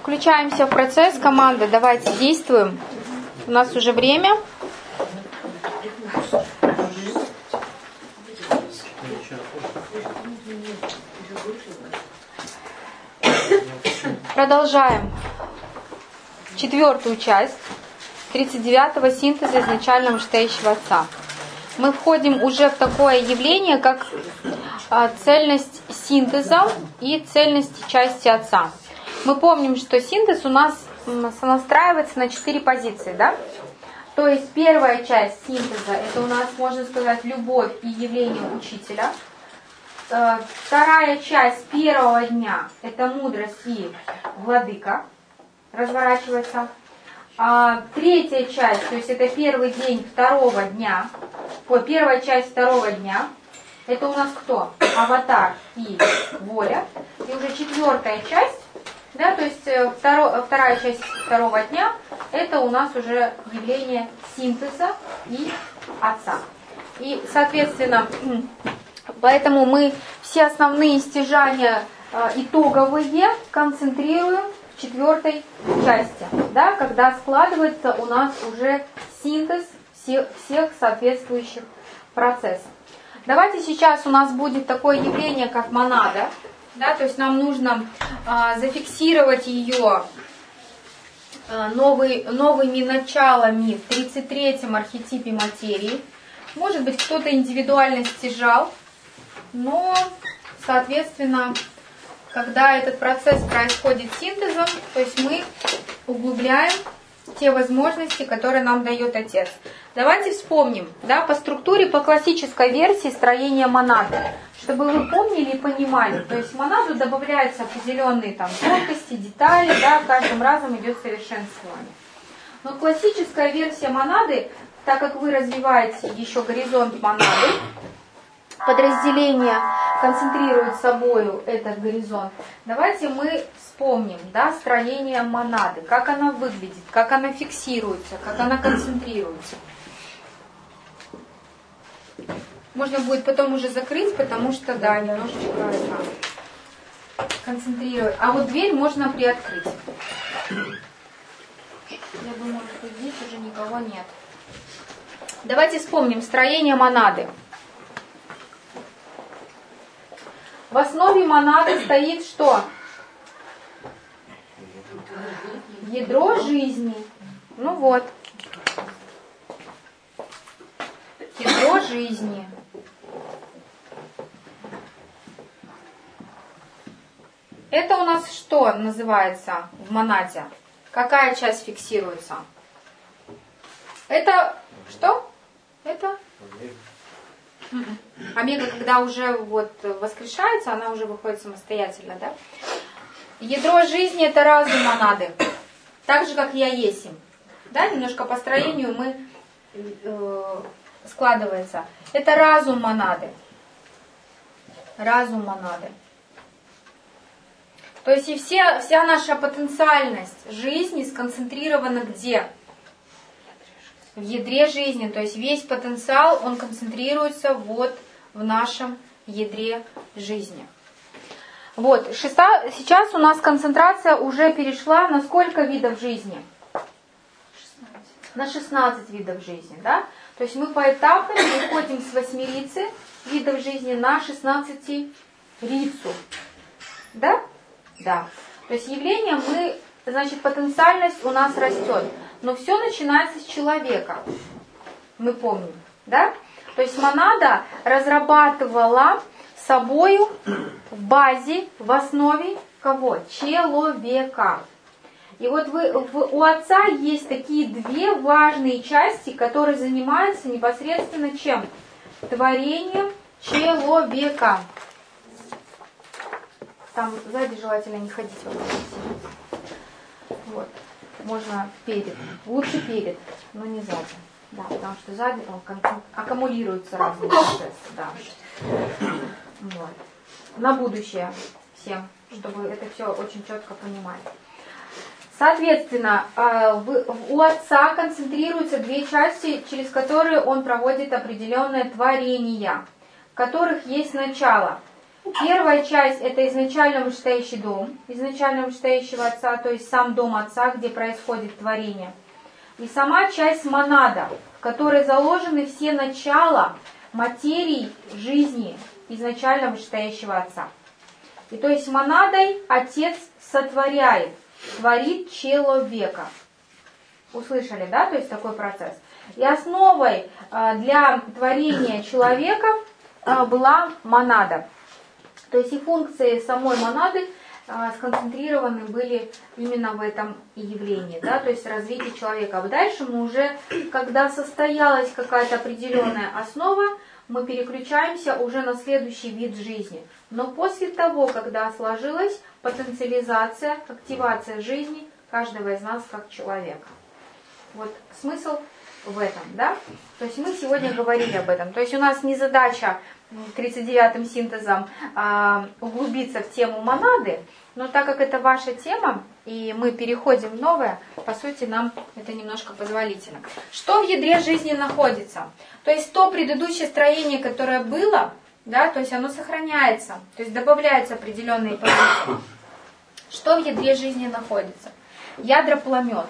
Включаемся в процесс. Команда, давайте действуем. У нас уже время. Продолжаем четвертую часть 39-го синтеза изначально вышестоящего Отца. Мы входим уже в такое явление, как цельность синтеза и цельность части Отца. Мы помним, что синтез у нас сонастраивается на 4 позиции, да? То есть первая часть синтеза, это у нас, можно сказать, любовь и явление учителя. Вторая часть первого дня, это мудрость и владыка, разворачивается. Третья часть, то есть это первый день второго дня, первая часть второго дня, это у нас кто? Аватар и воля. И уже четвертая часть, да, то есть вторая часть второго дня, это у нас уже явление синтеза и Отца. И, соответственно, поэтому мы все основные стяжания итоговые концентрируем в четвертой части, да, когда складывается у нас уже синтез всех соответствующих процессов. Давайте сейчас у нас будет такое явление, как монада, да, то есть нам нужно зафиксировать ее новыми началами в 33-м архетипе материи. Может быть, кто-то индивидуально стяжал, но, соответственно, когда этот процесс происходит синтезом, то есть мы углубляем те возможности, которые нам дает Отец. Давайте вспомним, да, по структуре, по классической версии строения монады, чтобы вы помнили и понимали. То есть в монаду добавляются определенные там тонкости, детали, да, каждым разом идет совершенствование. Но классическая версия монады, так как вы развиваете еще горизонт монады, подразделение концентрирует собою этот горизонт. Давайте мы вспомним, да, строение монады, как она выглядит, как она фиксируется, как она концентрируется. Можно будет потом уже закрыть, потому что, да, немножечко это концентрировать. А вот дверь можно приоткрыть. Я думаю, что здесь уже никого нет. Давайте вспомним строение монады. В основе монады стоит что? Ядро жизни. Ну вот. Ядро жизни. Это у нас что называется в монаде? Какая часть фиксируется? Это что? Это? Омега, когда уже вот воскрешается, она уже выходит самостоятельно, да? Ядро жизни — это разум монады. Так же, как я есим. Да, немножко по строению мы складывается. Это разум монады. Разум монады. То есть и вся наша потенциальность жизни сконцентрирована где? В ядре жизни. То есть весь потенциал, он концентрируется вот в нашем ядре жизни. Вот, сейчас у нас концентрация уже перешла на сколько видов жизни? 16. На 16 видов жизни, да? То есть мы поэтапно переходим с 8 видов жизни на 16-рицу. Да? Да. То есть явление значит, потенциальность у нас растет. Но все начинается с человека. Мы помним, да? То есть монада разрабатывала собою в базе, в основе кого? Человека. И вот у Отца есть такие две важные части, которые занимаются непосредственно чем? Творением человека. Там сзади желательно не ходить вокруг. Вот. Можно перед. Лучше перед, но не сзади. Да, потому что сзади там аккумулируются разные процессы. Да. Вот. На будущее всем, чтобы это все очень четко понимать. Соответственно, у Отца концентрируются две части, через которые он проводит определенное творение, в которых есть начало. Первая часть — это изначально вышестоящий дом, изначально вышестоящего Отца, то есть сам дом Отца, где происходит творение. И сама часть монада, в которой заложены все начала материи жизни изначально вышестоящего Отца. И то есть монадой Отец сотворяет, творит человека. Услышали, да? То есть такой процесс. И основой для творения человека была монада. То есть и функции самой монады сконцентрированы были именно в этом явлении, да, то есть развитие человека. А дальше мы уже, когда состоялась какая-то определенная основа, мы переключаемся уже на следующий вид жизни. Но после того, когда сложилась потенциализация, активация жизни каждого из нас как человека. Вот смысл в этом, да? То есть мы сегодня говорили об этом. То есть у нас не задача 39-м синтезом углубиться в тему монады, но так как это ваша тема, и мы переходим в новое, по сути, нам это немножко позволительно. Что в ядре жизни находится? То есть то предыдущее строение, которое было, да, то есть оно сохраняется, то есть добавляются определенные позиции. Что в ядре жизни находится? Ядра пламен.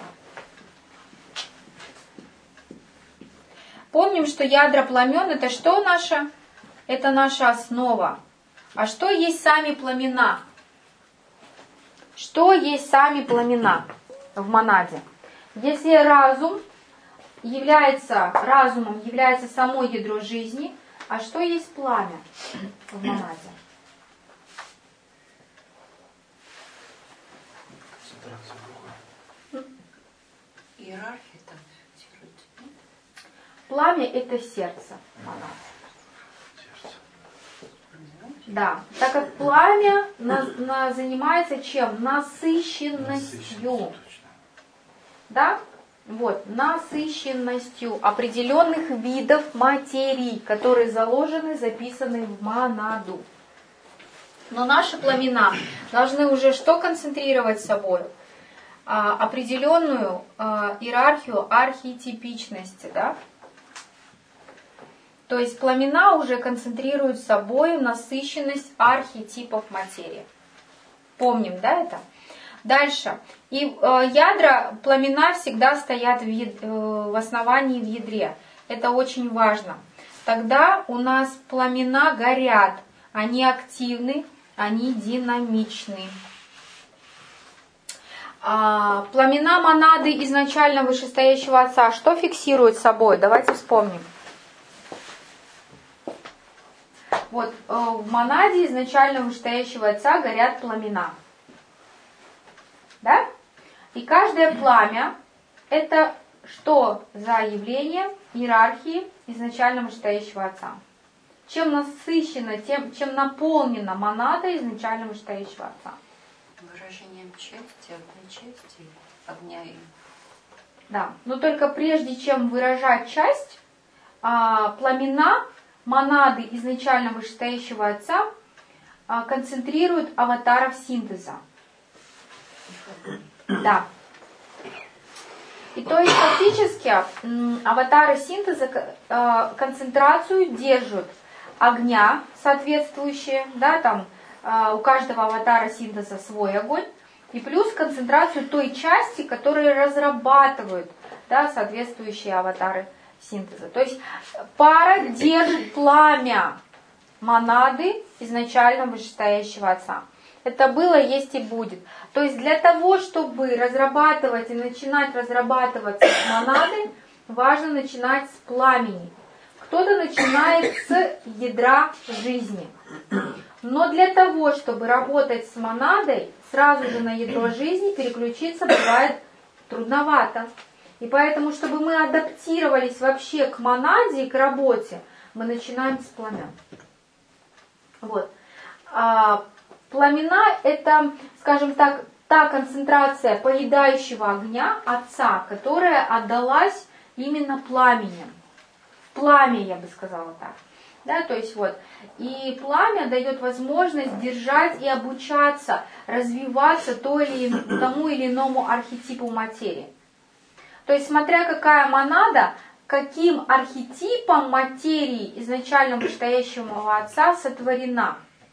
Помним, что ядра пламен — это что наше? Это наша основа. А что есть сами пламена? Что есть сами пламена в монаде? Если разумом является само ядро жизни, а что есть пламя в монаде? Иерархия там. Пламя — это сердце монады. Да, так как пламя занимается чем? Насыщенностью. Да? Вот, насыщенностью определенных видов материй, которые заложены, записаны в монаду. Но наши пламена должны уже что концентрировать собой? Определенную иерархию архетипичности, да? То есть пламена уже концентрируют собой насыщенность архетипов материи. Помним, да, это? Дальше. И ядра пламена всегда стоят в основании в ядре. Это очень важно. Тогда у нас пламена горят. Они активны, они динамичны. Пламена монады изначально вышестоящего Отца что фиксируют собой? Давайте вспомним. Вот в монаде изначально вышестоящего Отца горят пламена. Да? И каждое пламя — это что за явление иерархии изначально вышестоящего Отца? Чем насыщена, чем наполнена монада изначально вышестоящего Отца? Выражением части, одной части, огня и... Да, но только прежде чем выражать часть, пламена монады изначально вышестоящего Отца концентрируют аватаров синтеза. Да. И то есть фактически аватары синтеза концентрацию держат огня соответствующие, да, там у каждого аватара синтеза свой огонь, и плюс концентрацию той части, которые разрабатывают, да, соответствующие аватары синтеза. То есть пара держит пламя монады изначально вышестоящего Отца. Это было, есть и будет. То есть для того, чтобы разрабатывать и начинать разрабатываться с монады, важно начинать с пламени. Кто-то начинает с ядра жизни. Но для того, чтобы работать с монадой, сразу же на ядро жизни переключиться бывает трудновато. И поэтому, чтобы мы адаптировались вообще к монаде и к работе, мы начинаем с пламен. Вот. Пламена — это, скажем так, та концентрация поедающего огня Отца, которая отдалась именно пламенем. Пламя, я бы сказала так. Да, то есть вот. И пламя дает возможность держать и обучаться, развиваться тому или иному архетипу материи. То есть, смотря какая монада, каким архетипом материи изначально вышестоящего Отца сотворена.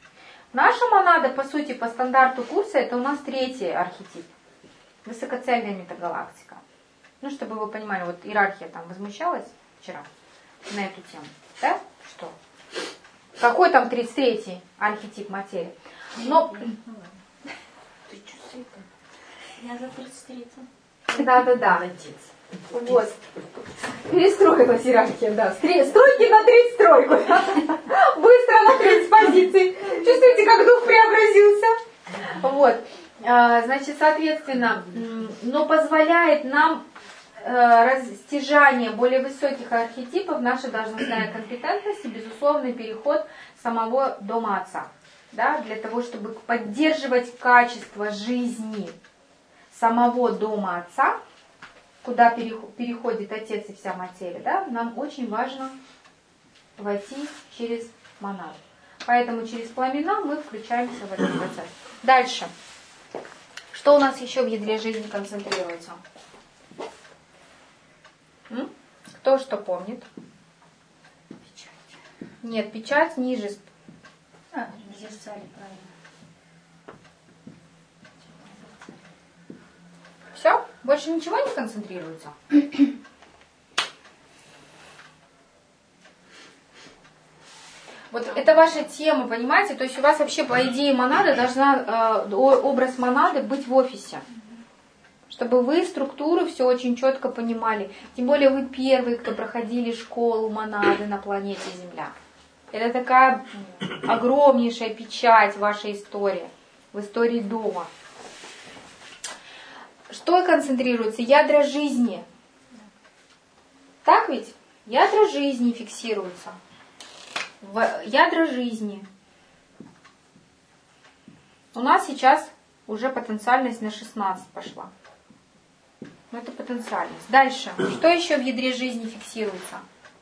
Наша монада, по сути, по стандарту курса, это у нас третий архетип. Высокоцельная метагалактика. Ну, чтобы вы понимали, вот иерархия там возмущалась вчера на эту тему. Да? Что? Какой там 33-й архетип материи? Но... Ты чувствительна? Я за 33-м. Да. Вот. Перестроилась иерархия, да. Стройки на 33-ку. Быстро на 30 позиций. Чувствуете, как дух преобразился? Вот. Значит, соответственно, но позволяет нам растяжание более высоких архетипов, наша должностная компетентность и безусловный переход самого дома Отца. Да, для того, чтобы поддерживать качество жизни самого дома Отца, куда переходит Отец и вся материя, да, нам очень важно войти через монаду. Поэтому через пламена мы включаемся в этот процесс. Дальше. Что у нас еще в ядре жизни концентрируется? Кто что помнит? Печать. Нет, печать ниже. В зеркале, правильно. Все? Больше ничего не концентрируется? Вот это ваша тема, понимаете? То есть у вас вообще, по идее, монада должна, образ монады быть в офисе. Чтобы вы структуру все очень четко понимали. Тем более вы первые, кто проходили школу монады на планете Земля. Это такая огромнейшая печать в вашей истории, в истории дома. Что концентрируется? Ядра жизни. Так ведь? Ядра жизни фиксируются. Ядра жизни. У нас сейчас уже потенциальность на 16 пошла. Ну, это потенциальность. Дальше. Что еще в ядре жизни фиксируется?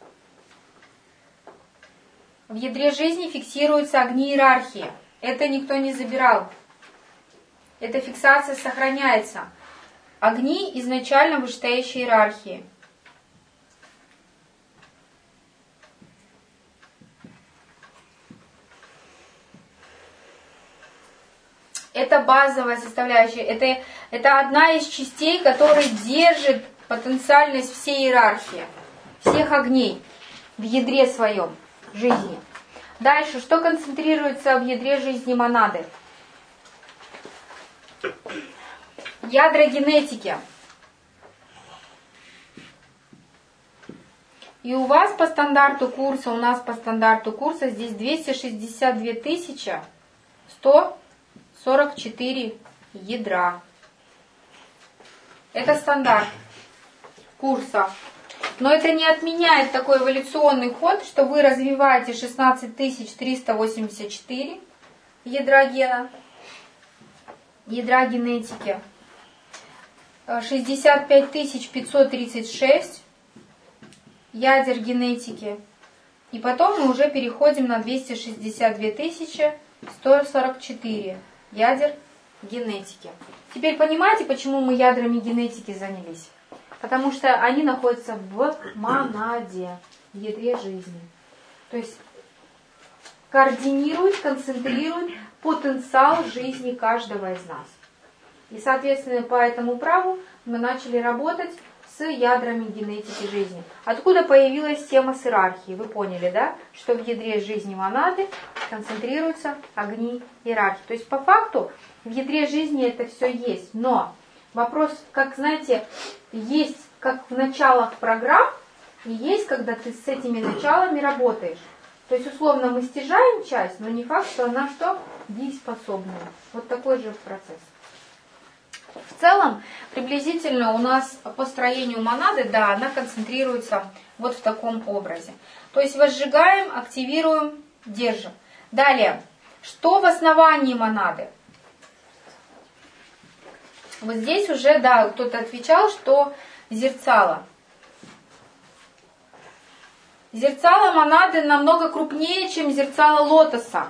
В ядре жизни фиксируются огни иерархии. Это никто не забирал. Эта фиксация сохраняется. Огни изначально вышестоящей иерархии. Это базовая составляющая. Это одна из частей, которая держит потенциальность всей иерархии, всех огней в ядре своем жизни. Дальше, что концентрируется в ядре жизни монады? Ядра генетики. И у вас по стандарту курса, у нас по стандарту курса здесь 262 144 ядра. Это стандарт курса. Но это не отменяет такой эволюционный ход, что вы развиваете 16 384 ядра гена, ядра генетики, 65 536 ядер генетики. И потом мы уже переходим на 262 144 ядер генетики. Теперь понимаете, почему мы ядрами генетики занялись? Потому что они находятся в монаде, в ядре жизни. То есть координируют, концентрируют потенциал жизни каждого из нас. И, соответственно, по этому праву мы начали работать с ядрами генетики жизни. Откуда появилась тема с иерархией? Вы поняли, да? Что в ядре жизни монады концентрируются огни иерархии. То есть, по факту, в ядре жизни это все есть. Но вопрос, как, знаете, есть как в началах программ, и есть, когда ты с этими началами работаешь. То есть, условно, мы стяжаем часть, но не факт, что она что? Дееспособная. Вот такой же процесс. В целом, приблизительно у нас по строению монады, да, она концентрируется вот в таком образе. То есть возжигаем, активируем, держим. Далее, что в основании монады? Вот здесь уже, да, кто-то отвечал, что зерцало. Зерцало монады намного крупнее, чем зерцало лотоса.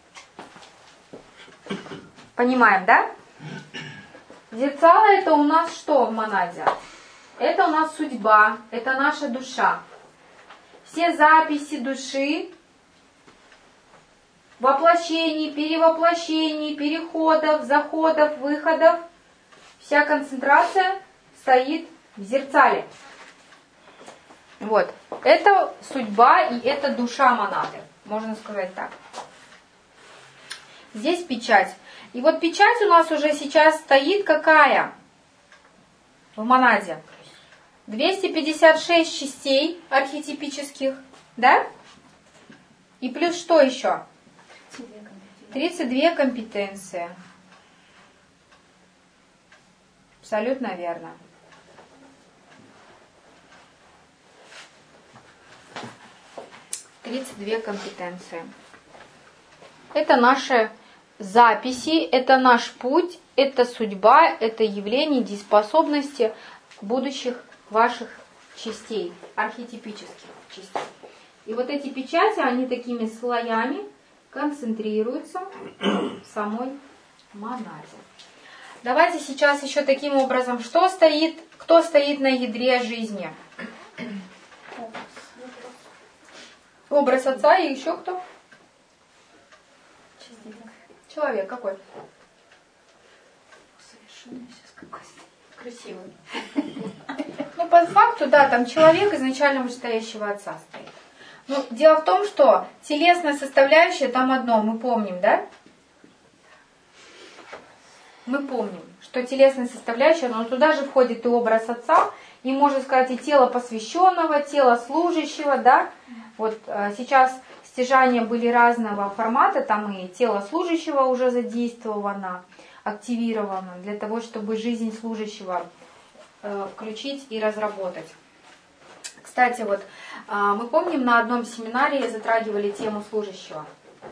Понимаем, да? Зерцало это у нас что в монаде? Это у нас судьба, это наша душа. Все записи души воплощений, перевоплощений, переходов, заходов, выходов. Вся концентрация стоит в зерцале. Вот. Это судьба и это душа монады. Можно сказать так. Здесь печать. И вот печать у нас уже сейчас стоит какая? В монаде. 256 частей архетипических. Да? И плюс что еще? 32 компетенции. Абсолютно верно. «32 компетенции». Это наши записи, это наш путь, это судьба, это явление, дееспособности будущих ваших частей, архетипических частей. И вот эти печати, они такими слоями концентрируются в самой монаде. Давайте сейчас еще таким образом, кто стоит на ядре жизни? Образ отца и еще кто? Человек какой? Совершенно сейчас какой красивый. Ну, по факту, да, там человек изначально вышестоящего отца стоит. Но дело в том, что телесная составляющая там одно, мы помним, да? Мы помним, что телесная составляющая, но туда же входит и образ отца, и, можно сказать, и тело посвященного, тело служащего, да? Вот сейчас стяжания были разного формата, там и тело служащего уже задействовано, активировано, для того, чтобы жизнь служащего включить и разработать. Кстати, вот мы помним, на одном семинаре затрагивали тему служащего.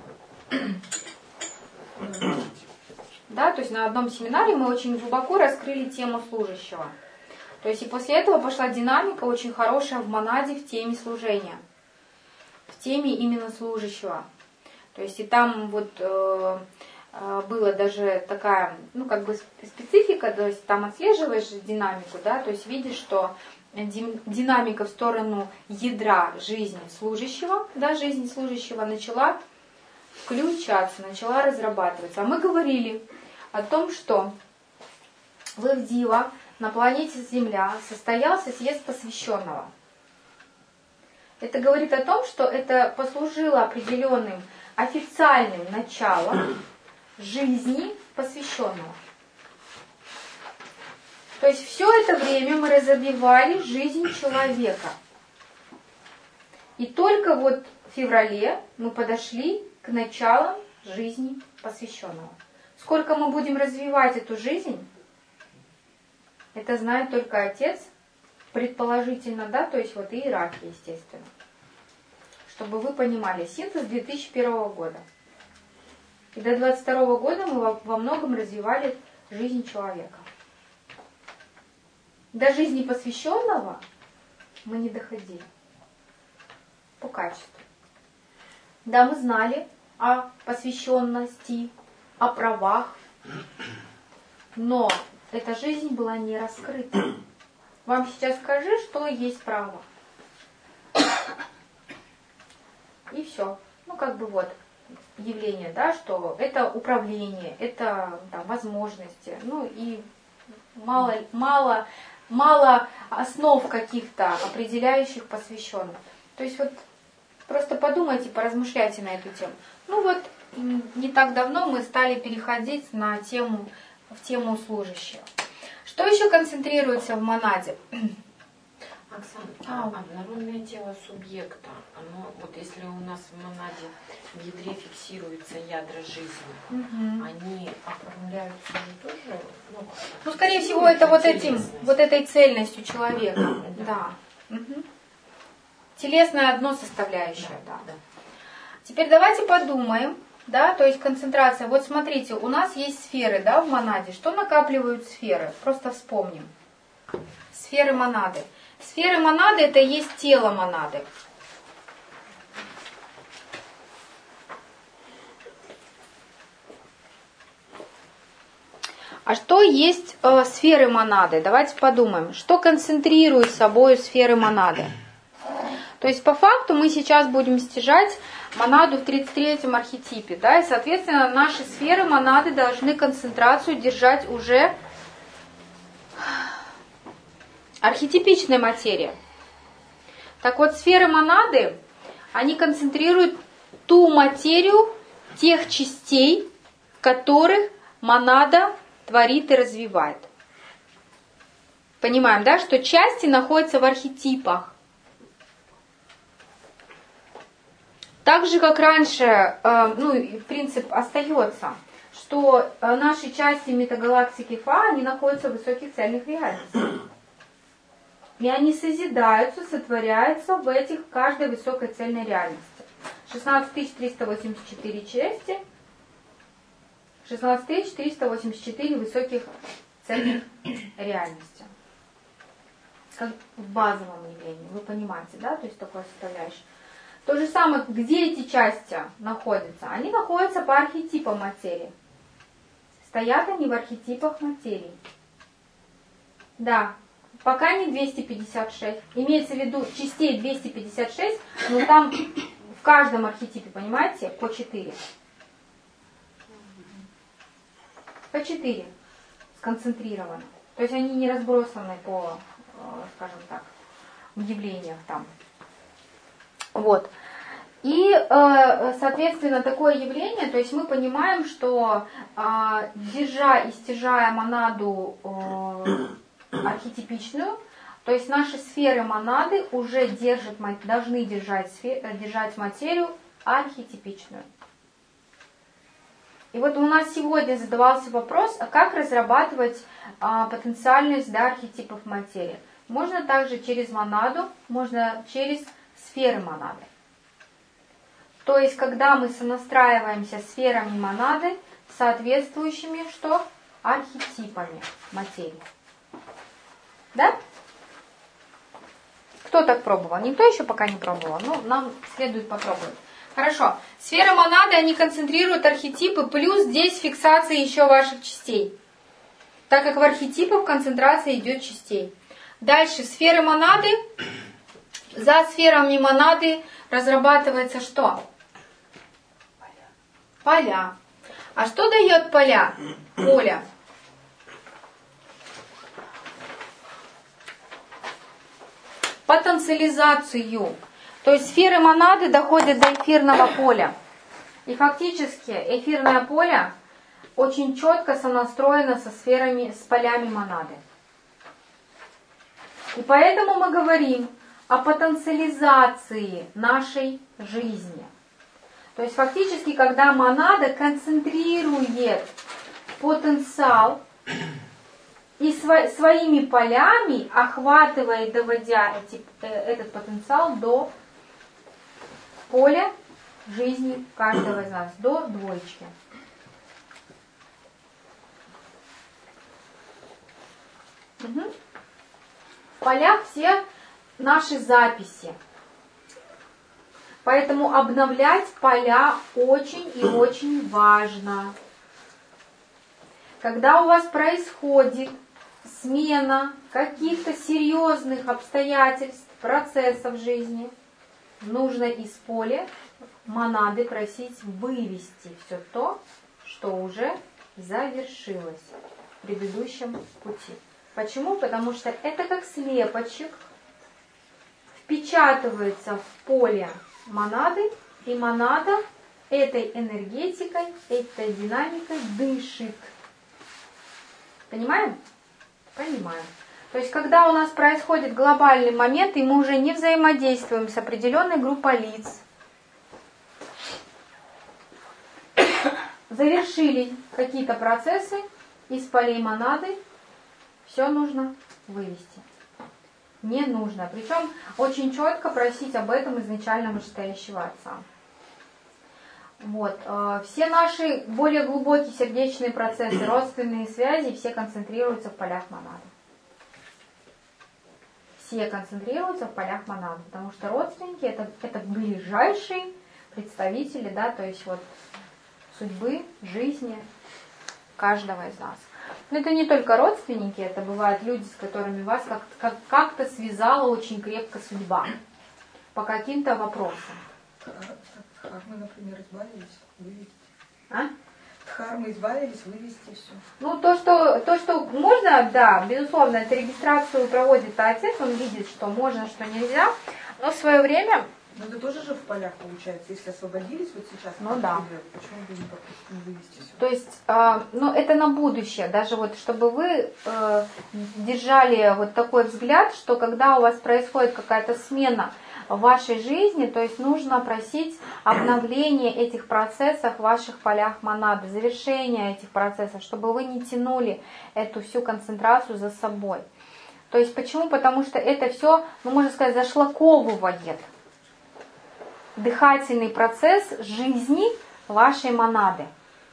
Да, то есть на одном семинаре мы очень глубоко раскрыли тему служащего. То есть и после этого пошла динамика очень хорошая в монаде в теме служения. В теме именно служащего. То есть и там вот была даже такая, ну как бы специфика, то есть там отслеживаешь динамику, да, то есть видишь, что динамика в сторону ядра жизни служащего, да, жизнь служащего начала включаться, начала разрабатываться. А мы говорили о том, что в Ивдива на планете Земля состоялся съезд посвященного. Это говорит о том, что это послужило определенным официальным началом жизни посвященного. То есть все это время мы разогревали жизнь человека. И только вот в феврале мы подошли к началу жизни посвященного. Сколько мы будем развивать эту жизнь, это знает только Отец, предположительно, да, то есть вот иерархия, естественно. Чтобы вы понимали, синтез 2001 года. И до 2022 года мы во многом развивали жизнь человека. До жизни посвященного мы не доходили по качеству. Да, мы знали о посвященности, о правах, но эта жизнь была не раскрыта. Вам сейчас скажи, что есть право. И все. Ну, как бы вот явление, да, что это управление, это там, возможности, ну и мало основ каких-то определяющих посвященных. То есть вот просто подумайте, поразмышляйте на эту тему. Ну вот не так давно мы стали переходить в тему служащего. Что еще концентрируется в монаде? Оксана, обнародное тело субъекта, оно, вот если у нас в монаде в ядре фиксируются ядра жизни, они оформляются тоже? Ну, скорее всего, это вот этой цельностью человека. Да. Телесная одно составляющее, да. Теперь давайте подумаем, да, то есть концентрация. Вот смотрите, у нас есть сферы, да, в монаде. Что накапливают сферы? Просто вспомним. Сферы монады. Сферы монады — это и есть тело монады. А что есть сферы монады? Давайте подумаем. Что концентрирует собой сферы монады? То есть по факту мы сейчас будем стяжать монаду в 33-м архетипе, да, и, соответственно, наши сферы монады должны концентрацию держать уже архетипичной материи. Так вот, сферы монады, они концентрируют ту материю тех частей, которых монада творит и развивает. Понимаем, да, что части находятся в архетипах. Так же, как раньше, принцип остается, что наши части метагалактики Фа, они находятся в высоких цельных реальностях. И они созидаются, сотворяются в этих каждой высокой цельной реальности. 16384 части, 16384 высоких цельных реальности. Как в базовом явлении, вы понимаете, да, то есть такое составляющее. То же самое, где эти части находятся? Они находятся по архетипам материи. Стоят они в архетипах материи. Да, пока не 256. Имеется в виду частей 256, но там в каждом архетипе, понимаете, по 4. По 4 сконцентрированы. То есть они не разбросаны по, скажем так, явлениях там. Вот. И, соответственно, такое явление, то есть мы понимаем, что держа и стяжая монаду архетипичную, то есть наши сферы монады уже должны держать материю архетипичную. И вот у нас сегодня задавался вопрос, а как разрабатывать потенциальность, да, архетипов материи. Можно также через монаду, можно через сферы монады. То есть, когда мы сонастраиваемся сферами монады, соответствующими что? Архетипами материи. Да? Кто так пробовал? Никто еще пока не пробовал, но нам следует попробовать. Хорошо. Сферы монады, они концентрируют архетипы, плюс здесь фиксация еще ваших частей. Так как в архетипах концентрация идет частей. Дальше, сферы монады. За сферами монады разрабатывается что? Поля. А что дает поля? Поле. Потенциализацию. То есть сферы монады доходят до эфирного поля. И фактически эфирное поле очень четко сонастроено с полями монады. И поэтому мы говорим о потенциализации нашей жизни. То есть фактически, когда монада концентрирует потенциал и своими полями охватывает, доводя этот потенциал до поля жизни каждого из нас, до двоечки. Угу. В полях все наши записи. Поэтому обновлять поля очень и очень важно. Когда у вас происходит смена каких-то серьезных обстоятельств, процессов в жизни, нужно из поля монады просить вывести все то, что уже завершилось в предыдущем пути. Почему? Потому что это как слепочек впечатывается в поле монады, и монада этой энергетикой, этой динамикой дышит. Понимаем? Понимаем. То есть, когда у нас происходит глобальный момент, и мы уже не взаимодействуем с определенной группой лиц, завершили какие-то процессы из полей монады, все нужно вывести. Не нужно. Причем очень четко просить об этом изначально вышестоящего отца. Вот. Все наши более глубокие сердечные процессы, родственные связи, все концентрируются в полях монады. Все концентрируются в полях монады, потому что родственники это ближайшие представители, да, то есть вот судьбы, жизни каждого из нас. Но это не только родственники, это бывают люди, с которыми вас как-то связала очень крепко судьба по каким-то вопросам. Дхармы, например, избавились, вывести. А? Дхармы избавились, вывести все. Ну, то, что можно, да, безусловно, эту регистрацию проводит отец, он видит, что можно, что нельзя, но в свое время... Но это тоже же в полях получается, если освободились вот сейчас, ну да. Почему бы не вывести все? То есть, ну, это на будущее, даже вот, чтобы вы держали вот такой взгляд, что когда у вас происходит какая-то смена в вашей жизни, то есть нужно просить обновления этих процессов в ваших полях монады, завершения этих процессов, чтобы вы не тянули эту всю концентрацию за собой. То есть почему? Потому что это все, ну, можно сказать, зашлаковывает дыхательный процесс жизни вашей монады.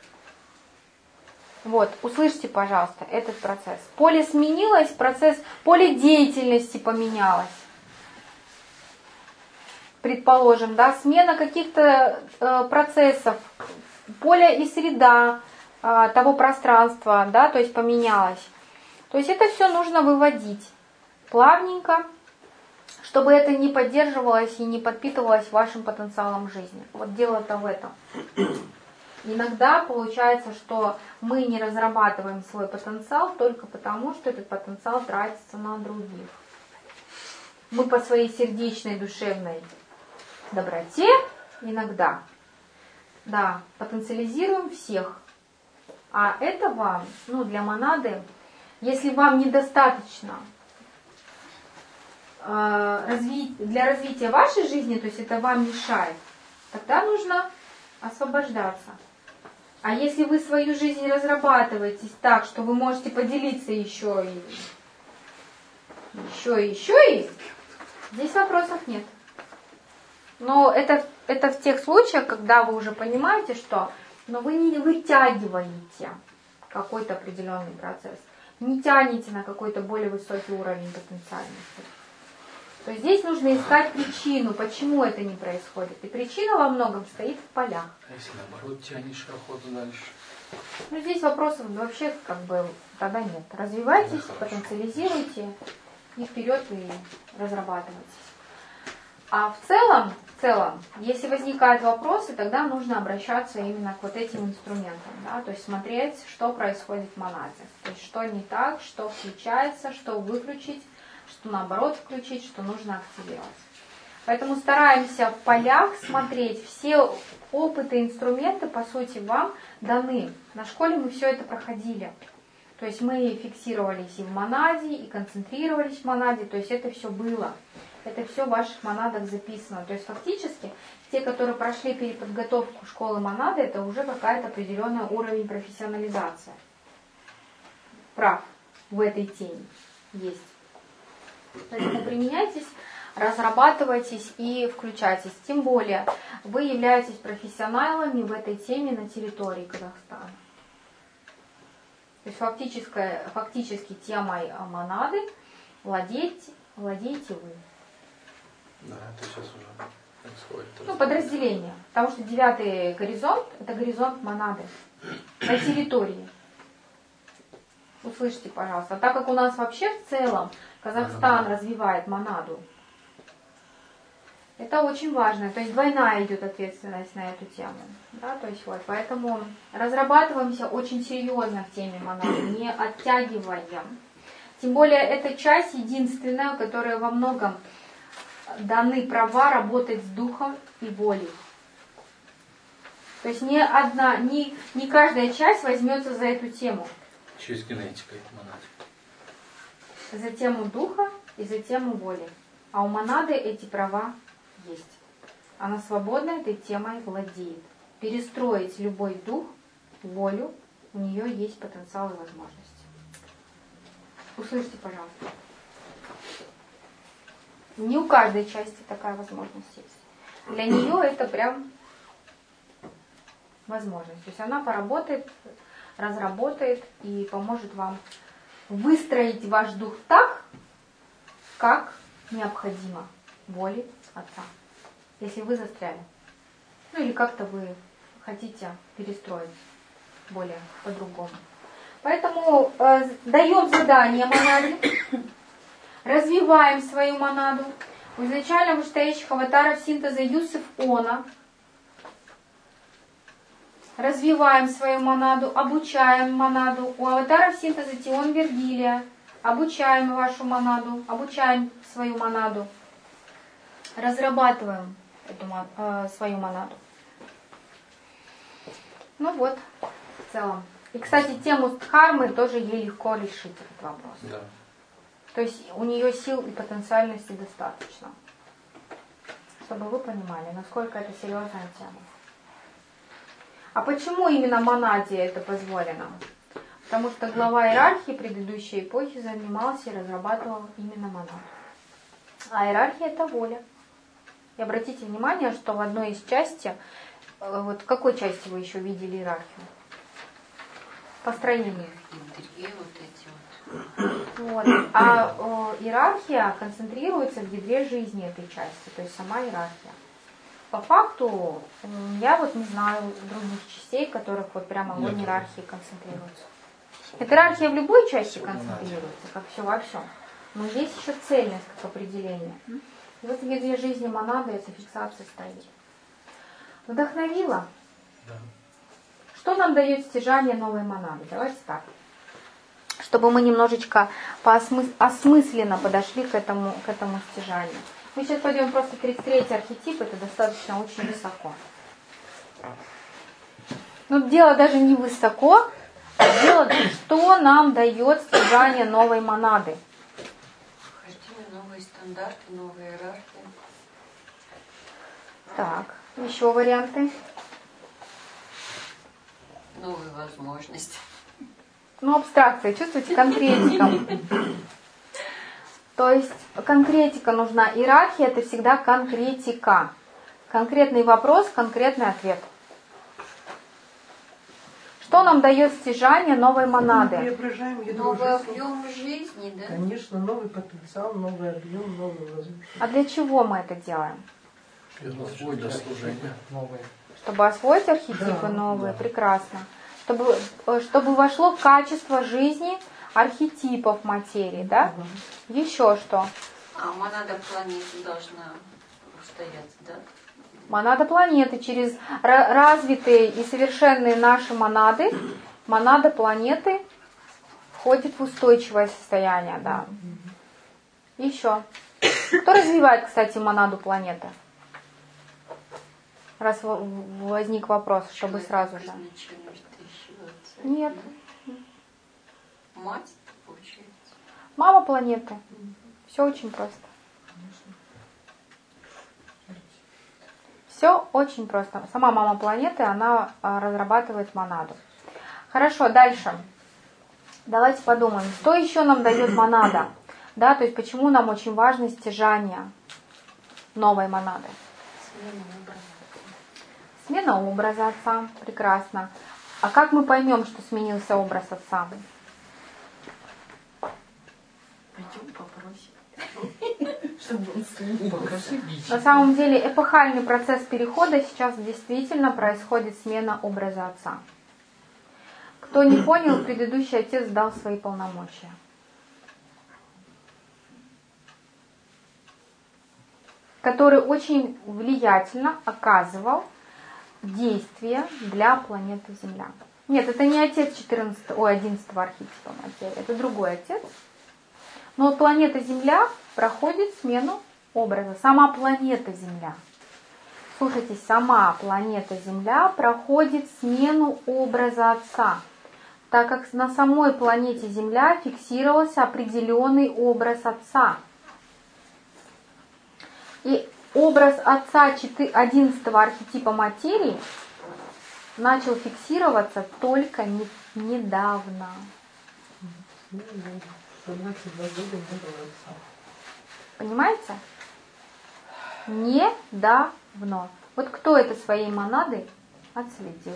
Вот, услышьте, пожалуйста, этот процесс. Поле сменилось, поле деятельности поменялось. Предположим, да, смена каких-то процессов, поле и среда того пространства, да, то есть поменялось. То есть это все нужно выводить плавненько, чтобы это не поддерживалось и не подпитывалось вашим потенциалом жизни. Вот дело-то в этом. Иногда получается, что мы не разрабатываем свой потенциал только потому, что этот потенциал тратится на других. Мы по своей сердечной, душевной доброте иногда, да, потенциализируем всех. А это вам, ну, для монады, если вам недостаточно для развития вашей жизни, то есть это вам мешает, тогда нужно освобождаться. А если вы свою жизнь разрабатываете так, что вы можете поделиться еще, здесь вопросов нет. Но это в тех случаях, когда вы уже понимаете, что но вы не вытягиваете какой-то определенный процесс, не тянете на какой-то более высокий уровень потенциальности. То есть здесь нужно искать причину, почему это не происходит. И причина во многом стоит в полях. А если наоборот тянешь охоту дальше? Ну здесь вопросов вообще как бы тогда нет. Развивайтесь, потенциализируйте и вперед и разрабатывайтесь. А в целом, если возникают вопросы, тогда нужно обращаться именно к вот этим инструментам. Да? То есть смотреть, что происходит в монаде. То есть что не так, что включается, что выключить, что наоборот включить, что нужно активировать. Поэтому стараемся в полях смотреть. Все опыты, инструменты, по сути, вам даны. На школе мы все это проходили. То есть мы фиксировались и в монаде, и концентрировались в монаде. То есть это все было. Это все в ваших монадах записано. То есть фактически те, которые прошли переподготовку школы монады, это уже какая-то определенный уровень профессионализации. Прав в этой теме есть. Поэтому применяйтесь, разрабатывайтесь и включайтесь. Тем более вы являетесь профессионалами в этой теме на территории Казахстана. То есть фактически темой монады владеете вы. Да, это сейчас уже происходит. Ну, подразделение. Потому что 9-й горизонт – это горизонт монады на территории. Услышьте, пожалуйста. Так как у нас вообще в целом Казахстан развивает монаду, это очень важно. То есть двойная идет ответственность на эту тему. Да? То есть вот, поэтому разрабатываемся очень серьезно в теме монады, не оттягиваем. Тем более эта часть единственная, которая во многом даны права работать с духом и волей. То есть не каждая часть возьмется за эту тему. Через генетику это монады. За тему духа и за тему воли. А у монады эти права есть. Она свободно этой темой владеет. Перестроить любой дух, волю, у нее есть потенциал и возможности. Услышьте, пожалуйста. Не у каждой части такая возможность есть. Для нее это прям возможность. То есть она поработает, разработает и поможет вам выстроить ваш дух так, как необходимо воле Отца. Если вы застряли. Ну или как-то вы хотите перестроить более по-другому. Поэтому даем задание монаде, развиваем свою монаду. У изначально вышестоящих аватаров синтеза Юсеф Она развиваем свою монаду, обучаем монаду. У аватаров синтеза Тион Вергилия обучаем вашу монаду, обучаем свою монаду, разрабатываем свою монаду. Ну вот, в целом. И, кстати, тему дхармы тоже ей легко решить этот вопрос. Да. То есть у нее сил и потенциальности достаточно. Чтобы вы понимали, насколько это серьезная тема. А почему именно монаде это позволено? Потому что глава иерархии предыдущей эпохи занимался и разрабатывал именно монаду. А иерархия это воля. И обратите внимание, что в одной из частей, вот в какой части вы еще видели иерархию? Построение. Вот. А иерархия концентрируется в ядре жизни этой части, то есть сама иерархия. По факту, я вот не знаю других частей, которых вот прямо в иерархии концентрируются. Эта иерархия в любой части концентрируется, как все во всем. Но есть еще цельность как определение. И вот в ядре жизни монады эта фиксация стоит. Вдохновила? Да. Что нам дает стяжание новой монады? Давайте так. Чтобы мы немножечко осмысленно подошли к этому стяжанию. Мы сейчас пойдем просто 33-й архетип, это достаточно очень высоко. Но дело даже не высоко, а дело, что нам дает стяжание новой монады. Вхождение, новые стандарты, новая иерархия. Так, еще варианты. Новые возможности. Ну, абстракция, чувствуете, конкретика. То есть конкретика нужна. Иерархия это всегда конкретика. Конкретный вопрос, конкретный ответ. Что нам дает стяжание новой монады? Мы преображаем ядро Новый жизни. объем жизни, да? Конечно, новый потенциал, новый объем, новые возможности. А для чего мы это делаем? Для служения. Новые. Чтобы освоить архетипы новые, прекрасно. Чтобы вошло в качество жизни архетипов материи, да? Еще что? А монада планеты должна устояться, да? Монада планеты через развитые и совершенные наши монады, монада планеты входит в устойчивое состояние, да. Еще. Кто развивает, кстати, монаду планеты? Раз возник вопрос, чтобы сразу же. Нет. Мать, получается. Мама планеты. Все очень просто. Все очень просто. Сама мама планеты, она разрабатывает монаду. Хорошо, дальше. Давайте подумаем, что еще нам дает монада? Да, то есть почему нам очень важно стяжание новой монады? Смена образа отца. Прекрасно. А как мы поймем, что сменился образ отца? Пойдем попросим. На самом деле эпохальный процесс перехода сейчас действительно происходит смена образа отца. Кто не понял, предыдущий отец дал свои полномочия. Который очень влиятельно оказывал действия для планеты Земля. Нет, это не отец 11-го архетипа материи, это другой отец. Но планета Земля проходит смену образа. Сама планета Земля. Слушайте, сама планета Земля проходит смену образа отца. Так как на самой планете Земля фиксировался определенный образ отца. И образ отца 11-го архетипа материи начал фиксироваться только недавно. Понимаете? Недавно. Вот кто это своей монадой отследил?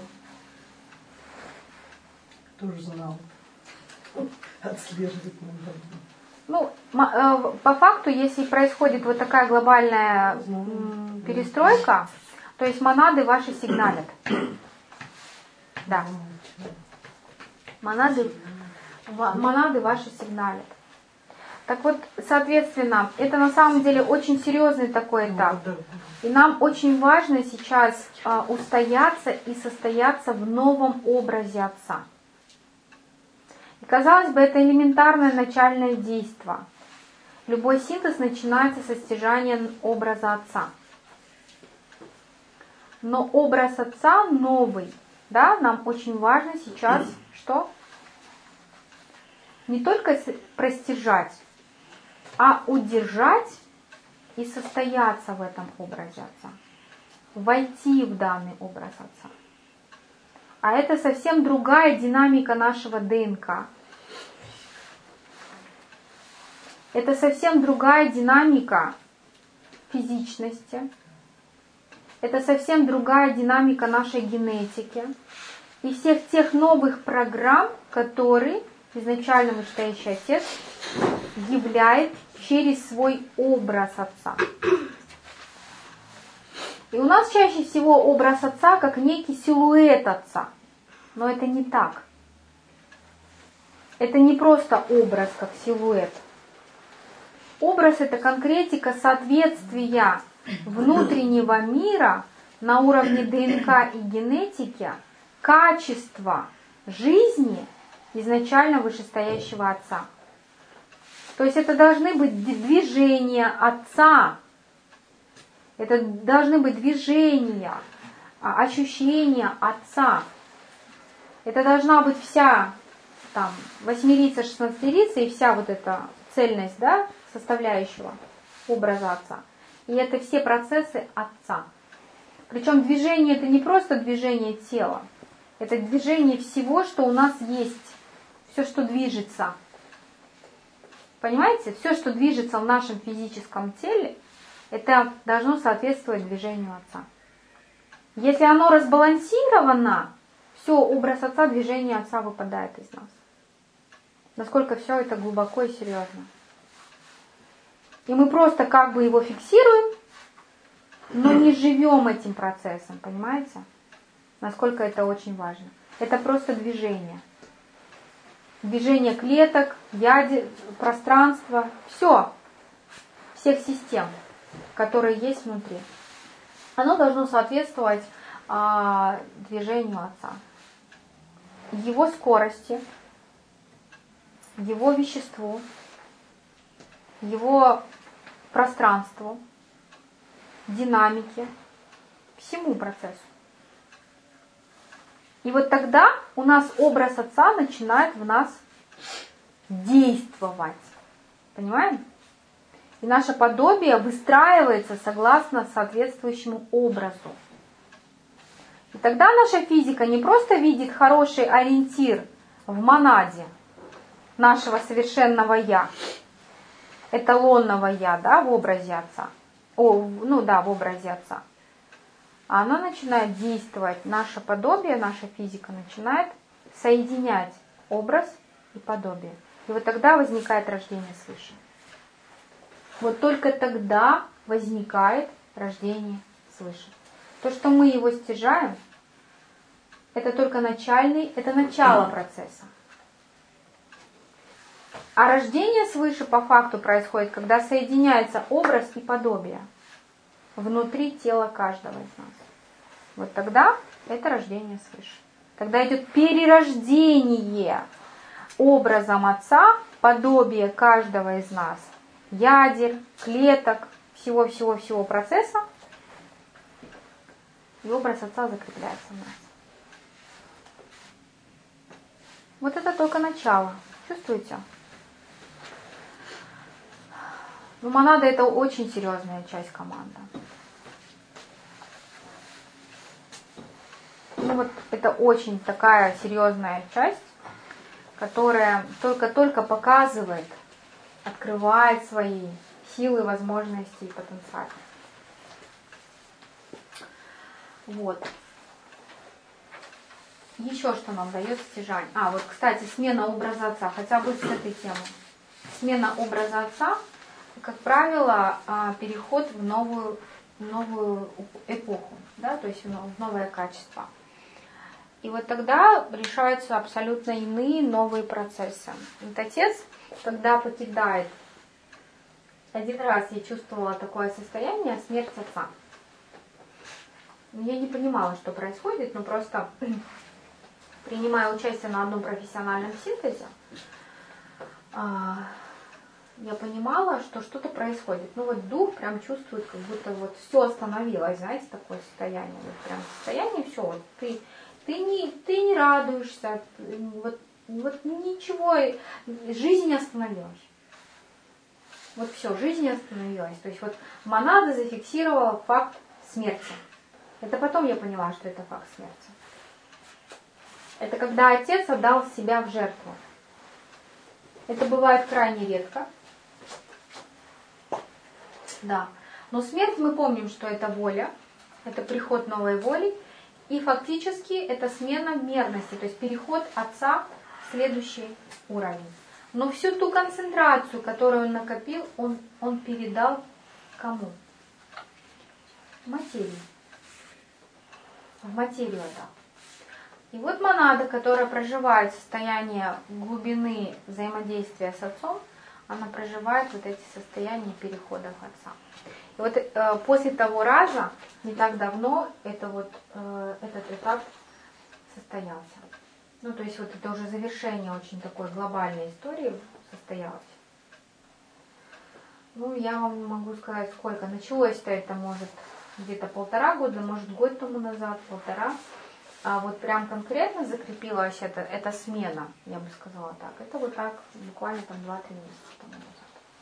Тоже знал. Отслеживать надо. Ну, по факту, если происходит вот такая глобальная перестройка, то есть монады ваши сигналят. Да. Монады ваши сигналят. Так вот, соответственно, это на самом деле очень серьезный такой этап. И нам очень важно сейчас устояться и состояться в новом образе Отца. И, казалось бы, это элементарное начальное действие. Любой синтез начинается со стяжания образа Отца. Но образ Отца новый, да, нам очень важно сейчас что? Не только простяжать, а удержать и состояться в этом образе Отца. Войти в данный образ Отца. А это совсем другая динамика нашего ДНК. Это совсем другая динамика физичности. Это совсем другая динамика нашей генетики. И всех тех новых программ, которые изначально вышестоящий Отец являет через свой образ Отца. И у нас чаще всего образ Отца как некий силуэт Отца. Но это не так. Это не просто образ как силуэт. Образ — это конкретика соответствия внутреннего мира на уровне ДНК и генетики, качества жизни изначально вышестоящего Отца. То есть это должны быть движения Отца, это должны быть движения, ощущения Отца. Это должна быть вся там восьмерица, шестнадцатерица и вся вот эта цельность, да, составляющего образа Отца. И это все процессы Отца. Причем движение — это не просто движение тела, это движение всего, что у нас есть, все, что движется. Понимаете? Все, что движется в нашем физическом теле, это должно соответствовать движению Отца. Если оно разбалансировано, все, образ Отца, движение Отца выпадает из нас. Насколько все это глубоко и серьезно. И мы просто как бы его фиксируем, но не живем этим процессом, понимаете? Насколько это очень важно. Это просто движение. Движение клеток, пространства, все, всех систем, которые есть внутри. Оно должно соответствовать движению Отца. Его скорости, его веществу, его пространству, динамике, всему процессу. И вот тогда у нас образ Отца начинает в нас действовать. Понимаем? И наше подобие выстраивается согласно соответствующему образу. И тогда наша физика не просто видит хороший ориентир в монаде нашего совершенного Я, эталонного Я, да, в образе Отца. В образе Отца. А она начинает действовать, наше подобие, наша физика начинает соединять образ и подобие. И вот тогда возникает рождение свыше. Вот только тогда возникает рождение свыше. То, что мы его стяжаем, это только это начало процесса. А рождение свыше по факту происходит, когда соединяется образ и подобие внутри тела каждого из нас. Вот тогда это рождение свыше. Тогда идет перерождение образом Отца, подобие каждого из нас, ядер, клеток, всего процесса, и образ Отца закрепляется в нас. Вот это только начало. Чувствуете? Но монада — это очень серьезная часть команды. Вот это очень такая серьезная часть, которая только показывает, открывает свои силы, возможности и потенциал. Вот. Еще что нам дает стяжание. Вот, кстати, смена образа Отца. Хотя бы с этой темы. Смена образа Отца, как правило, переход в новую эпоху, да, то есть в новое качество. И вот тогда решаются абсолютно иные новые процессы. Вот Отец, когда покидает один раз я чувствовала такое состояние, смерть отца. Я не понимала, что происходит, но просто принимая участие на одном профессиональном синтезе, я понимала, что что-то происходит. Ну вот дух прям чувствует, как будто вот все остановилось, знаете, такое состояние. Вот прям состояние, все, вот ты не радуешься, вот ничего, жизнь остановилась. Вот все, жизнь остановилась. То есть вот монада зафиксировала факт смерти. Это потом я поняла, что это факт смерти. Это когда отец отдал себя в жертву. Это бывает крайне редко. Да. Но смерть мы помним, что это воля, это приход новой воли. И фактически это смена мерности, то есть переход отца в следующий уровень. Но всю ту концентрацию, которую он накопил, он передал кому? Материи. В материю отдал. И вот монада, которая проживает состояние глубины взаимодействия с отцом, она проживает вот эти состояния переходов отца. И вот после того раза, не так давно, этот этап состоялся. Ну, то есть вот это уже завершение очень такой глобальной истории состоялось. Ну, я вам не могу сказать, сколько. Началось-то это, может, где-то 1,5 года, может, год тому назад, 1,5. А вот прям конкретно закрепилась эта смена, я бы сказала так. Это вот так, буквально там 2-3 месяца тому назад.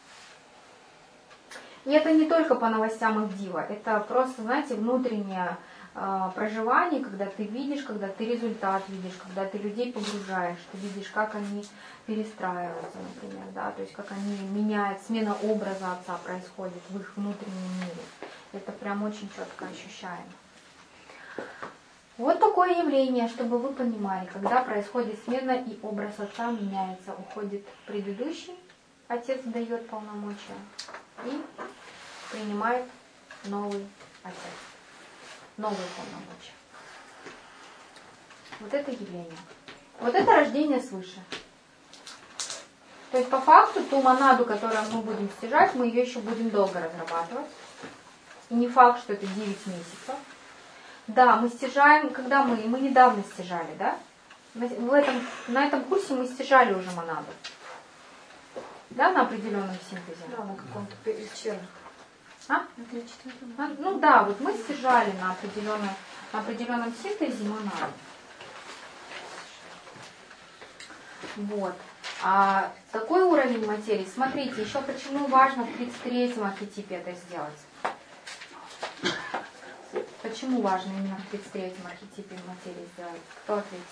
И это не только по новостям их дива, это просто, знаете, внутреннее проживание, когда ты видишь, когда ты результат видишь, когда ты людей погружаешь, ты видишь, как они перестраиваются, например, да, то есть как они меняют, смена образа отца происходит в их внутреннем мире. Это прям очень четко ощущаемо. Вот такое явление, чтобы вы понимали, когда происходит смена и образ отца меняется, уходит предыдущий, отец дает полномочия и принимает новый отец, новые полномочия. Вот это явление. Вот это рождение свыше. То есть по факту ту монаду, которую мы будем стяжать, мы ее еще будем долго разрабатывать. И не факт, что это 9 месяцев. Да, мы стяжаем, когда мы недавно стяжали, да? На этом курсе мы стяжали уже монаду. Да, на определенном синтезе? Да, на каком-то перечерном. На 3/4? Ну да, вот мы стяжали на определенном синтезе монаду. Вот. А такой уровень материи, смотрите, еще почему важно в 33-м архетипе это сделать. Почему важно именно в 33-м архетипе материи сделать? Кто ответит?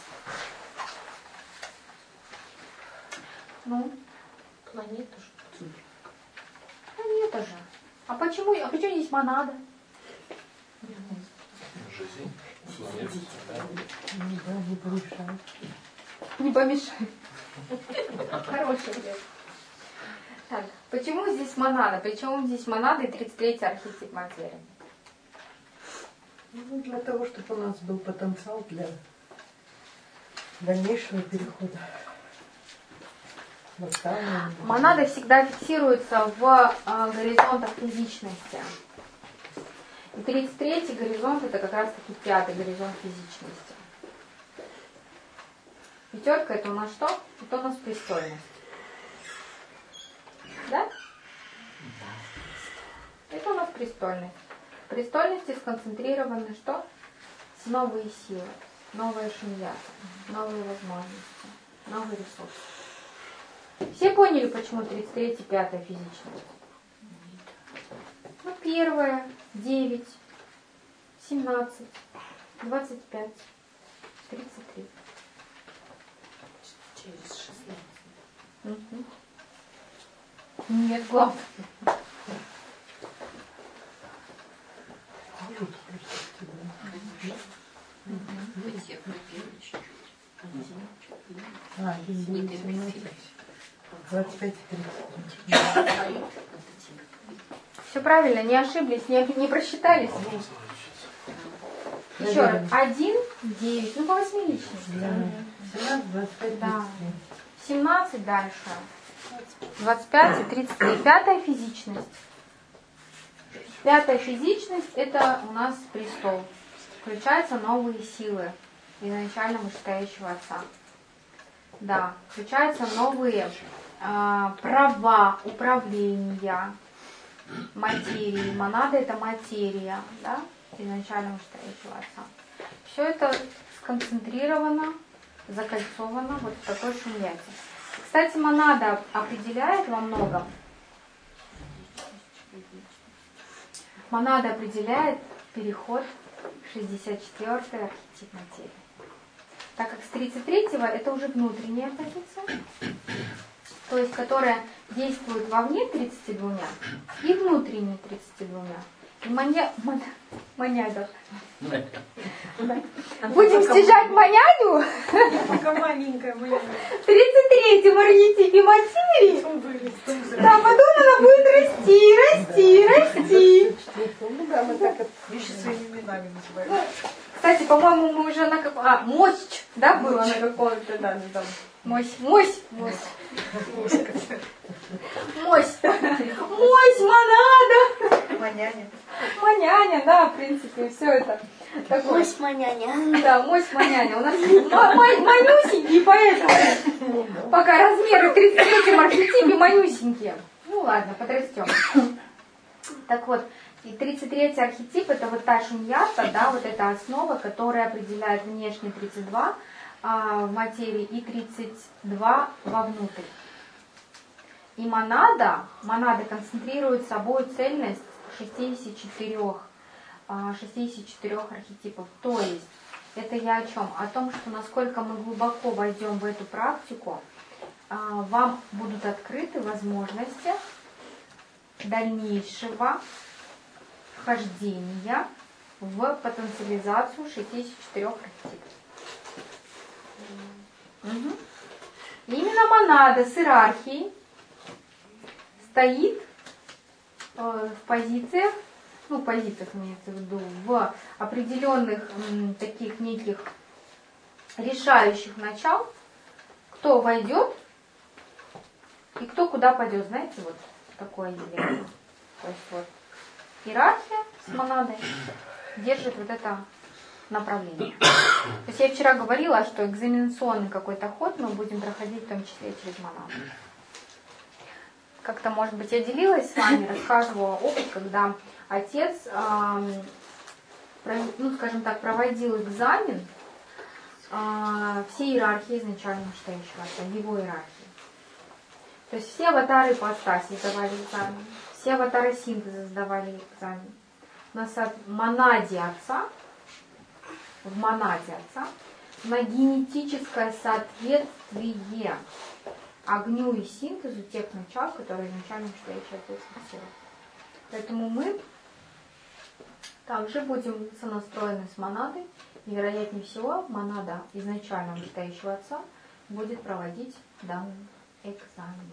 Ну? Планета же. Планета же. А почему здесь монада? Жизнь. Не помешает. Не помешает. Хороший ответ. Так, почему здесь монада? Почему здесь монада и 33-й архетип материи? Ну, для того, чтобы у нас был потенциал для дальнейшего перехода. Монада всегда фиксируется в горизонтах физичности. И 33-й горизонт это как раз таки 5-й горизонт физичности. 5 это у нас что? Это у нас престольность. Да? Это у нас престольность. В престольности сконцентрированы что? Новые силы, новая шуньята, новые возможности, новый ресурс. Все поняли, почему 33 и 5 физичность? Ну, 1, 9, 17, 25, 33. Через 16. Угу. Нет, главное. А, извините. 25-30. Все правильно, не ошиблись, не просчитались. Еще раз. 1, 9, ну по 8 личности. Да. 17, 25, 33. Да. 17 дальше. 25 и 33. Пятая физичность. Пятая физичность — это у нас престол. Включаются новые силы изначально вышестоящего Отца. Да, включаются новые права управления материей. Монада — это материя, да, изначально вышестоящего Отца. Все это сконцентрировано, закольцовано вот в такой шуньяте. Кстати, монада определяет во многом. Монада определяет переход в 64-й архетип материи. Так как с 33-го это уже внутренняя позиция, то есть которая действует вовне 32 и внутренне 32. И маняда. Будем стяжать манядю. Такая маленькая моя. 33-м архетипе материи. Да, потом она будет расти. Да, мы так вещи своими именами называем. Кстати, по-моему, мы уже на каком... мощь, да, было на каком-то, да. Мощь. Монада. Маняня, да, в принципе, все это. Мощь маняня. Да, мощь маняня. У нас манюсенькие, поэтому пока размеры 33-м архетипе манюсенькие. Ну ладно, подрастем. Так вот, и 33-й архетип — это вот та шуньята, да, вот эта основа, которая определяет внешне 32 в материи и 32 вовнутрь. И монада концентрирует собой цельность 64 архетипов. То есть, это я о чем? О том, что насколько мы глубоко войдем в эту практику, вам будут открыты возможности дальнейшего вхождения в потенциализацию 64 архетипов. Угу. Именно монада с иерархией стоит в позициях, имеется в виду, в определенных таких неких решающих начал, кто войдет и кто куда пойдет. Знаете, вот такое явление. То есть вот иерархия с монадой держит вот это направление. То есть я вчера говорила, что экзаменационный какой-то ход мы будем проходить в том числе через монаду. Как-то, может быть, я делилась с вами, рассказывала опыт, когда отец, скажем так, проводил экзамен всей иерархии изначально вышестоящего Отца, его иерархии. То есть все аватары ипостаси сдавали экзамен, все аватары синтеза сдавали экзамен. На монаде Отца, в монаде Отца, на генетическое соответствие огню и синтезу тех начал, которые изначально вышестоящий Отец спасибо. Поэтому мы также будем сонастроены с монадой, и, вероятнее всего, монада изначально вышестоящего Отца будет проводить данный экзамен.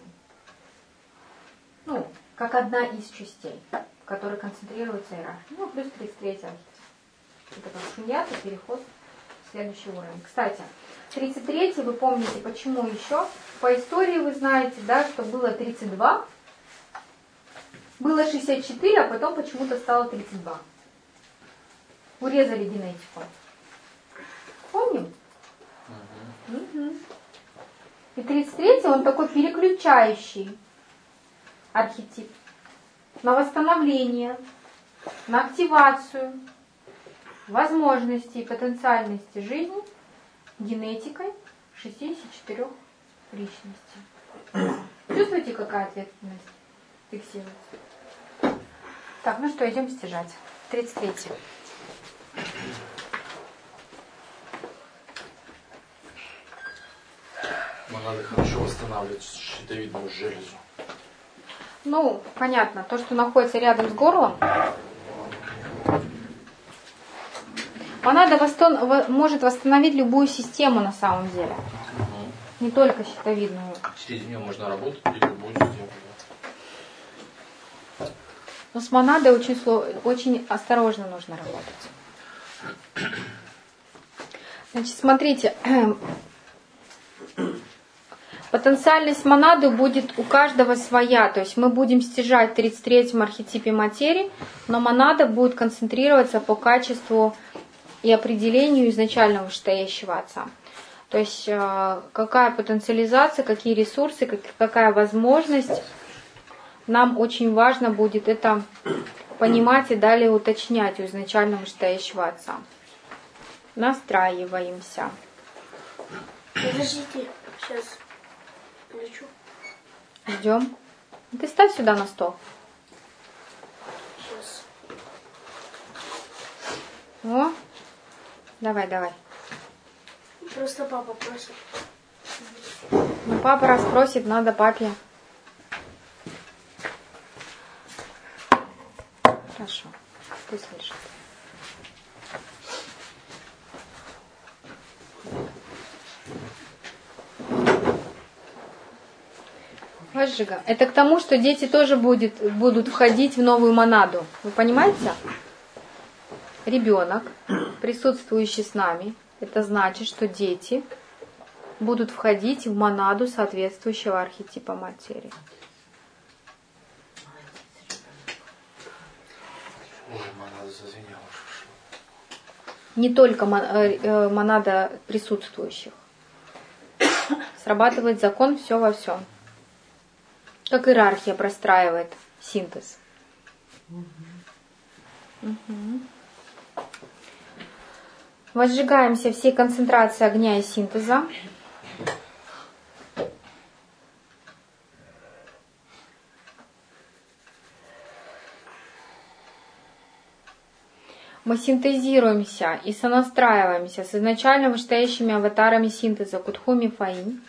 Как одна из частей, в которой концентрируется иерархия. Плюс 33 архетип. Это как шуньята, переход в следующий уровень. Кстати, 33-й, вы помните, почему еще? По истории вы знаете, да, что было 32, было 64, а потом почему-то стало 32. Урезали генетику. Помним? Угу. И 33-й, он такой переключающий архетип на восстановление, на активацию возможностей и потенциальности жизни генетикой 64 личностей. Чувствуете, какая ответственность фиксируется? Так, ну что, идем стяжать. 33-й. Надо хорошо восстанавливать щитовидную железу. Понятно, то, что находится рядом с горлом. Монада может восстановить любую систему на самом деле. Не только щитовидную. Через нее можно работать или любую систему. Но с монадой очень осторожно нужно работать. Значит, смотрите. Потенциальность монады будет у каждого своя, то есть мы будем стяжать в 33-м архетипе материи, но монада будет концентрироваться по качеству и определению изначально вышестоящего Отца. То есть какая потенциализация, какие ресурсы, какая возможность, нам очень важно будет это понимать и далее уточнять у изначально вышестоящего Отца. Настраиваемся. Подождите, сейчас включу. Ждем. Ты ставь сюда на стол. Сейчас. О, давай. Просто папа просит. Ну, папа раз просит, надо папе. Хорошо, пусть лежит. Возжига. Это к тому, что дети тоже будут входить в новую монаду. Вы понимаете? Ребенок, присутствующий с нами, это значит, что дети будут входить в монаду соответствующего архетипа материи. Ой, монада зазвенела. Не только монада присутствующих. Срабатывает закон все во всем. Как иерархия простраивает синтез. Угу. Возжигаемся всей концентрацией огня и синтеза. Мы синтезируемся и сонастраиваемся с изначально вышестоящими аватарами синтеза Кутхуми Фаинь.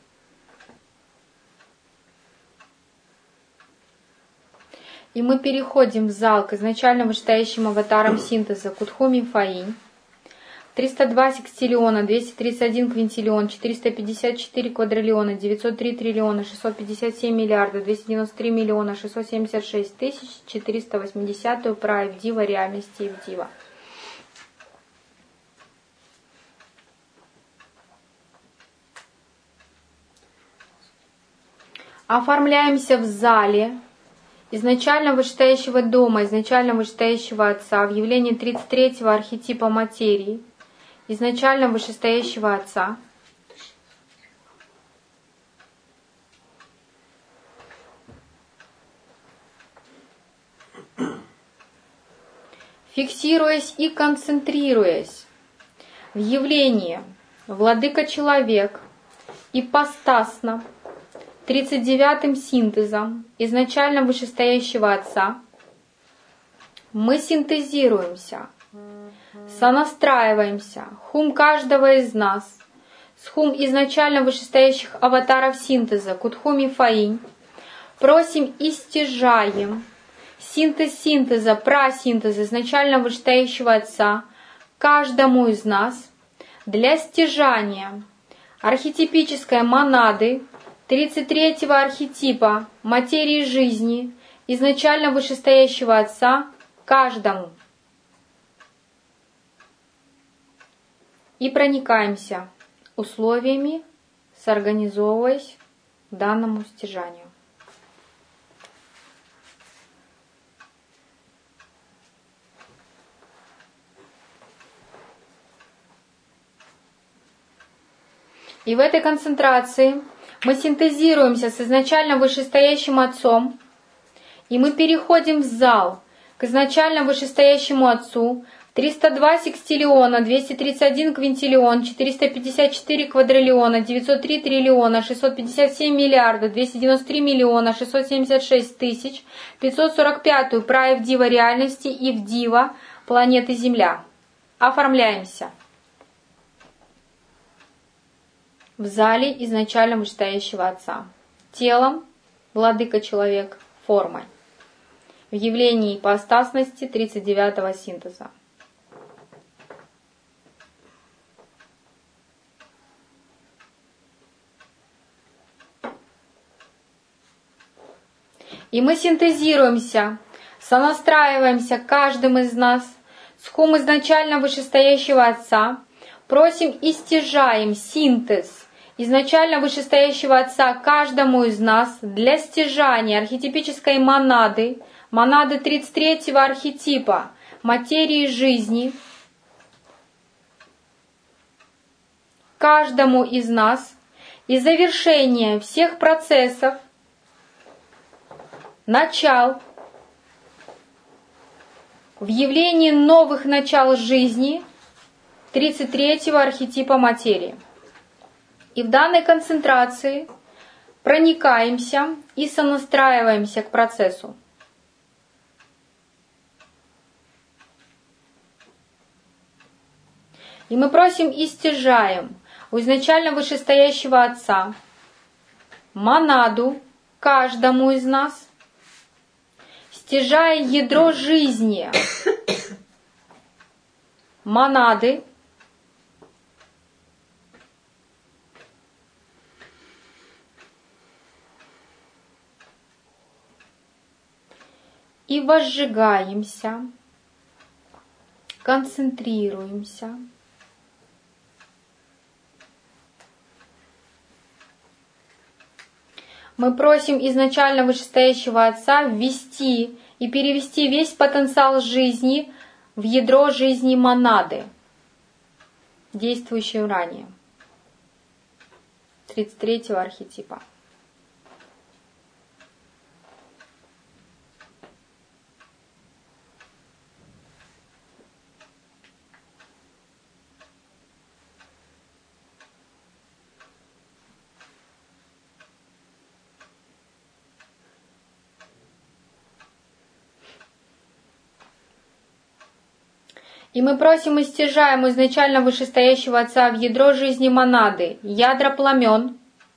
И мы переходим в зал к изначально вышестоящим аватарам синтеза Кутхуми Фаинь. 302 секстиллиона, 231 квинтиллион, 454 квадриллиона, 903 триллиона, 657 миллиардов, 293 миллиона, 676 тысяч, 480 прайв дива реальности и в дива. Оформляемся в зале изначально вышестоящего дома, изначально вышестоящего Отца, в явлении 33-го архетипа материи, изначально вышестоящего Отца. Фиксируясь и концентрируясь в явлении Владыка-человек ипостасно 39-м синтезом изначально вышестоящего Отца, мы синтезируемся, сонастраиваемся, хум каждого из нас, с хум изначально вышестоящих аватаров синтеза, Кутхуми Фаинь, просим и стяжаем синтез синтеза, прасинтеза изначально вышестоящего Отца каждому из нас для стяжания архетипической монады 33-го архетипа материи жизни изначально вышестоящего Отца каждому. И проникаемся условиями, соорганизовываясь к данному стяжанию. И в этой концентрации мы синтезируемся с изначально вышестоящим Отцом, и мы переходим в зал к изначально вышестоящему Отцу, 302 секстиллиона, 231 квинтиллион, 454 квадриллиона, 903 триллиона, 657 миллиардов, 293 миллиона, 676 тысяч, 545 прайв дива реальности и в дива планеты Земля. Оформляемся в зале изначально вышестоящего Отца, телом Владыка-человек, формой, в явлении ипостасности 39-го синтеза. И мы синтезируемся, сонастраиваемся каждым из нас с хум изначально вышестоящего Отца, просим и стяжаем синтез изначально вышестоящего Отца каждому из нас для стяжания архетипической монады, монады 33-го архетипа материи жизни, каждому из нас и завершения всех процессов, начал, в явлении новых начал жизни 33-го архетипа материи. И в данной концентрации проникаемся и сонастраиваемся к процессу. И мы просим и стяжаем у изначально вышестоящего Отца монаду каждому из нас, стяжая ядро жизни монады, и возжигаемся, концентрируемся. Мы просим изначально вышестоящего Отца ввести и перевести весь потенциал жизни в ядро жизни монады, действующей ранее, 33-го архетипа. И мы просим и стяжаем изначально вышестоящего Отца в ядро жизни монады, ядра пламен,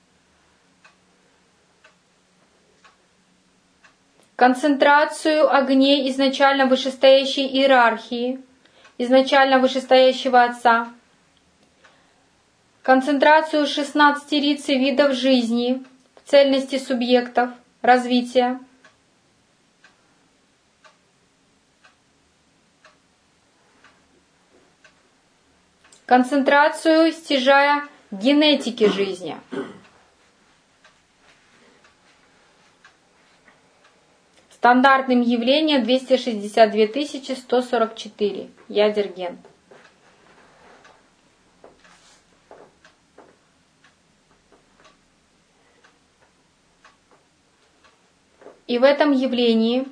концентрацию огней изначально вышестоящей иерархии, изначально вышестоящего Отца, концентрацию 16 рицей видов жизни, в цельности субъектов, развития, концентрацию, стяжая генетики жизни. Стандартным явлением 262 144 ядер ген. И в этом явлении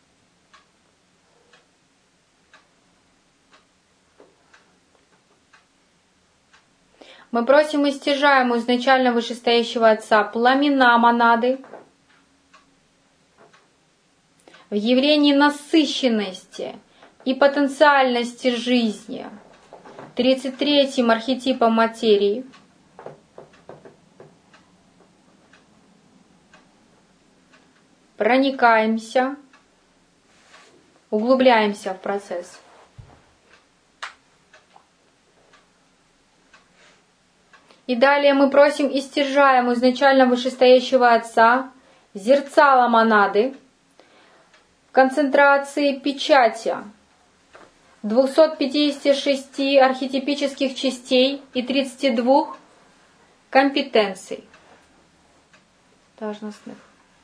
мы просим и стяжаем у изначально вышестоящего Отца пламена монады в явлении насыщенности и потенциальности жизни 33-м архетипом материи, проникаемся, углубляемся в процесс. И далее мы просим и стяжаем у изначально вышестоящего Отца зерцало монады в концентрации печати 256 архетипических частей и 32 компетенций должностных.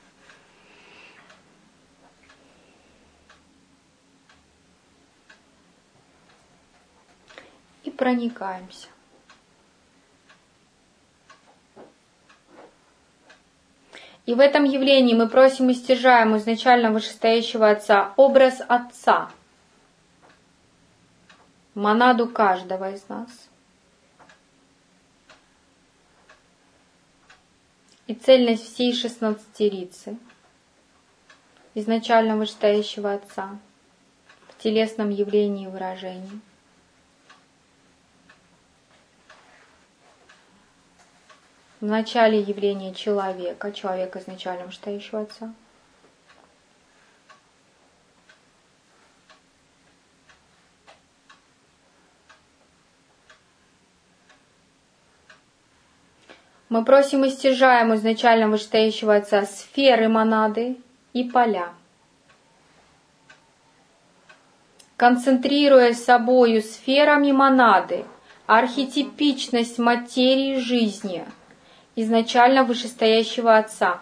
И проникаемся. И в этом явлении мы просим и стяжаем у изначально вышестоящего Отца образ Отца, монаду каждого из нас. И цельность всей 16-рицы, изначально вышестоящего Отца, в телесном явлении и выражении. В начале явления человека, человека изначально вышестоящего Отца. Мы просим и стяжаем у изначально вышестоящего Отца сферы монады и поля, концентрируя собою сферами монады архетипичность материи жизни изначально вышестоящего Отца.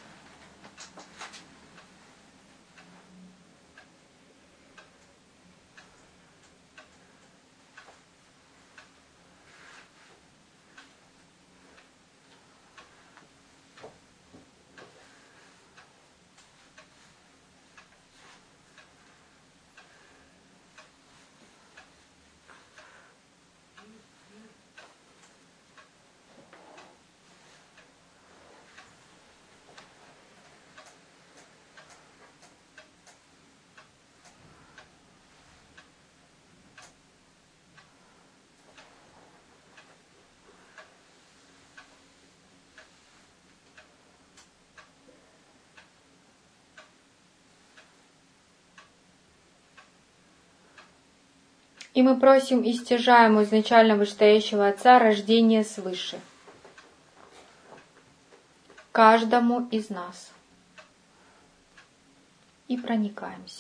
И мы просим и стяжаем у изначально вышестоящего Отца рождение свыше. Каждому из нас. И проникаемся.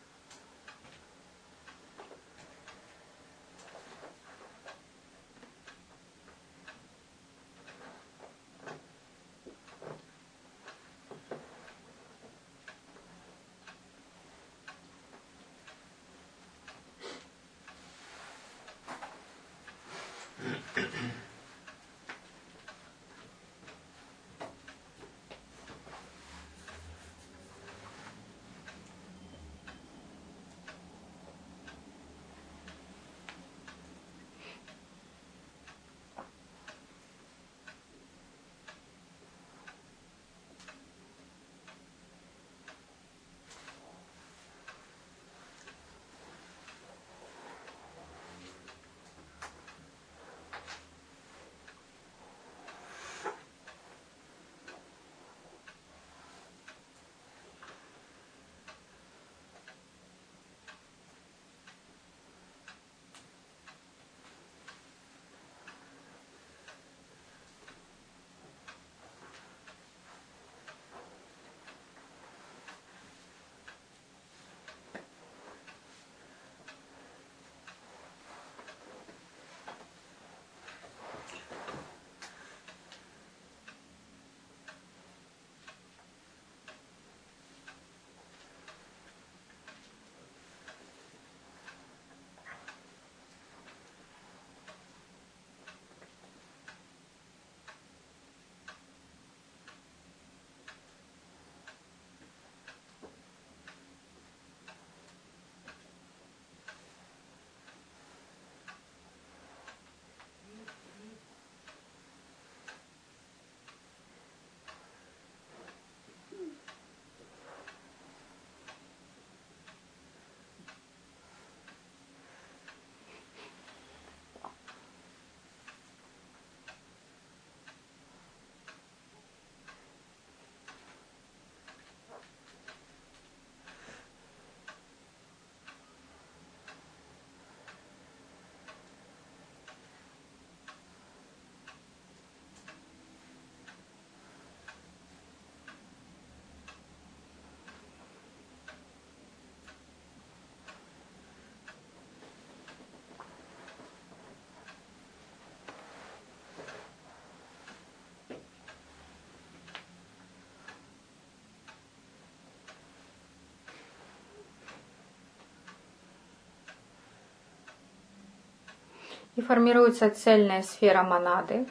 И формируется цельная сфера монады.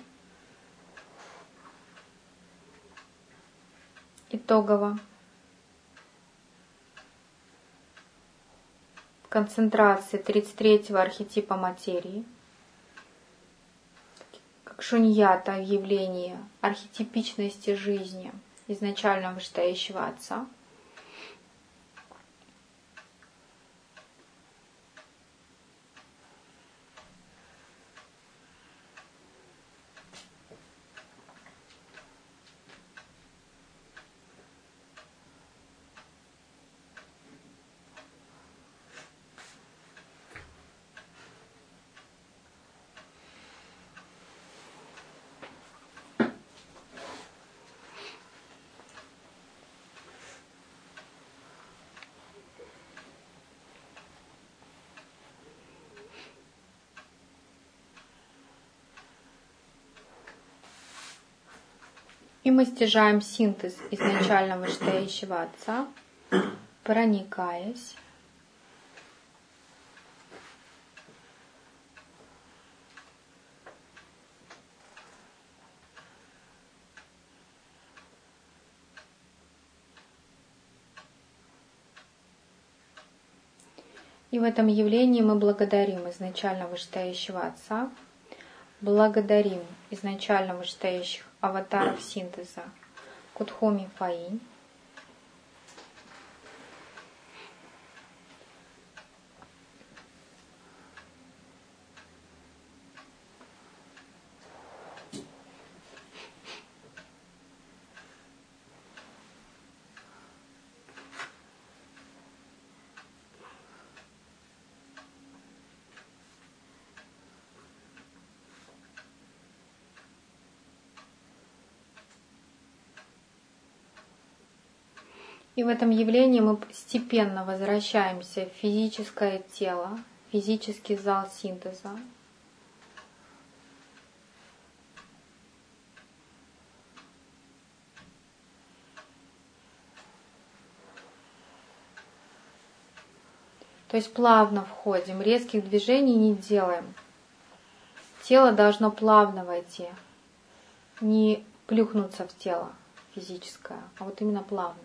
Итогово. В концентрации 33-го архетипа материи. Как шуньята в явлении архетипичности жизни изначально вышестоящего Отца. И мы стяжаем синтез изначально вышестоящего Отца, проникаясь. И в этом явлении мы благодарим изначально вышестоящего Отца, благодарим изначально вышестоящих аватаров синтеза Кудхоми Фаинь, и в этом явлении мы постепенно возвращаемся в физическое тело, физический зал синтеза. То есть плавно входим, резких движений не делаем. Тело должно плавно войти, не плюхнуться в тело физическое, а вот именно плавно.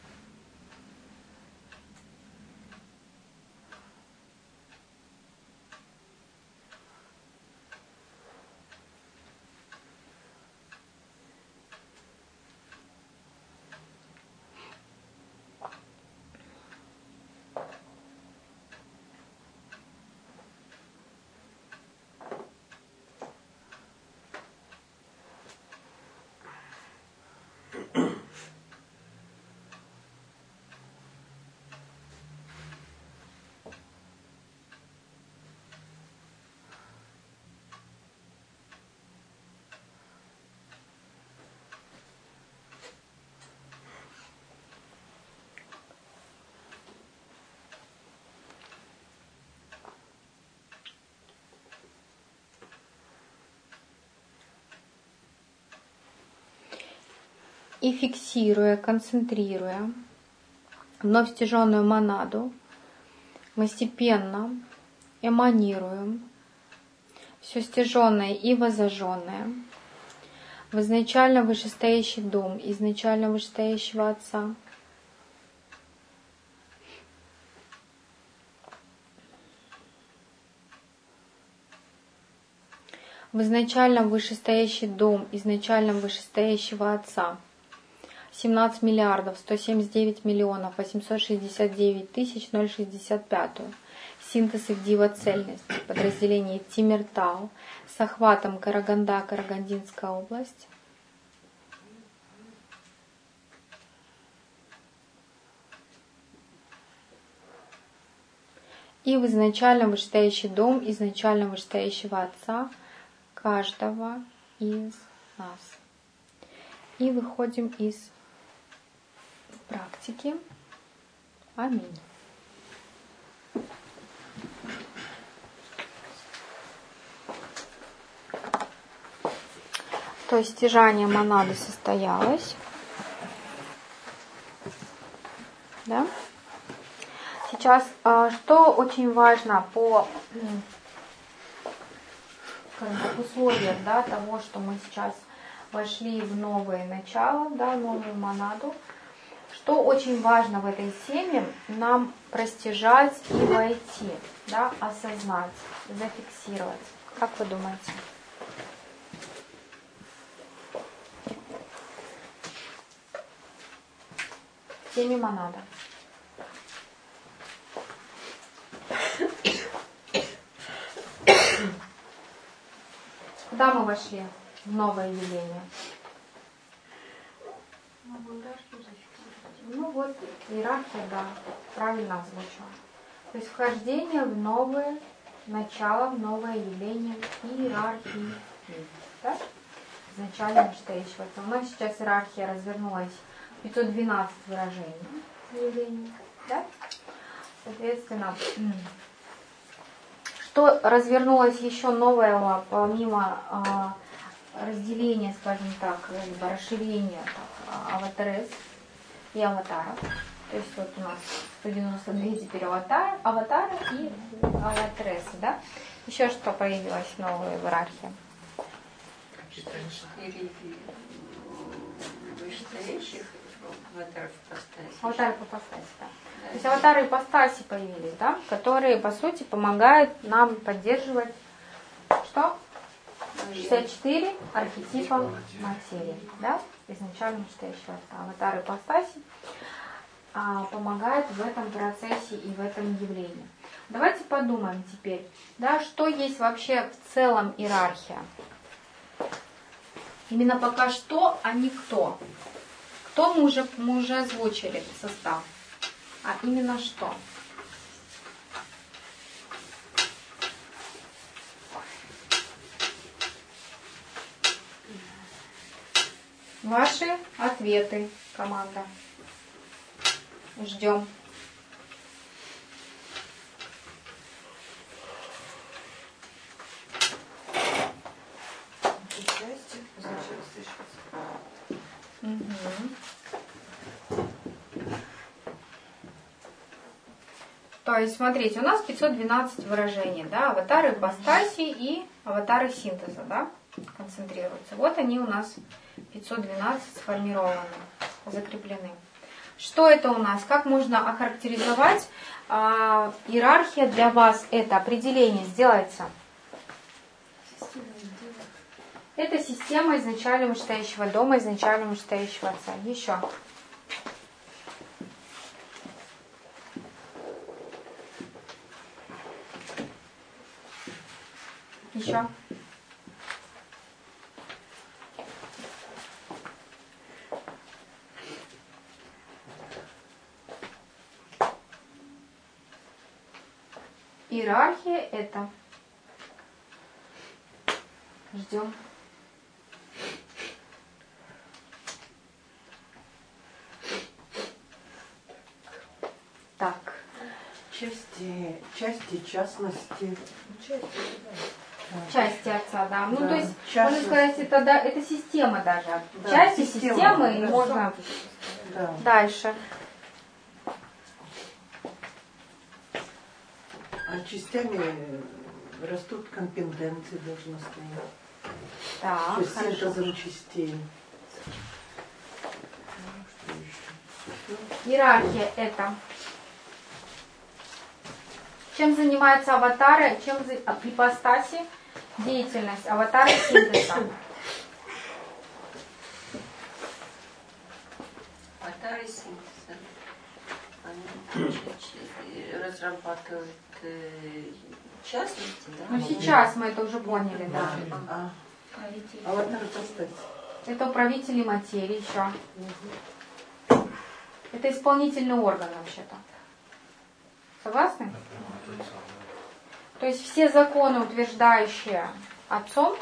И фиксируя, концентрируя вновь стяженную монаду, мы постепенно эманируем все стяженное и возожженное в изначально вышестоящий дом, изначально вышестоящего Отца. В изначально вышестоящий дом, изначально вышестоящего Отца. 17 миллиардов 179 миллионов 869 тысяч 065. Синтез их дива-цельности. Подразделение Тимиртау с охватом Караганда, Карагандинская область. И в изначально вышестоящий дом, изначально вышестоящего Отца каждого из нас. И выходим из практики. Аминь. То есть стяжание монады состоялось. Да? Сейчас, что очень важно по условиям, да, того, что мы сейчас вошли в новое начало, да, новую монаду. Что очень важно в этой теме, нам простяжать и войти, да, осознать, зафиксировать. Как вы думаете? В теме монада. Куда мы вошли в новое явление? Ну вот, иерархия, да, правильно озвучила. То есть вхождение в новое начало, в новое явление иерархии. Да? Изначально вышестоящего. У нас сейчас иерархия развернулась 512 выражений явлений. Да? Соответственно, что развернулось еще новое, помимо разделение, скажем так, либо расширение аватарес и аватаров. То есть вот у нас 192 теперь аватары и аватаресы, да? Еще что появилось новое в иерархии? 4 вышестоящих аватаров ипостаси. Аватары по ипостаси, да. То есть аватары ипостаси появились, да, которые, по сути, помогают нам поддерживать что? 64 архетипа материи, да, изначально вышестоящего отца. Аватары ипостаси помогают в этом процессе и в этом явлении. Давайте подумаем теперь, да, что есть вообще в целом иерархия. Именно пока что, а не кто. Кто мы уже озвучили состав. А именно что? Ваши ответы, команда. Ждем. То есть, смотрите, у нас 512 выражений, да, аватары ипостаси и аватары синтеза, да, концентрируются. Вот они у нас 512 сформированы, закреплены. Что это у нас? Как можно охарактеризовать? Иерархия для вас, это определение сделается. Это система изначально вышестоящего дома, изначально вышестоящего отца. Еще. Еще. Иерархия это. Ждем. Так. Части, частности. Части отца, да. Ну, Да, то есть, частности. можно сказать, это, да, это система даже. Да, Части система, системы, и да. можно Да. дальше. А частями растут компетенции должностные. Так, То есть хорошо. синтезом частей. Иерархия это. Чем занимаются аватары, чем ипостаси, деятельность аватара синтеза. Аватары синтеза. Они разрабатывают частности, да? Ну сейчас мы это уже поняли, да. Аватар ипостаси. Это управители материи еще. Это исполнительный орган вообще-то. Согласны? То есть все законы, утверждающие отцом,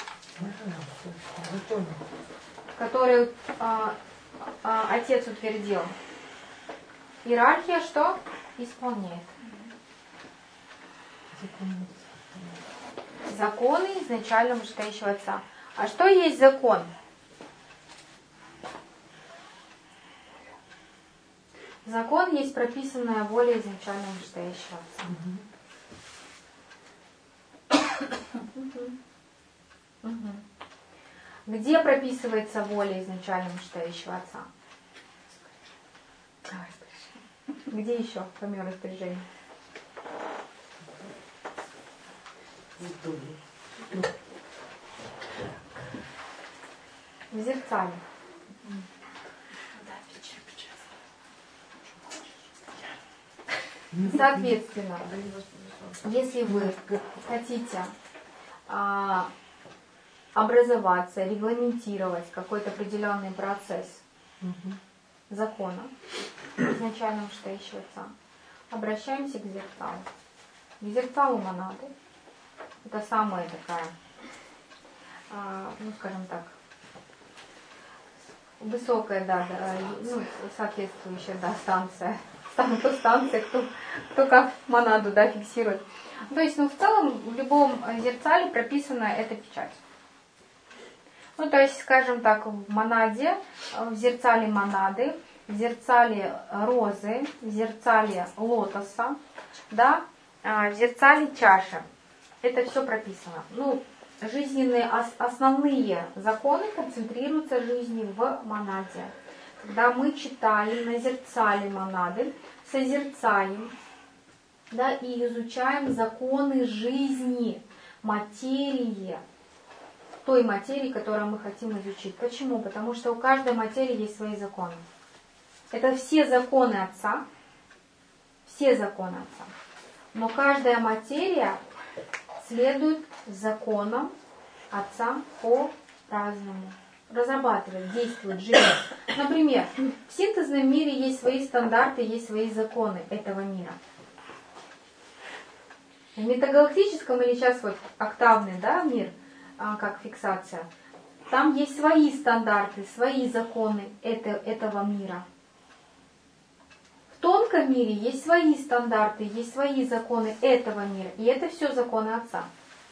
которые отец утвердил, иерархия что? Исполняет. Законы изначально вышестоящего отца. А что есть закон? Закон есть прописанная воля изначально вышестоящего отца. Где прописывается воля изначально вышестоящего отца? Где еще, помимо распоряжения? В зеркале. Соответственно, если вы хотите образоваться, регламентировать какой-то определенный процесс закона, изначально вышестоящего отца, обращаемся к зеркалу. К зеркалу монады. Это самая такая, ну скажем так, высокая, да, ну, соответствующая, да, станция. Кто станция, кто как монаду, да, фиксирует. То есть, ну, в целом, в любом зеркале прописана эта печать. Ну, то есть, скажем так, в монаде, в зерцале монады, в зерцале розы, в зерцале лотоса, да, в зерцале чаши. Это все прописано. Ну, жизненные, основные законы концентрируются в жизни в монаде. Когда мы читаем на зерцале монады, созерцаем, да, и изучаем законы жизни, материи, той материи, которую мы хотим изучить. Почему? Потому что у каждой материи есть свои законы. Это все законы Отца, все законы Отца. Но каждая материя следует законам Отца по-разному. Разрабатывает, действует, живет. Например, в синтезном мире есть свои стандарты, есть свои законы этого мира. В метагалактическом или сейчас вот октавный, да, мир, как фиксация, там есть свои стандарты, свои законы этого мира. В тонком мире есть свои стандарты, есть свои законы этого мира. И это все законы Отца.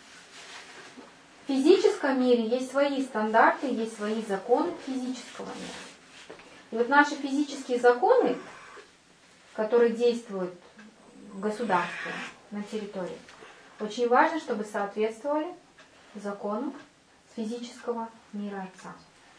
В физическом мире есть свои стандарты, есть свои законы физического мира. И вот наши физические законы, которые действуют в государстве, на территории, очень важно, чтобы соответствовали закону физического мира Отца.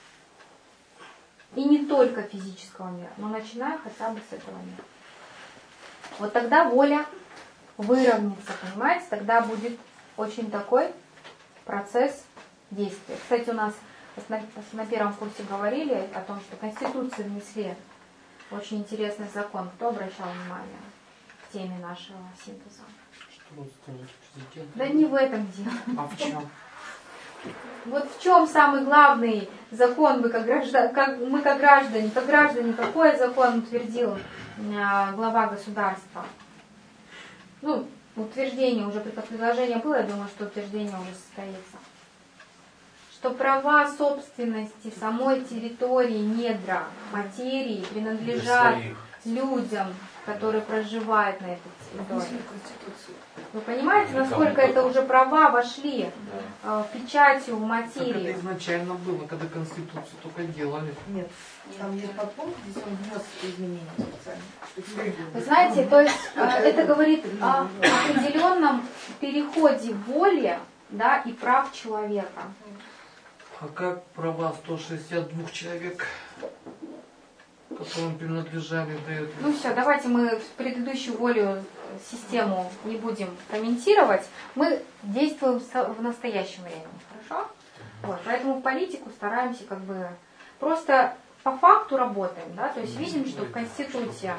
И не только физического мира, но начиная хотя бы с этого мира. Вот тогда воля выровняется, понимаете? Тогда будет очень такой процесс действия. Кстати, у нас на первом курсе говорили о том, что Конституцию внесли очень интересный закон. Кто обращал внимание к теме нашего синтеза? Что скажет президент? Да не в этом дело. А в чем? Вот в чем самый главный закон мы как граждане, какой закон утвердил глава государства? Ну, утверждение уже, предложение было, я думаю, что утверждение уже состоится. Что права собственности самой территории, недра, материи принадлежат людям, которые проживают на этой территории. Вы понимаете, насколько это уже права вошли печатью в материю? Так это изначально было, когда Конституцию только делали. Нет, там есть подпункт, здесь он внес изменения специально. Вы знаете, то есть это говорит о определенном переходе воли, да, и прав человека. А как права 162 человек, которым принадлежали до этого? Ну все, давайте мы предыдущую волю, систему не будем комментировать. Мы действуем в настоящем времени, хорошо? Вот, поэтому в политику стараемся как бы просто по факту работаем, да, то есть видим, что в Конституции.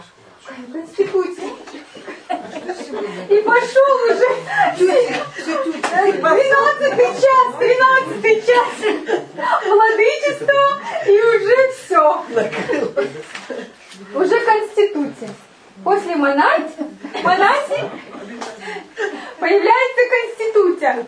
И пошел уже 13 час владычество, и уже все. Уже Конституция. После монади появляется Конституция.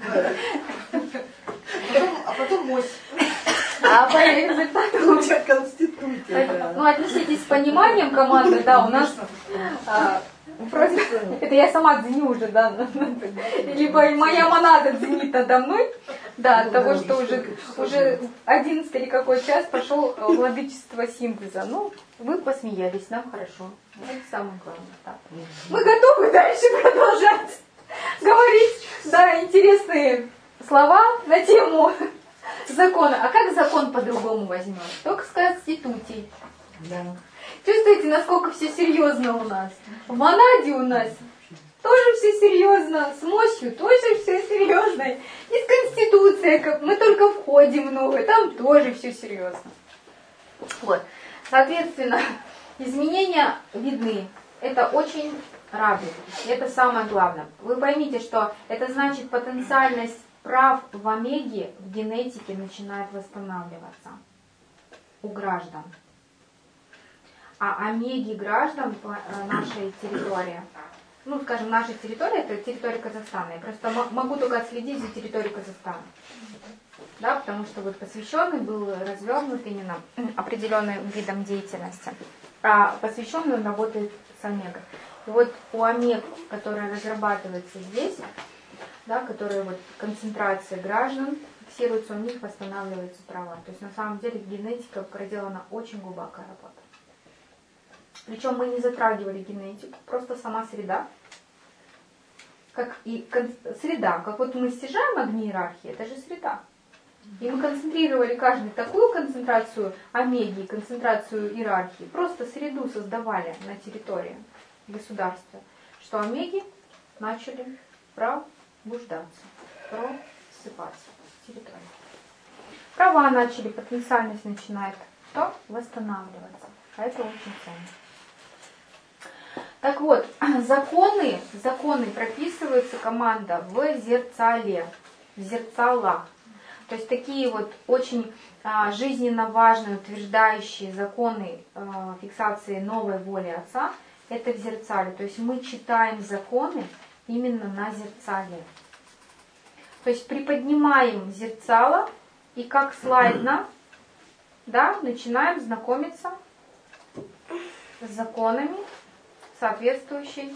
А потом мощь. А по результату Конституция. Ну, отнеситесь с пониманием, команда, да, у нас просто, это я сама ценю уже, да, либо моя монада ценит надо мной, да, от того, что уже 11 или какой час пошел владычество синтеза. Ну, вы посмеялись, нам хорошо. Это самое главное. Так. Мы готовы дальше продолжать говорить, да, интересные слова на тему закона. А как закон по-другому возьмешь? Только с Конституцией. Да. Чувствуете, насколько все серьезно у нас? В монаде у нас тоже все серьезно, с мощью тоже все серьезно. И с Конституцией, как мы только входим в новое, там тоже все серьезно. Вот. Соответственно, изменения видны. Это очень радует. Это самое главное. Вы поймите, что это значит, потенциальность прав в омеге в генетике начинает восстанавливаться у граждан. А омеги граждан по нашей территории, ну, скажем, наша территория, это территория Казахстана. Я просто могу только отследить за территорией Казахстана. Да, потому что вот посвященный был развернут именно определенным видом деятельности. А посвященный он работает с омегой. И вот у омег, которая разрабатывается здесь, да, которая вот концентрация граждан фиксируется у них, восстанавливаются права. То есть на самом деле генетика проделана очень глубокая работа. Причем мы не затрагивали генетику, просто сама среда. Как и среда, как вот мы стяжаем огни иерархии, это же среда. И мы концентрировали каждый такую концентрацию омеги, концентрацию иерархии, просто среду создавали на территории государства, что омеги начали пробуждаться, просыпаться в территории. Права начали, потенциальность начинает что? Восстанавливаться. А это очень ценно. Так вот, законы прописываются команда в зерцале, в зерцалах. То есть такие вот очень жизненно важные, утверждающие законы фиксации новой воли Отца, это в зерцале. То есть мы читаем законы именно на зерцале. То есть приподнимаем зерцало и как слайдно, да, начинаем знакомиться с законами соответствующей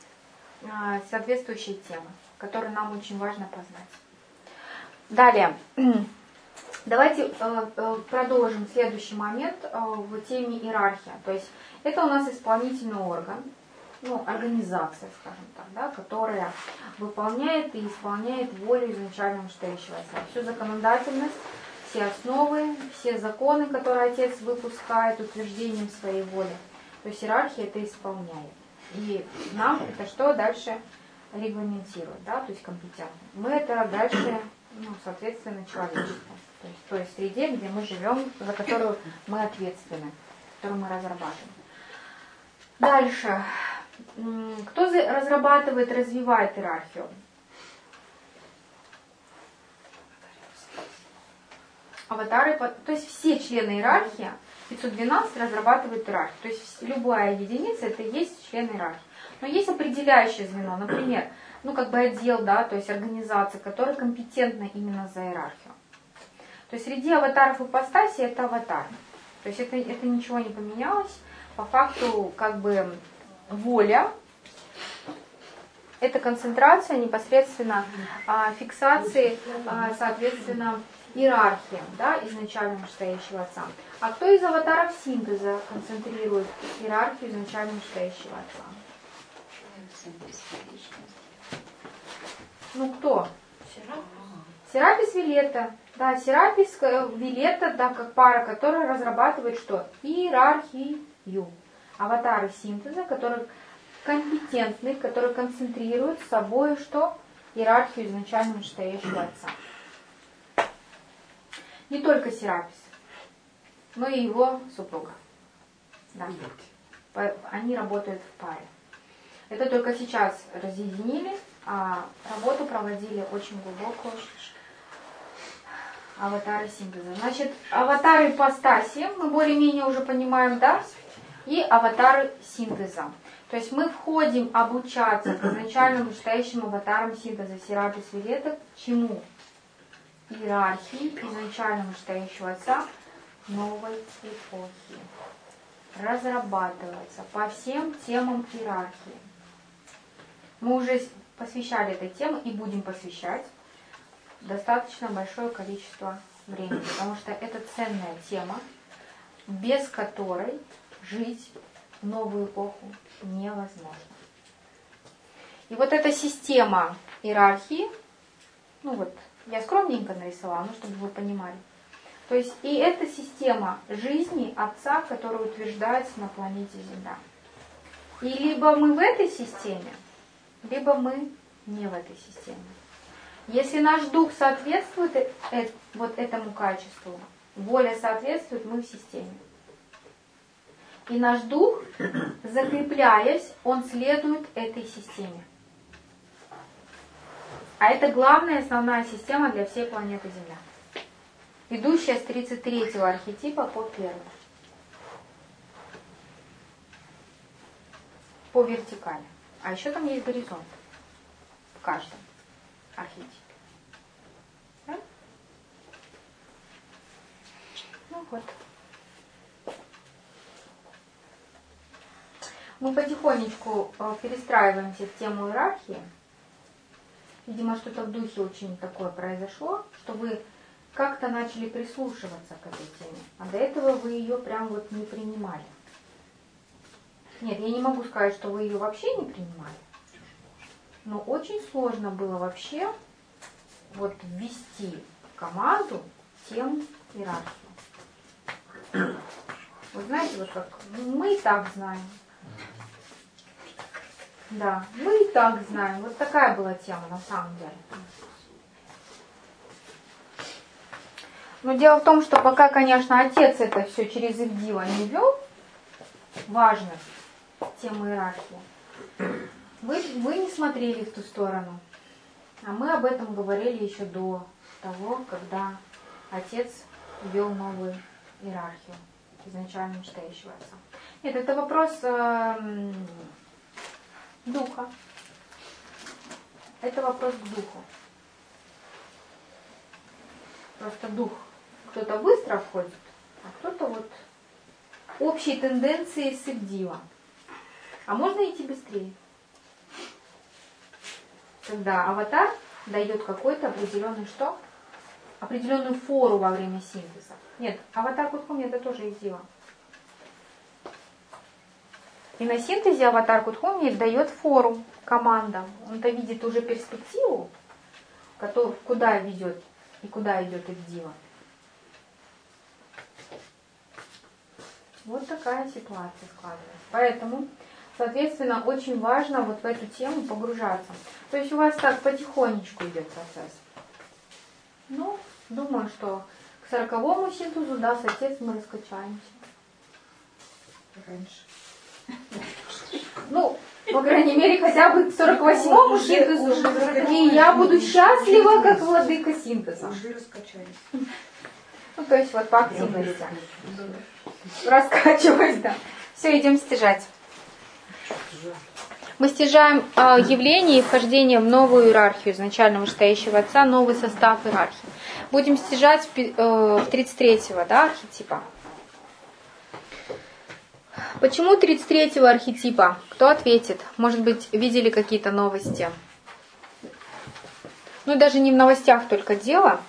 темы, которые нам очень важно познать. Далее, давайте продолжим следующий момент в теме иерархия. То есть это у нас исполнительный орган, ну, организация, скажем так, да, которая выполняет и исполняет волю изначально стоящего Отца. Всю законодательность, все основы, все законы, которые Отец выпускает утверждением своей воли. То есть иерархия это исполняет. И нам это что дальше регламентирует, да, то есть компетентно. Мы это дальше, ну, соответственно, человечеству. То есть в той среде, где мы живем, за которую мы ответственны, которую мы разрабатываем. Дальше. Кто разрабатывает, развивает иерархию? Аватары, то есть все члены иерархии, 512 разрабатывает иерархию. То есть любая единица это и есть член иерархии. Но есть определяющее звено, например, ну как бы отдел, да, то есть организация, которая компетентна именно за иерархию. То есть среди аватаров ипостаси это аватар. То есть это ничего не поменялось. По факту как бы воля это концентрация непосредственно фиксации, соответственно, иерархии, да, изначально вышестоящего Отца. А кто из аватаров синтеза концентрирует иерархию изначально вышестоящего Отца? Ну кто? Серапис Вилета. Да, Серапис Вилета, да, как пара, которая разрабатывает что? Иерархию. Аватары синтеза, которые компетентны, которые концентрируют с собой что? Иерархию изначально вышестоящего Отца. Не только Серапис, но и его супруга. Да. Они работают в паре. Это только сейчас разъединили, а работу проводили очень глубокую аватары синтеза. Значит, аватары ипостаси, мы более-менее уже понимаем, да? И аватары синтеза. То есть мы входим обучаться к изначально вышестоящим аватарам синтеза Серапис Вилета. Чему? Иерархии изначально вышестоящего Отца новой эпохи. Разрабатывается по всем темам иерархии. Мы уже посвящали этой теме и будем посвящать достаточно большое количество времени, потому что это ценная тема, без которой жить в новую эпоху невозможно. И вот эта система иерархии, ну вот, я скромненько нарисовала, ну, чтобы вы понимали. То есть и это система жизни Отца, которая утверждается на планете Земля. И либо мы в этой системе, либо мы не в этой системе. Если наш дух соответствует вот этому качеству, воля соответствует, мы в системе. И наш дух, закрепляясь, он следует этой системе. А это главная, основная система для всей планеты Земля. Идущая с 33-го архетипа по 1-й. По вертикали. А еще там есть горизонт. В каждом архетипе. Да? Ну вот. Мы потихонечку перестраиваемся в тему иерархии. Видимо, что-то в духе очень такое произошло, что вы как-то начали прислушиваться к этой теме. А до этого вы ее прям вот не принимали. Нет, я не могу сказать, что вы ее вообще не принимали. Но очень сложно было вообще вот ввести в команду тему иерархию. Вы знаете, вот как мы и так знаем. Да, мы и так знаем. Вот такая была тема на самом деле. Но дело в том, что пока, конечно, отец это все через Ивдива не вел, важность темы иерархии, вы не смотрели в ту сторону. А мы об этом говорили еще до того, когда отец ввел новую иерархию изначально настоящего отца. Нет, это вопрос духа. Это вопрос к духу. Просто дух кто-то быстро входит, а кто-то вот общие тенденции с Ивдива. А можно идти быстрее. Когда аватар дает какой-то определенный что? Определенную фору во время синтеза. Нет, аватар Кутхуми это тоже Ивдива. И на синтезе аватар Кутхуми дает фору командам. Он-то видит уже перспективу, куда ведет и куда идет Ивдива. Вот такая ситуация складывается. Поэтому, соответственно, очень важно вот в эту тему погружаться. То есть у вас так потихонечку идет процесс. Ну, думаю, что к 40-му синтезу, да, с отец мы раскачаемся. Раньше. Ну, по крайней мере, хотя бы к 48-му синтезу. И я буду счастлива, как владыка синтеза. Уже раскачались. Ну, то есть вот по активности. Раскачиваюсь, да. Все, идем стяжать. Мы стяжаем явление и вхождение в новую иерархию изначально вышестоящего отца, новый состав иерархии. Будем стяжать в 33-го, да, архетипа. Почему 33-го архетипа? Кто ответит? Может быть, видели какие-то новости? Ну, даже не в новостях только дело.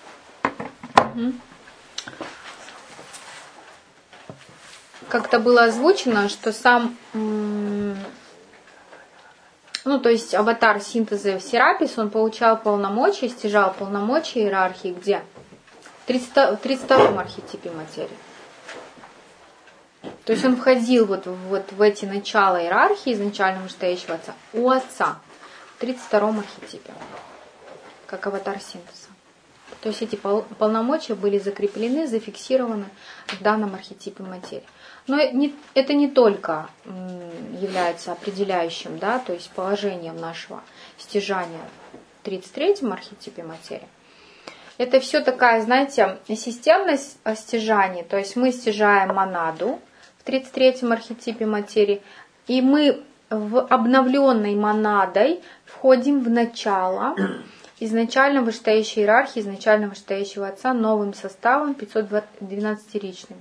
Как-то было озвучено, что сам, ну, то есть аватар синтеза Серапис, он получал полномочия, стяжал полномочия иерархии где? В 32-м архетипе материи. То есть он входил вот в эти начала иерархии изначально вышестоящего отца у отца в 32-м архетипе, как аватар синтеза. То есть эти полномочия были закреплены, зафиксированы в данном архетипе материи. Но это не только является определяющим, да, то есть положением нашего стяжания в 33-м архетипе материи. Это все такая, знаете, системность стяжания. То есть мы стяжаем монаду в 33-м архетипе материи, и мы в обновленной монадой входим в начало изначально вышестоящей иерархии, изначально вышестоящего отца новым составом 512-ричным.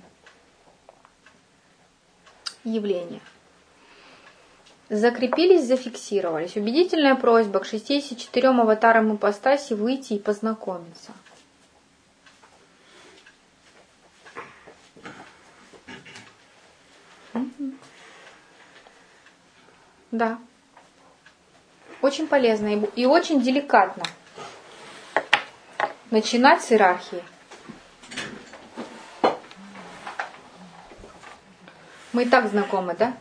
Явления. Закрепились, зафиксировались. Убедительная просьба к 64 аватарам ипостаси выйти и познакомиться. Да. Очень полезно и очень деликатно начинать с иерархии. Мы и так знакомы, да?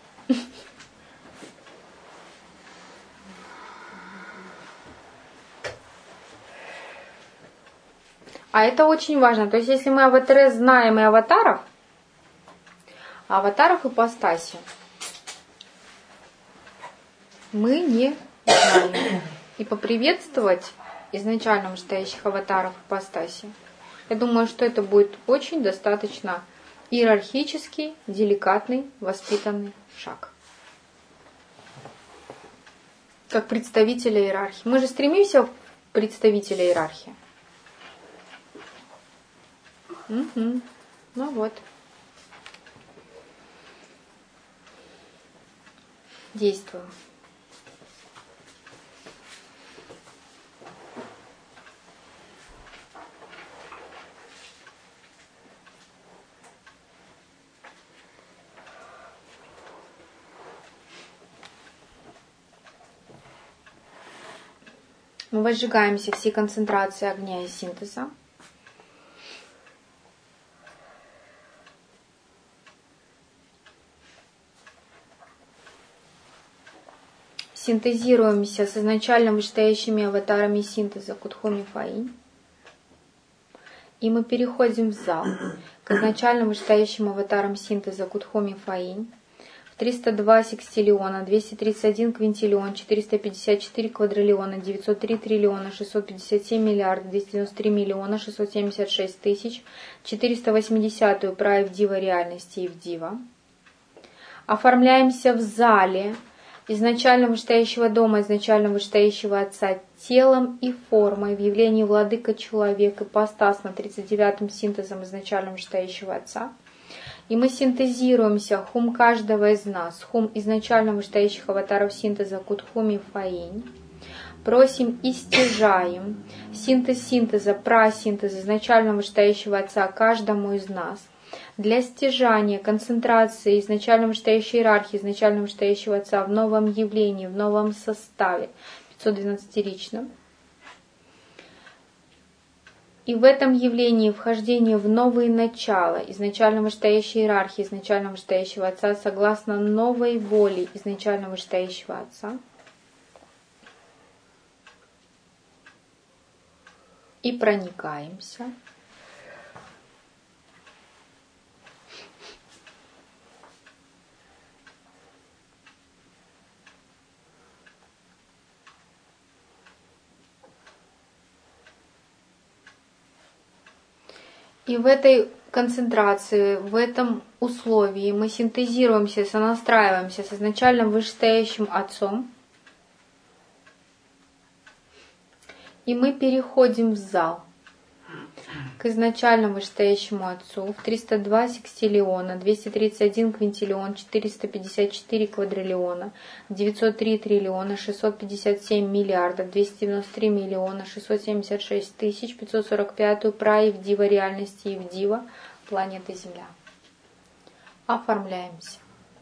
А это очень важно. То есть, если мы аватары знаем и аватаров ипостаси, мы не знаем. И поприветствовать изначально вышестоящих аватаров ипостаси, я думаю, что это будет очень достаточно иерархический, деликатный, воспитанный шаг. Как представителя иерархии. Мы же стремимся в представителя иерархии. Угу. Ну вот. Действуем. Мы возжигаемся всей концентрации огня и синтеза. Синтезируемся с изначально вышестоящими аватарами синтеза Кудхуми Фаинь. И мы переходим в зал к изначально вышестоящим аватарам синтеза Кудхуми Фаинь. 302 секстиллиона, 231 квинтиллион, 454 квадриллиона, 903 триллиона, 657 миллиардов, 293 миллиона, 676 тысяч, 480-ю прайв дива реальности и в дива. Оформляемся в зале изначально вышестоящего дома, изначально вышестоящего Отца, телом и формой в явлении владыка человек, ипостас над 39-м синтезом изначально вышестоящего Отца. И мы синтезируемся, хум каждого из нас, хум изначально вышестоящих аватаров синтеза Кудхуми Фаинь. Просим и стяжаем синтез синтеза, прасинтез изначально вышестоящего Отца каждому из нас. Для стяжания, концентрации изначально вышестоящей иерархии, изначально вышестоящего Отца в новом явлении, в новом составе, 512-ричном. И в этом явлении вхождение в новые начала, изначально вышестоящей иерархии, изначально вышестоящего Отца, согласно новой воле изначально вышестоящего Отца. И проникаемся. И в этой концентрации, в этом условии мы синтезируемся, сонастраиваемся с изначальным вышестоящим Отцом. И мы переходим в зал к изначальному вышестоящему Отцу в 302 секстиллиона, 231 квинтиллион, 454 квадриллиона, 903 триллиона, 657 миллиардов, 293 миллиона, 676 тысяч, 545-ю праив дива реальности и в дива планеты Земля. Оформляемся.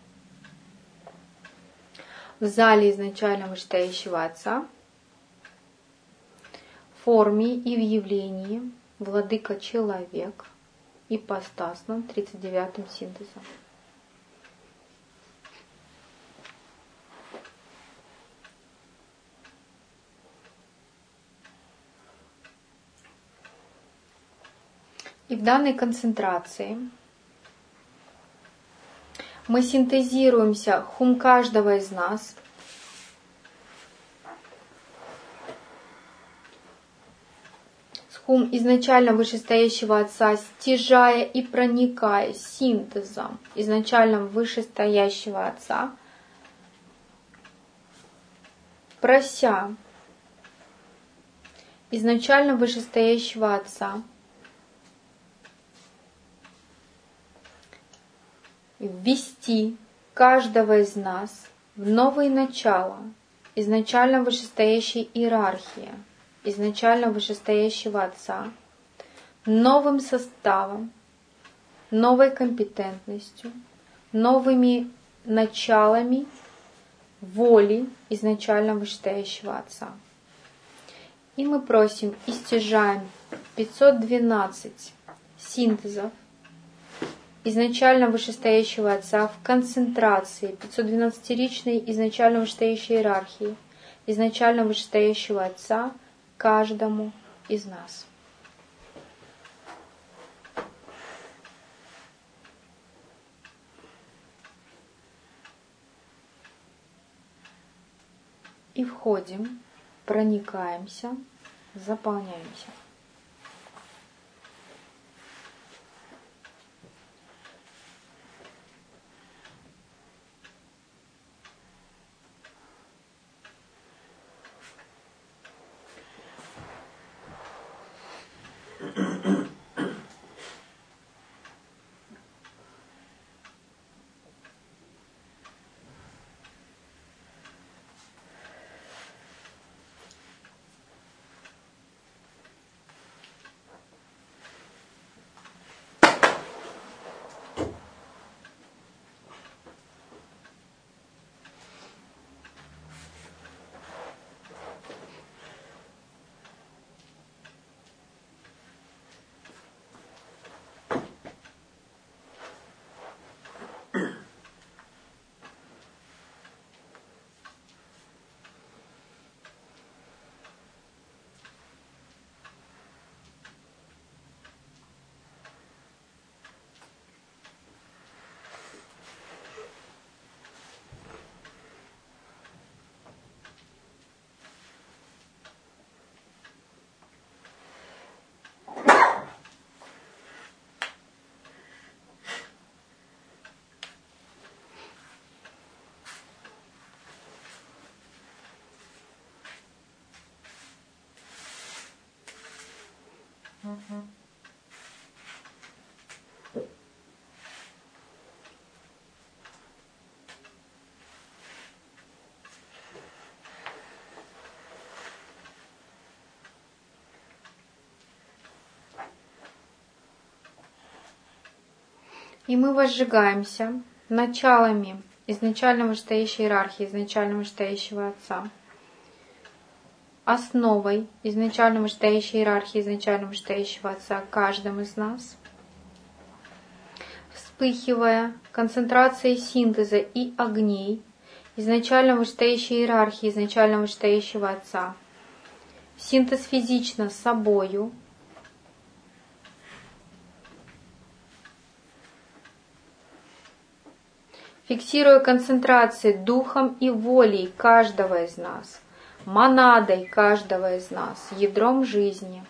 В зале изначально вышестоящего Отца, в форме и в явлении владыка человек, ипостасным 39-м синтезом. И в данной концентрации мы синтезируемся хум каждого из нас хум изначально вышестоящего Отца, стяжая и проникая синтезом изначально вышестоящего Отца, прося изначально вышестоящего Отца ввести каждого из нас в новые начала изначально вышестоящей иерархии, изначально вышестоящего Отца, новым составом, новой компетентностью, новыми началами воли изначально вышестоящего Отца. И мы просим и стяжаем 512 синтезов изначально вышестоящего Отца в концентрации 512-ричной изначально вышестоящей иерархии, изначально вышестоящего Отца каждому из нас. И входим, проникаемся, заполняемся. И мы возжигаемся началами изначально вышестоящей иерархии, изначально вышестоящего Отца, основой изначально вышестоящей иерархии, изначально вышестоящего Отца каждым из нас, вспыхивая концентрацией синтеза и огней изначально вышестоящей иерархии, изначально вышестоящего Отца, синтез физично с собою, фиксируя концентрации духом и волей каждого из нас, монадой каждого из нас, ядром жизни.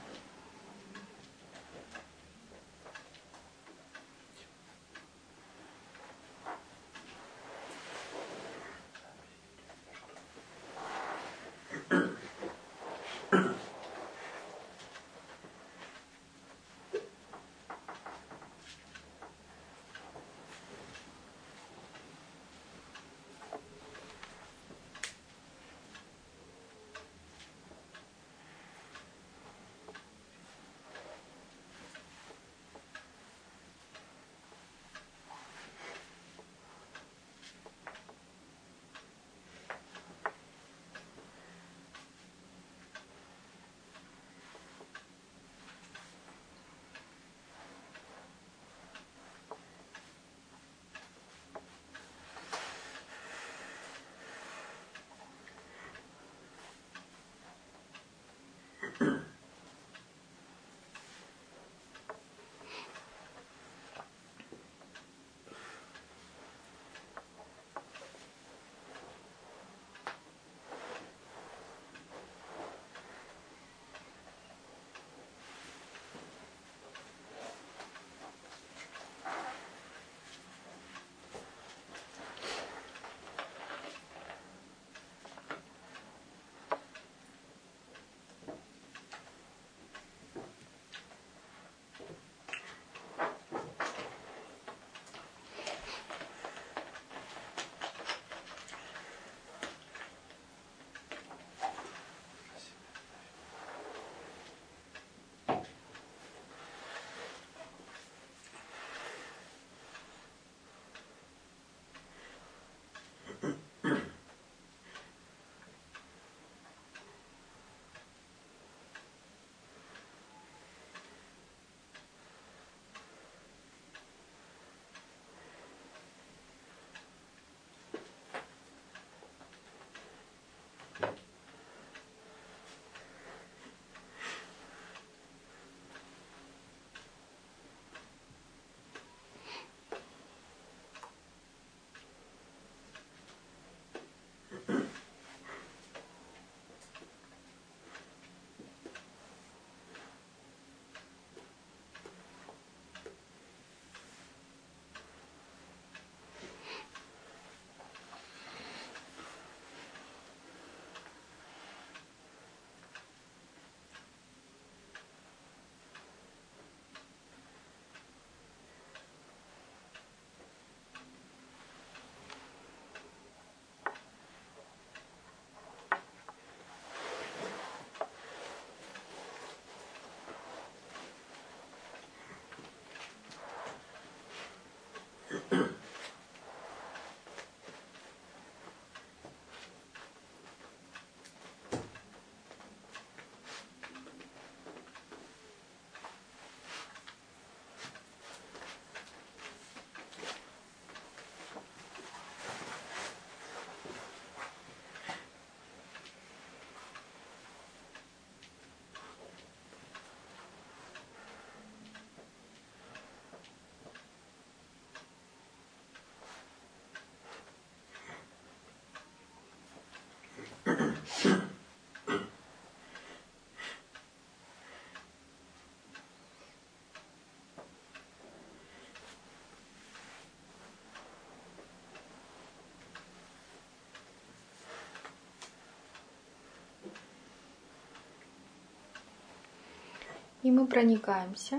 И мы проникаемся.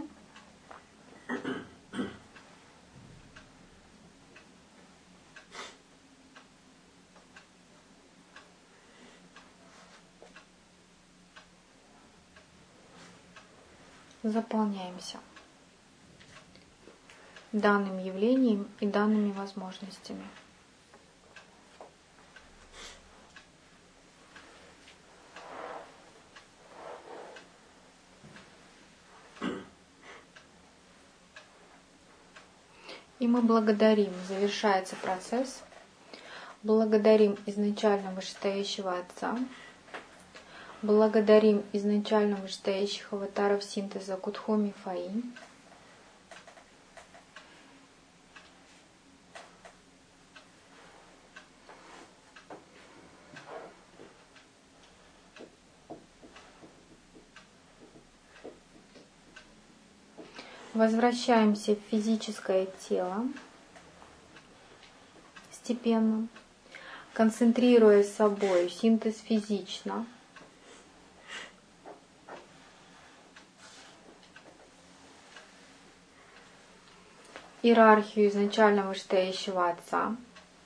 Заполняемся данным явлением и данными возможностями. И мы благодарим, завершается процесс, благодарим изначально вышестоящего Отца, благодарим изначально вышестоящих аватаров синтеза Кудхоми Фаинь, возвращаемся в физическое тело постепенно, концентрируя собой синтез физично. Иерархию изначально вышестоящего Отца.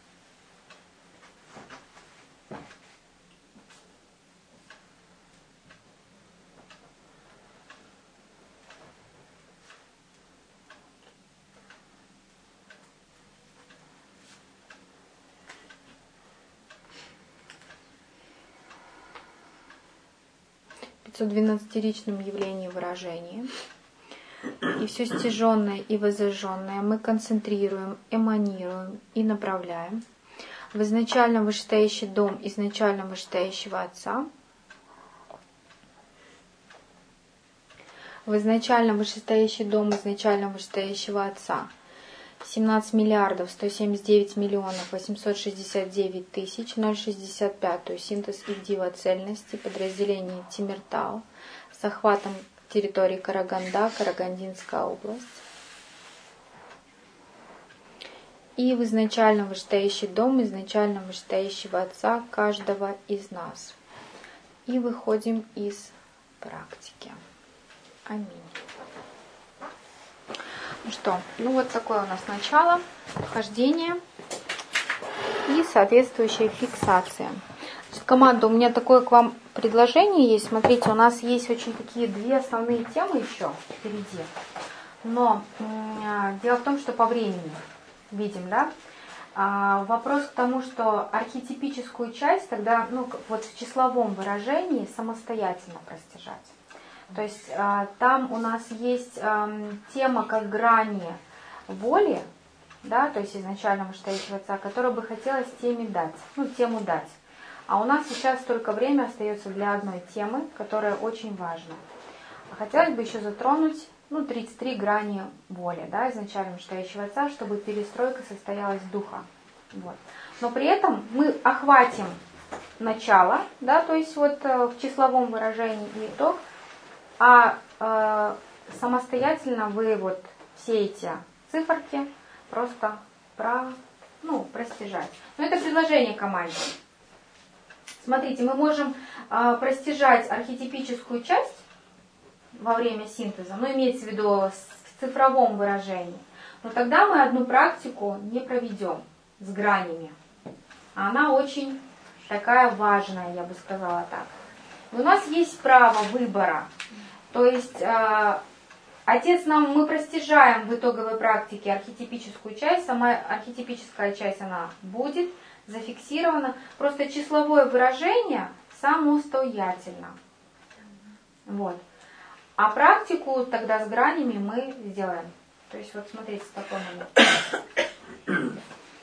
В 512-ричном явлении выражения. И все стяженное и воззажженное мы концентрируем, эманируем и направляем в изначально вышестоящий дом изначально вышестоящего Отца, в изначально вышестоящий дом изначально вышестоящего Отца 17 миллиардов 179 миллионов 869 тысяч 065 синтез Ивдива цельности подразделение Тимиртау с охватом территории Караганда, Карагандинская область. И в изначально вышестоящий дом изначально вышестоящего Отца каждого из нас. И выходим из практики. Аминь. Ну что, вот такое у нас начало, вхождение и соответствующая фиксация. Значит, команда, у меня такое к вам предложение есть. Смотрите, у нас есть очень такие две основные темы еще впереди. Но дело в том, что по времени видим, да? Вопрос к тому, что архетипическую часть тогда, вот в числовом выражении самостоятельно простяжать. То есть там у нас есть тема как грани воли, да, то есть изначально вышестоящего Отца, которую бы хотелось тему дать. А у нас сейчас только время остается для одной темы, которая очень важна. Хотелось бы еще затронуть 33 грани воли, да, изначально вышестоящего Отца, чтобы перестройка состоялась духа. Вот. Но при этом мы охватим начало, да, то есть вот в числовом выражении и итог, а самостоятельно вы вот все эти циферки просто простяжать. Но это предложение команде. Смотрите, мы можем простяжать архетипическую часть во время синтеза, имеется в виду в цифровом выражении. Но тогда мы одну практику не проведем с гранями. Она очень такая важная, я бы сказала так. У нас есть право выбора. То есть мы простяжаем в итоговой практике архетипическую часть, сама архетипическая часть она будет зафиксирована, просто числовое выражение самостоятельно. Вот. А практику тогда с гранями мы сделаем. То есть вот смотрите, такой момент.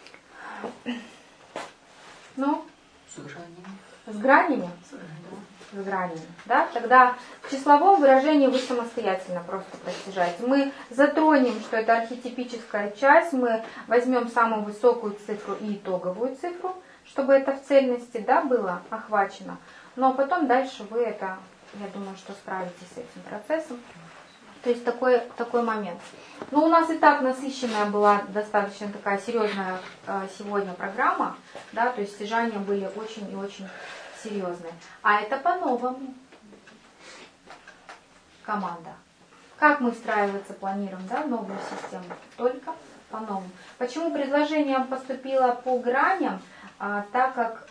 С гранями? С гранями. Да? Тогда в числовом выражении вы самостоятельно просто простяжаете. Мы затронем, что это архетипическая часть, мы возьмем самую высокую цифру и итоговую цифру, чтобы это в цельности, да, было охвачено. Но потом дальше вы это, я думаю, что справитесь с этим процессом. То есть такой момент. У нас и так насыщенная была достаточно такая серьезная сегодня программа, да, то есть стяжания были очень и очень серьезные. А это по-новому. команда. Как мы встраиваться планируем, да, в новую систему? Только по-новому. Почему предложение поступило по граням? Так как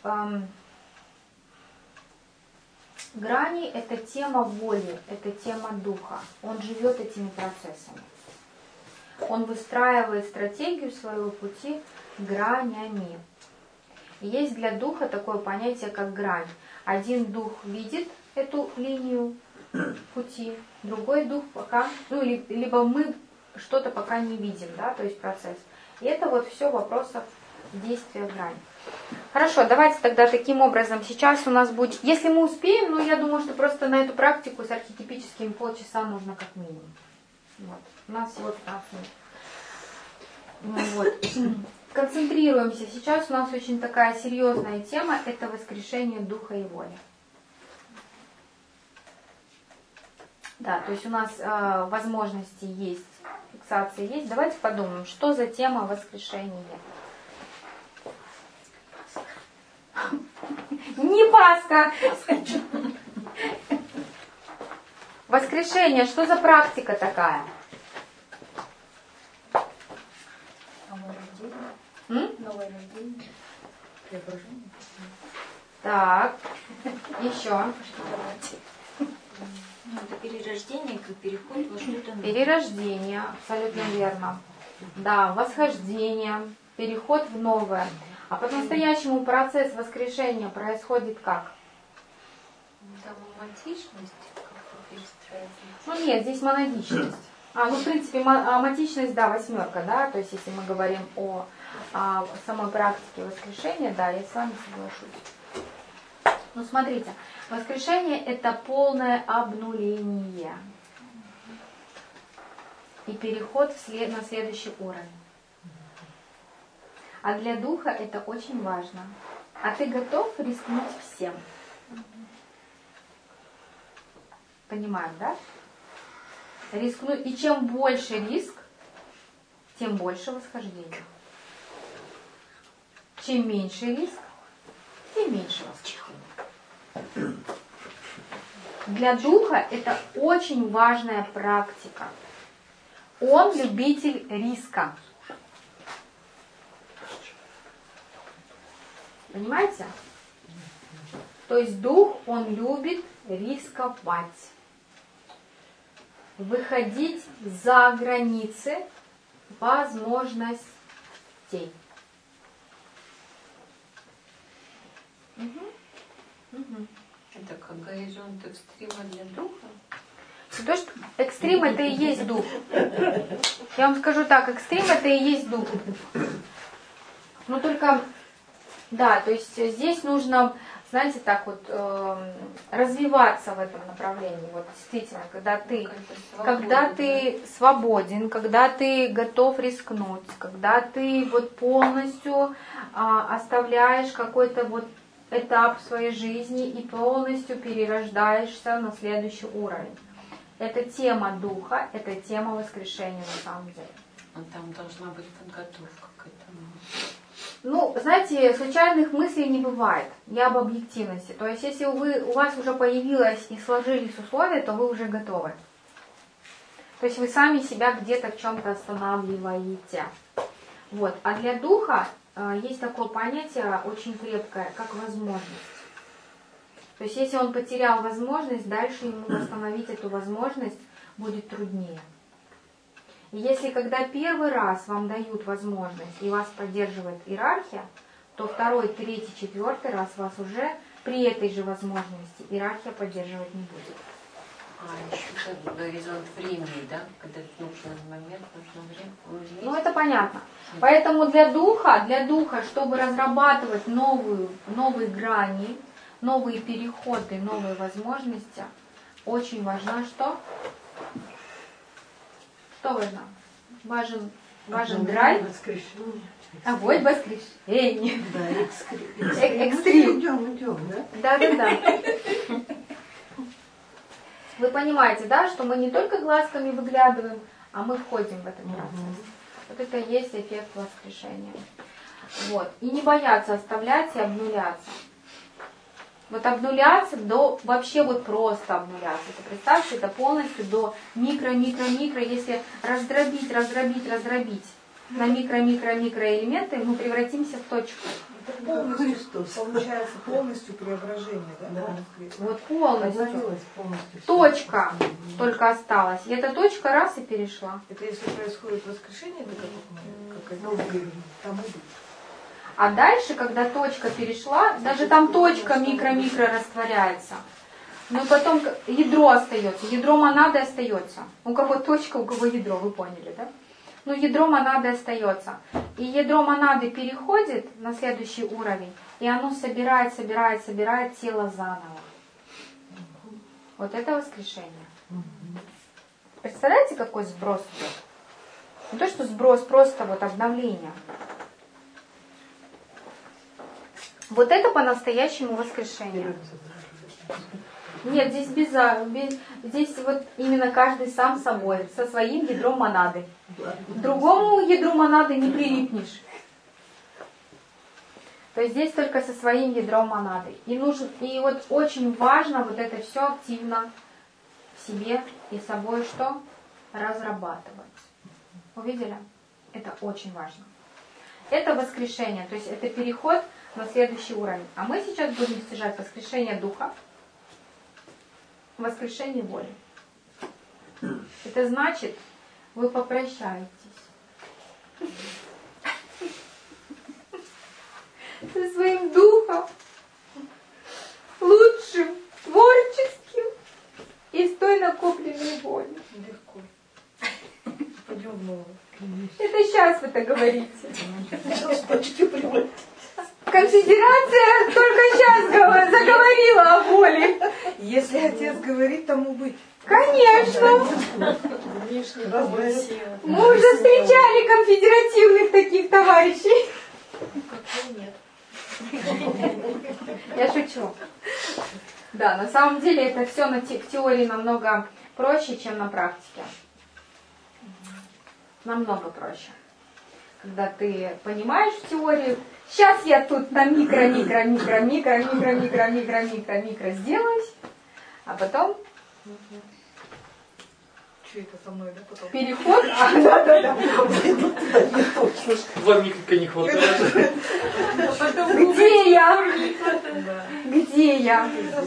грани – это тема воли, это тема духа. Он живет этими процессами. Он выстраивает стратегию своего пути гранями. И есть для духа такое понятие, как грань. Один дух видит эту линию пути, другой дух пока, либо мы что-то пока не видим, да, то есть процесс. И это вот все вопросов действия грани. Хорошо, давайте тогда таким образом. Сейчас у нас будет, если мы успеем, но я думаю, что просто на эту практику с архетипическими полчаса нужно как минимум. Вот. У нас всего 15 минут. Вот. Концентрируемся. Сейчас у нас очень такая серьезная тема, это воскрешение духа и воли. Да, то есть у нас возможности есть, фиксация есть. Давайте подумаем, что за тема воскрешения. Не Пасха! Воскрешение, что за практика такая? Новое рождение. Преображение. Так, еще. Это перерождение, как переход во что-то новое. Перерождение, абсолютно верно. Да, восхождение, переход в новое. А по-настоящему процесс воскрешения происходит как? Там романтичность как-то перестраивается. Ну нет, здесь монадичность. В принципе, аматичность, да, 8, да, то есть если мы говорим о самой практике воскрешения, да, я с вами соглашусь. Ну смотрите, воскрешение это полное обнуление и переход на следующий уровень. А для духа это очень важно. А ты готов рискнуть всем? Понимаем, да? Рискнуть. И чем больше риск, тем больше восхождения. Чем меньше риск, тем меньше восхождения. Для духа это очень важная практика. Он любитель риска. Понимаете? То есть дух, он любит рисковать. Выходить за границы возможностей. Это как горизонт экстрима для духа? То, что экстрим это и есть дух. Я вам скажу так, экстрим это и есть дух. Но только, да, то есть здесь нужно, знаете, так вот, развиваться в этом направлении. Вот действительно, когда ты свободен, когда ты готов рискнуть, когда ты вот полностью оставляешь какой-то вот этап своей жизни и полностью перерождаешься на следующий уровень. Это тема духа, это тема воскрешения на самом деле. А там должна быть подготовка к этому. Ну, знаете, случайных мыслей не бывает. Я об объективности. То есть, если у вас уже появилось и сложились условия, то вы уже готовы. То есть, вы сами себя где-то в чем-то останавливаете. Вот. А для духа есть такое понятие очень крепкое, как возможность. То есть, если он потерял возможность, дальше ему восстановить эту возможность будет труднее. И если когда первый раз вам дают возможность и вас поддерживает иерархия, то второй, третий, четвертый раз вас уже при этой же возможности иерархия поддерживать не будет. Еще как горизонт времени, да? Когда нужен момент, нужно время. Ну это понятно. Поэтому для духа, чтобы разрабатывать новые грани, новые переходы, новые возможности, очень важно что? Что важно? Важен драйв, огонь, воскрешение. Да, экстрим. Идем, да? Да. Вы понимаете, да, что мы не только глазками выглядываем, а мы входим в этот процесс. Вот это и есть эффект воскрешения. Вот. И не бояться оставлять и обнуляться. Вот обнуляться до, вообще вот просто обнуляться. Это, представьте, это полностью до микро-микро-микро, если раздробить на микро-микро-микро элементы, мы превратимся в точку. Это полностью, получается, полностью преображение, да? Вот полностью. Точка только осталась. И эта точка раз и перешла. Это если происходит воскрешение, то как тому быть. А дальше, когда точка перешла, даже там точка микро-микро растворяется. Но потом ядро остается, ядро монады остается. У кого точка, у кого ядро, вы поняли, да? Но ядро монады остается. И ядро монады переходит на следующий уровень, и оно собирает тело заново. Вот это воскрешение. Представляете, какой сброс идет? Не то, что сброс, просто вот обновление. Вот это по-настоящему воскрешение. Нет, здесь здесь вот именно каждый сам собой, со своим ядром монады. К другому ядру монады не прилипнешь. То есть здесь только со своим ядром монады. И вот очень важно вот это все активно в себе и собой что? Разрабатывать. Увидели? Это очень важно. Это воскрешение, то есть это переход на следующий уровень. А мы сейчас будем достижать воскрешение духа, воскрешение воли. Это значит, вы попрощаетесь со своим духом, лучшим, творческим и с той накопленной болью. Легко. Пойдем в новое. Это сейчас вы так говорите. Конфедерация только сейчас заговорила о боли. Если отец говорит, тому быть. Конечно. Мы уже встречали конфедеративных таких товарищей. Я шучу. Да, на самом деле это все в теории намного проще, чем на практике. Намного проще. Когда ты понимаешь в теории, сейчас я тут на микро сделаюсь, а потом Что это со мной, да, потом? переход. Да. Вам никак не хватает. Где я?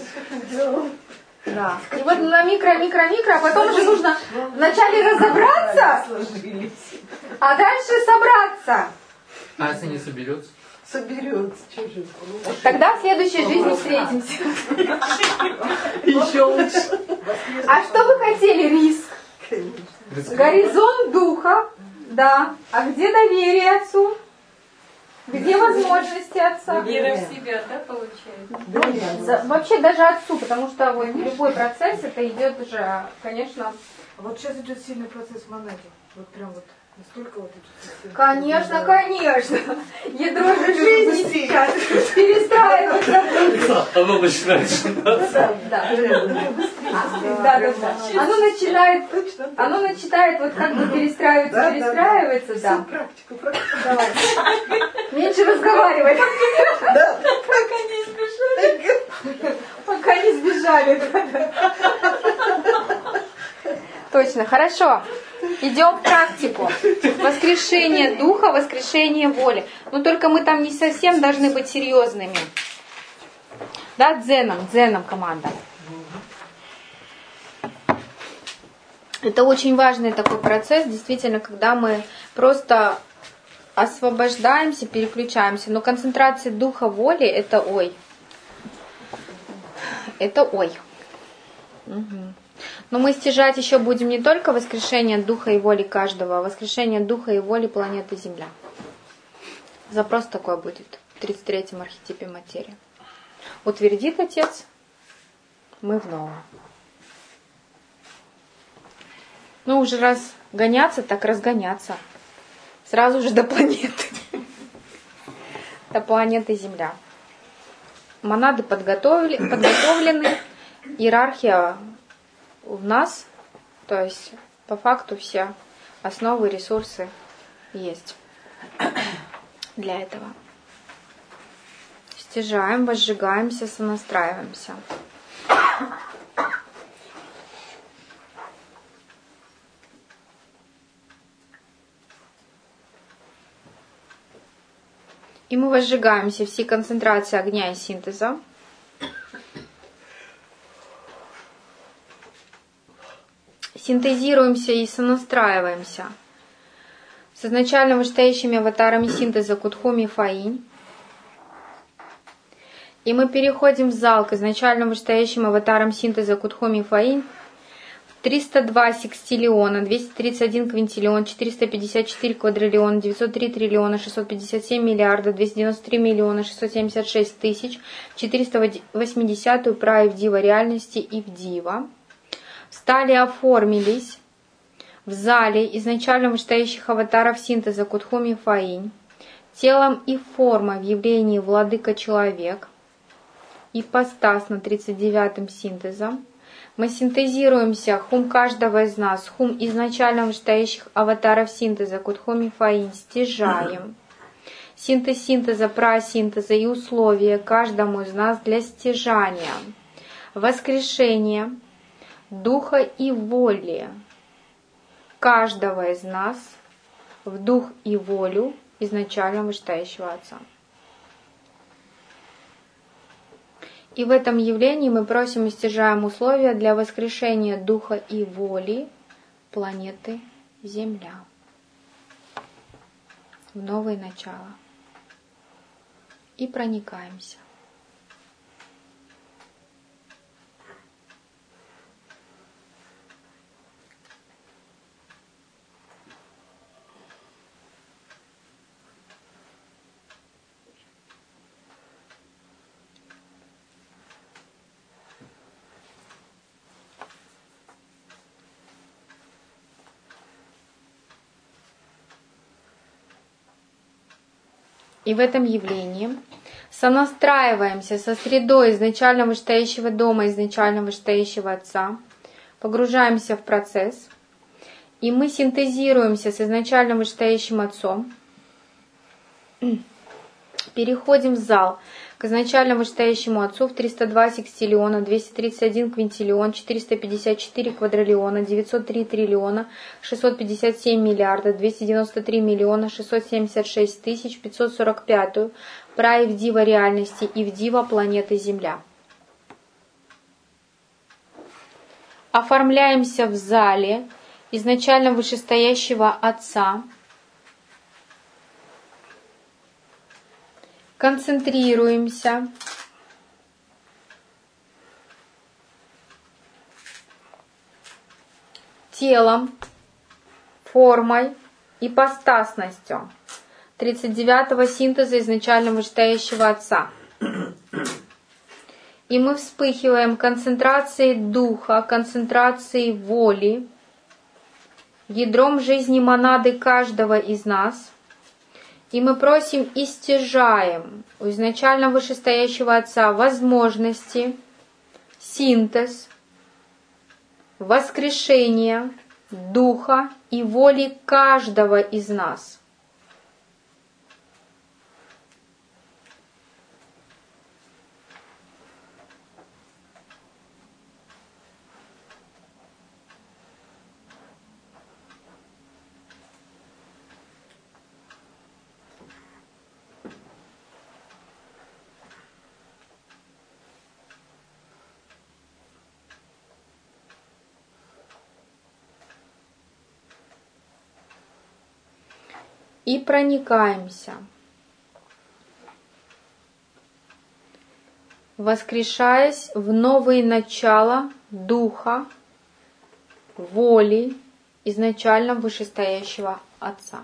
Да. И вот на микро, а потом уже нужно вначале разобраться, а дальше собраться. А если не соберется? Соберется, что же. Тогда в следующей жизни встретимся. Еще лучше. А что вы хотели? Риск. Горизонт духа. Да. А где доверие отцу? Где возможности отца? Вера в себя, да, получается? Вообще даже отцу, потому что вот любой процесс, это идет уже, конечно... А вот сейчас идет сильный процесс в монаде. Вот прям вот настолько вот идет. Конечно. Ядро же жизни сейчас перестраивается. Оно начинает сжиматься. Да. Оно начинает вот как бы перестраивается, да. Практику. Давай. Меньше разговаривай. Да. Пока не сбежали. Точно, хорошо. Идем в практику. Воскрешение духа, воскрешение воли. Но только мы там не совсем должны быть серьезными. Да, дзеном команда. Это очень важный такой процесс, действительно, когда мы просто освобождаемся, переключаемся. Но концентрация духа, воли, это ой. Это ой. Угу. Но мы стяжать еще будем не только воскрешение духа и воли каждого, а воскрешение духа и воли планеты Земля. Запрос такой будет в 33-м архетипе материи. Утвердит Отец, мы в новом. Ну, уже раз гоняться, так разгоняться. Сразу же до планеты. До планеты Земля. Монады подготовлены. Иерархия в нас. То есть, по факту, все основы, ресурсы есть для этого. стяжаем, возжигаемся, сонастраиваемся. И мы возжигаемся все концентрации огня и синтеза. Синтезируемся и сонастраиваемся с изначально вышестоящими аватарами синтеза Кудхуми и Фаинь. И мы переходим в зал к изначально вышестоящим аватарам синтеза Кудхуми и Фаинь. 302 секстиллиона, 231 квинтиллион, 454 квадриллиона, 903 триллиона, 657 миллиардов, 293 миллиона, 676 тысяч, 480-ю праю в дива реальности и в дива. Встали, оформились в зале изначально вышестоящих аватаров синтеза Кудхуми и Фаинь, телом и формой в явлении владыка-человек, ипостас на 39-м синтезом. Мы синтезируемся, хум каждого из нас, хум изначально вышестоящих аватаров синтеза Кудхуми и Фаинь стяжаем. Синтез синтеза, прасинтеза и условия каждому из нас для стяжания. Воскрешение духа и воли каждого из нас в дух и волю изначально вышестоящего Отца. И в этом явлении мы просим и стяжаем условия для воскрешения духа и воли планеты Земля в новые начала. И проникаемся. И в этом явлении сонастраиваемся со средой изначально вышестоящего дома, изначально вышестоящего Отца, погружаемся в процесс, и мы синтезируемся с изначально вышестоящим Отцом, переходим в зал к изначально вышестоящему Отцу в 302 секстиллиона, 231 квинтиллион, 454 квадриллиона, 903 триллиона, 657 миллиардов, 293 миллиона, 676 тысяч, 545 прай в дива реальности и в дива планеты Земля. Оформляемся в зале изначально вышестоящего Отца, концентрируемся, телом, формой, ипостасностью 39-го синтеза изначально вышестоящего Отца. И мы вспыхиваем концентрацией духа, концентрацией воли, ядром жизни монады каждого из нас. И мы просим и стяжаем у изначально вышестоящего Отца возможности, синтез, воскрешение духа и воли каждого из нас. И проникаемся, воскрешаясь в новые начала духа, воли изначально вышестоящего Отца.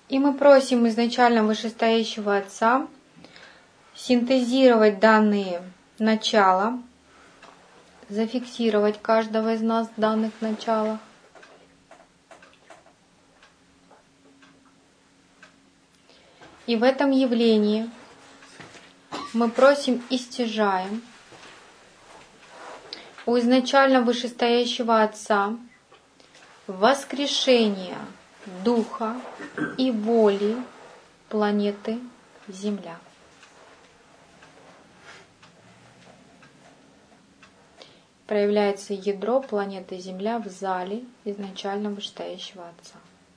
И мы просим изначально вышестоящего Отца синтезировать данные начала, зафиксировать каждого из нас в данных началах. И в этом явлении мы просим и стяжаем у изначально вышестоящего Отца воскрешения духа и воли планеты Земля. Проявляется ядро планеты Земля в зале изначально вышестоящего Отца.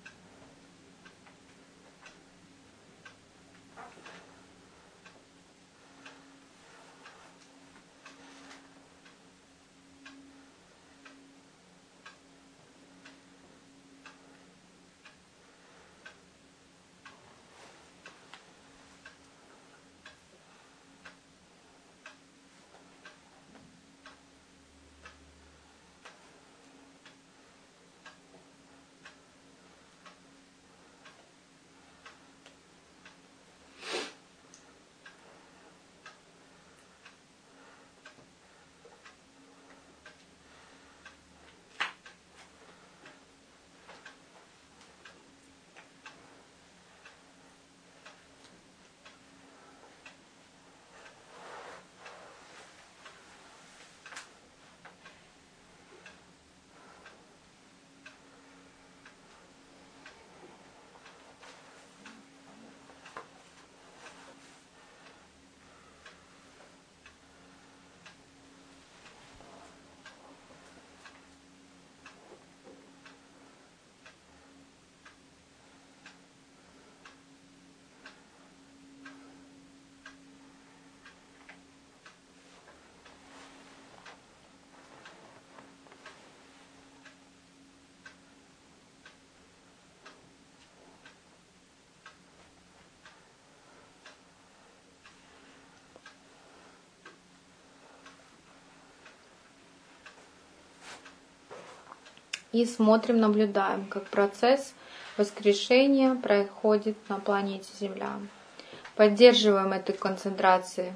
И смотрим, наблюдаем, как процесс воскрешения происходит на планете Земля. Поддерживаем эту концентрацию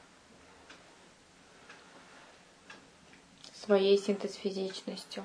своей синтез-физичностью.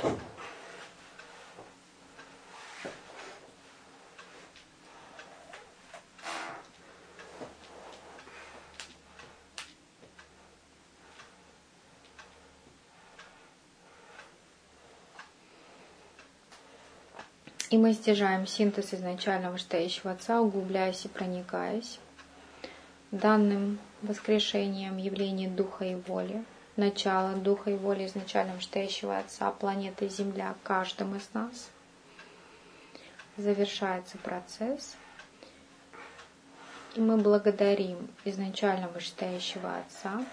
И мы стяжаем синтез изначально вышестоящего Отца, углубляясь и проникаясь данным воскрешением явления Духа и воли, начало Духа и воли изначально вышестоящего Отца, планеты Земля, каждым из нас. Завершается процесс. И мы благодарим изначально вышестоящего Отца,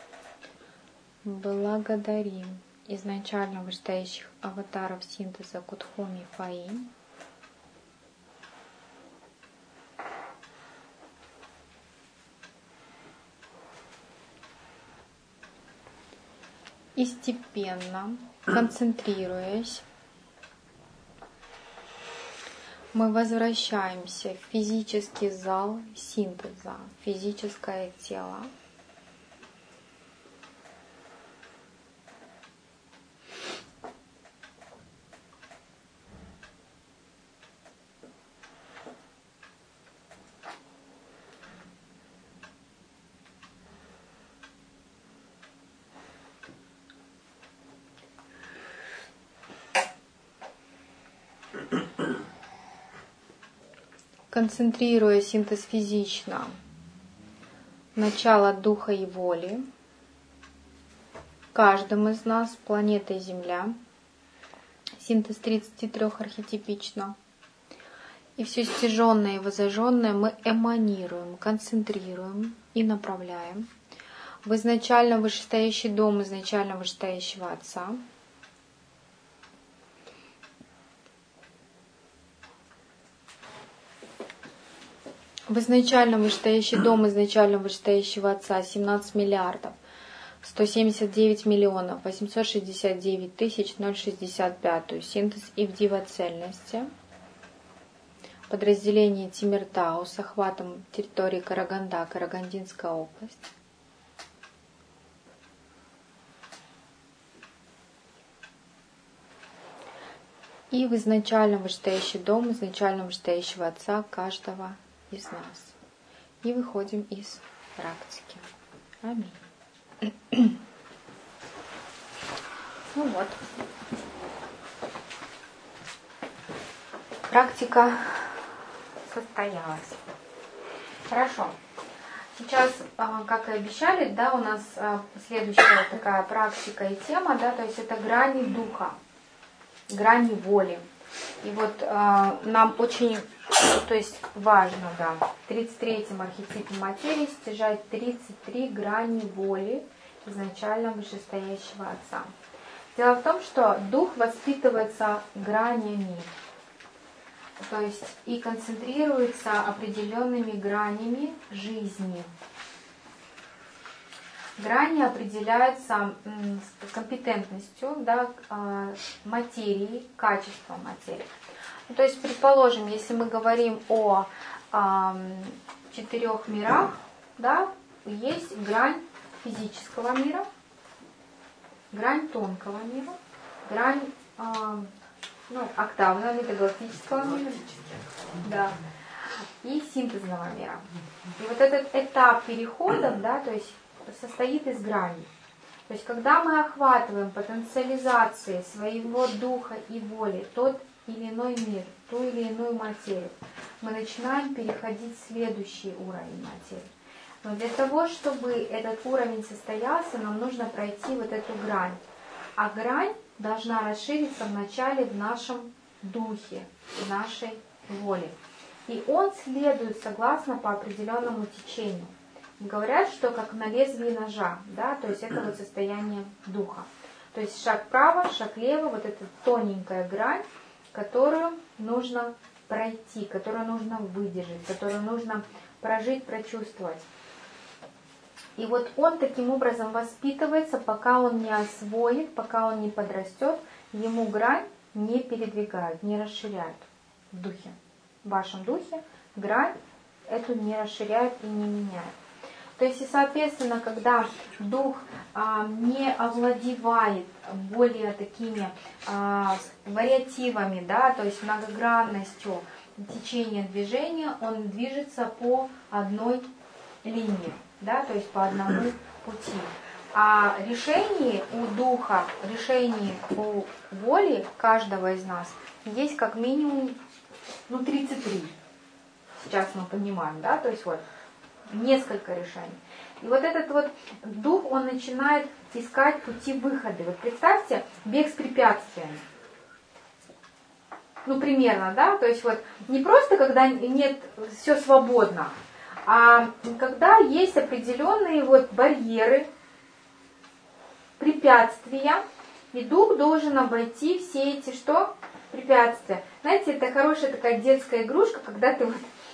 благодарим изначально вышестоящих аватаров синтеза Кутхоми Фаим, и степенно, концентрируясь, мы возвращаемся в физический зал синтеза, физическое тело. Концентрируя синтез физично, начало Духа и воли, каждым из нас, планетой Земля, синтез 33 архетипично, и все стяженное и возожженное мы эманируем, концентрируем и направляем в изначально вышестоящий дом изначально вышестоящего Отца, в изначально вышестоящий дом изначально вышестоящего Отца 17 миллиардов 179 миллионов 869 тысяч 065 синтез Ивдива цельности, подразделение Тимиртау с охватом территории Караганда, Карагандинская область. И в изначально вышестоящий дом изначально вышестоящего Отца каждого из нас. И выходим из практики. Аминь. Ну вот. Практика состоялась. Хорошо. Сейчас, как и обещали, да, у нас следующая такая практика и тема, да, то есть это грани духа, грани воли. И вот нам очень, то есть важно, да, в 33-м архетипе материи стяжать 33 грани воли изначально вышестоящего Отца. Дело в том, что дух воспитывается гранями, то есть и концентрируется определенными гранями жизни. Грани определяются компетентностью, да, материи, качеством материи. То есть, предположим, если мы говорим о 4 мирах, да, есть грань физического мира, грань тонкого мира, грань октавного метагалактического мира, да, и синтезного мира. И вот этот этап переходов, да, то есть состоит из граней. То есть, когда мы охватываем потенциализацией своего духа и воли тот или иной мир, ту или иную материю, мы начинаем переходить в следующий уровень материи. Но для того, чтобы этот уровень состоялся, нам нужно пройти вот эту грань. А грань должна расшириться вначале в нашем духе, в нашей воле. И он следует согласно по определенному течению. Говорят, что как на лезвии ножа, да, то есть это вот состояние духа. То есть шаг вправо, шаг влево, вот эта тоненькая грань, которую нужно пройти, которую нужно выдержать, которую нужно прожить, прочувствовать. И вот он таким образом воспитывается, пока он не освоит, пока он не подрастет, ему грань не передвигают, не расширяют в духе. В вашем духе грань эту не расширяют и не меняют. То есть, и, соответственно, когда дух не овладевает более такими вариативами, да, то есть многогранностью течения движения, он движется по одной линии, да, то есть по одному пути. А решение у духа, решение у воли каждого из нас есть как минимум 33. Сейчас мы понимаем, да, то есть вот несколько решений. И вот этот вот дух, он начинает искать пути выхода. Вот представьте, бег с препятствиями. Ну, примерно, да, то есть вот не просто, когда нет, все свободно, а когда есть определенные вот барьеры, препятствия, и дух должен обойти все эти, что? Препятствия. Знаете, это хорошая такая детская игрушка, когда ты вот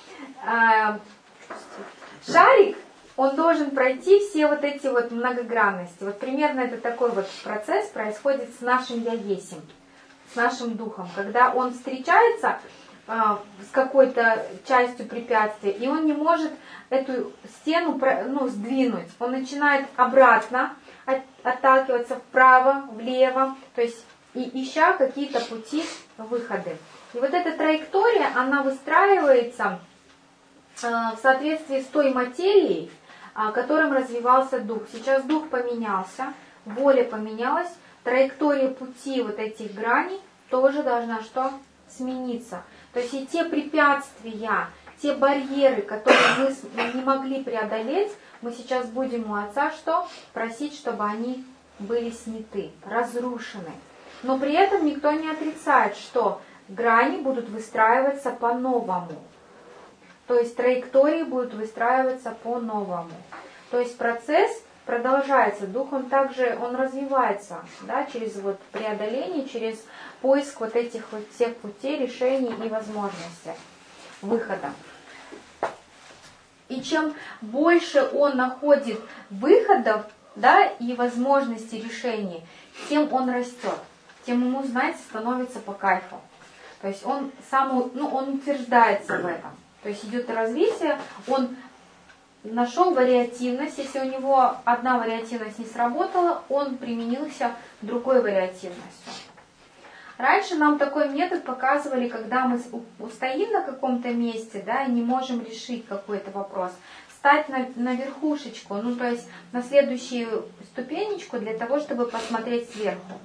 шарик, он должен пройти все вот эти вот многогранности. Вот примерно это такой вот процесс происходит с нашим «я есмь», с нашим духом. Когда он встречается с какой-то частью препятствия, и он не может эту стену сдвинуть. Он начинает обратно отталкиваться вправо, влево, то есть и ища какие-то пути выхода. И вот эта траектория, она выстраивается в соответствии с той материей, которым развивался дух. Сейчас дух поменялся, воля поменялась, траектория пути вот этих граней тоже должна что? Смениться. То есть и те препятствия, те барьеры, которые мы не могли преодолеть, мы сейчас будем у Отца что? Просить, чтобы они были сняты, разрушены. Но при этом никто не отрицает, что грани будут выстраиваться по-новому. То есть траектории будут выстраиваться по-новому. То есть процесс продолжается. Дух, он также развивается, да, через вот преодоление, через поиск вот этих вот всех путей, решений и возможностей выхода. И чем больше он находит выходов, да, и возможностей решений, тем он растет, тем ему, знаете, становится по кайфу. То есть он он утверждается в этом. То есть идет развитие, он нашел вариативность, если у него одна вариативность не сработала, он применился другой вариативностью. Раньше нам такой метод показывали, когда мы устоим на каком-то месте, да, и не можем решить какой-то вопрос, встать на верхушечку, то есть на следующую ступенечку для того, чтобы посмотреть сверху.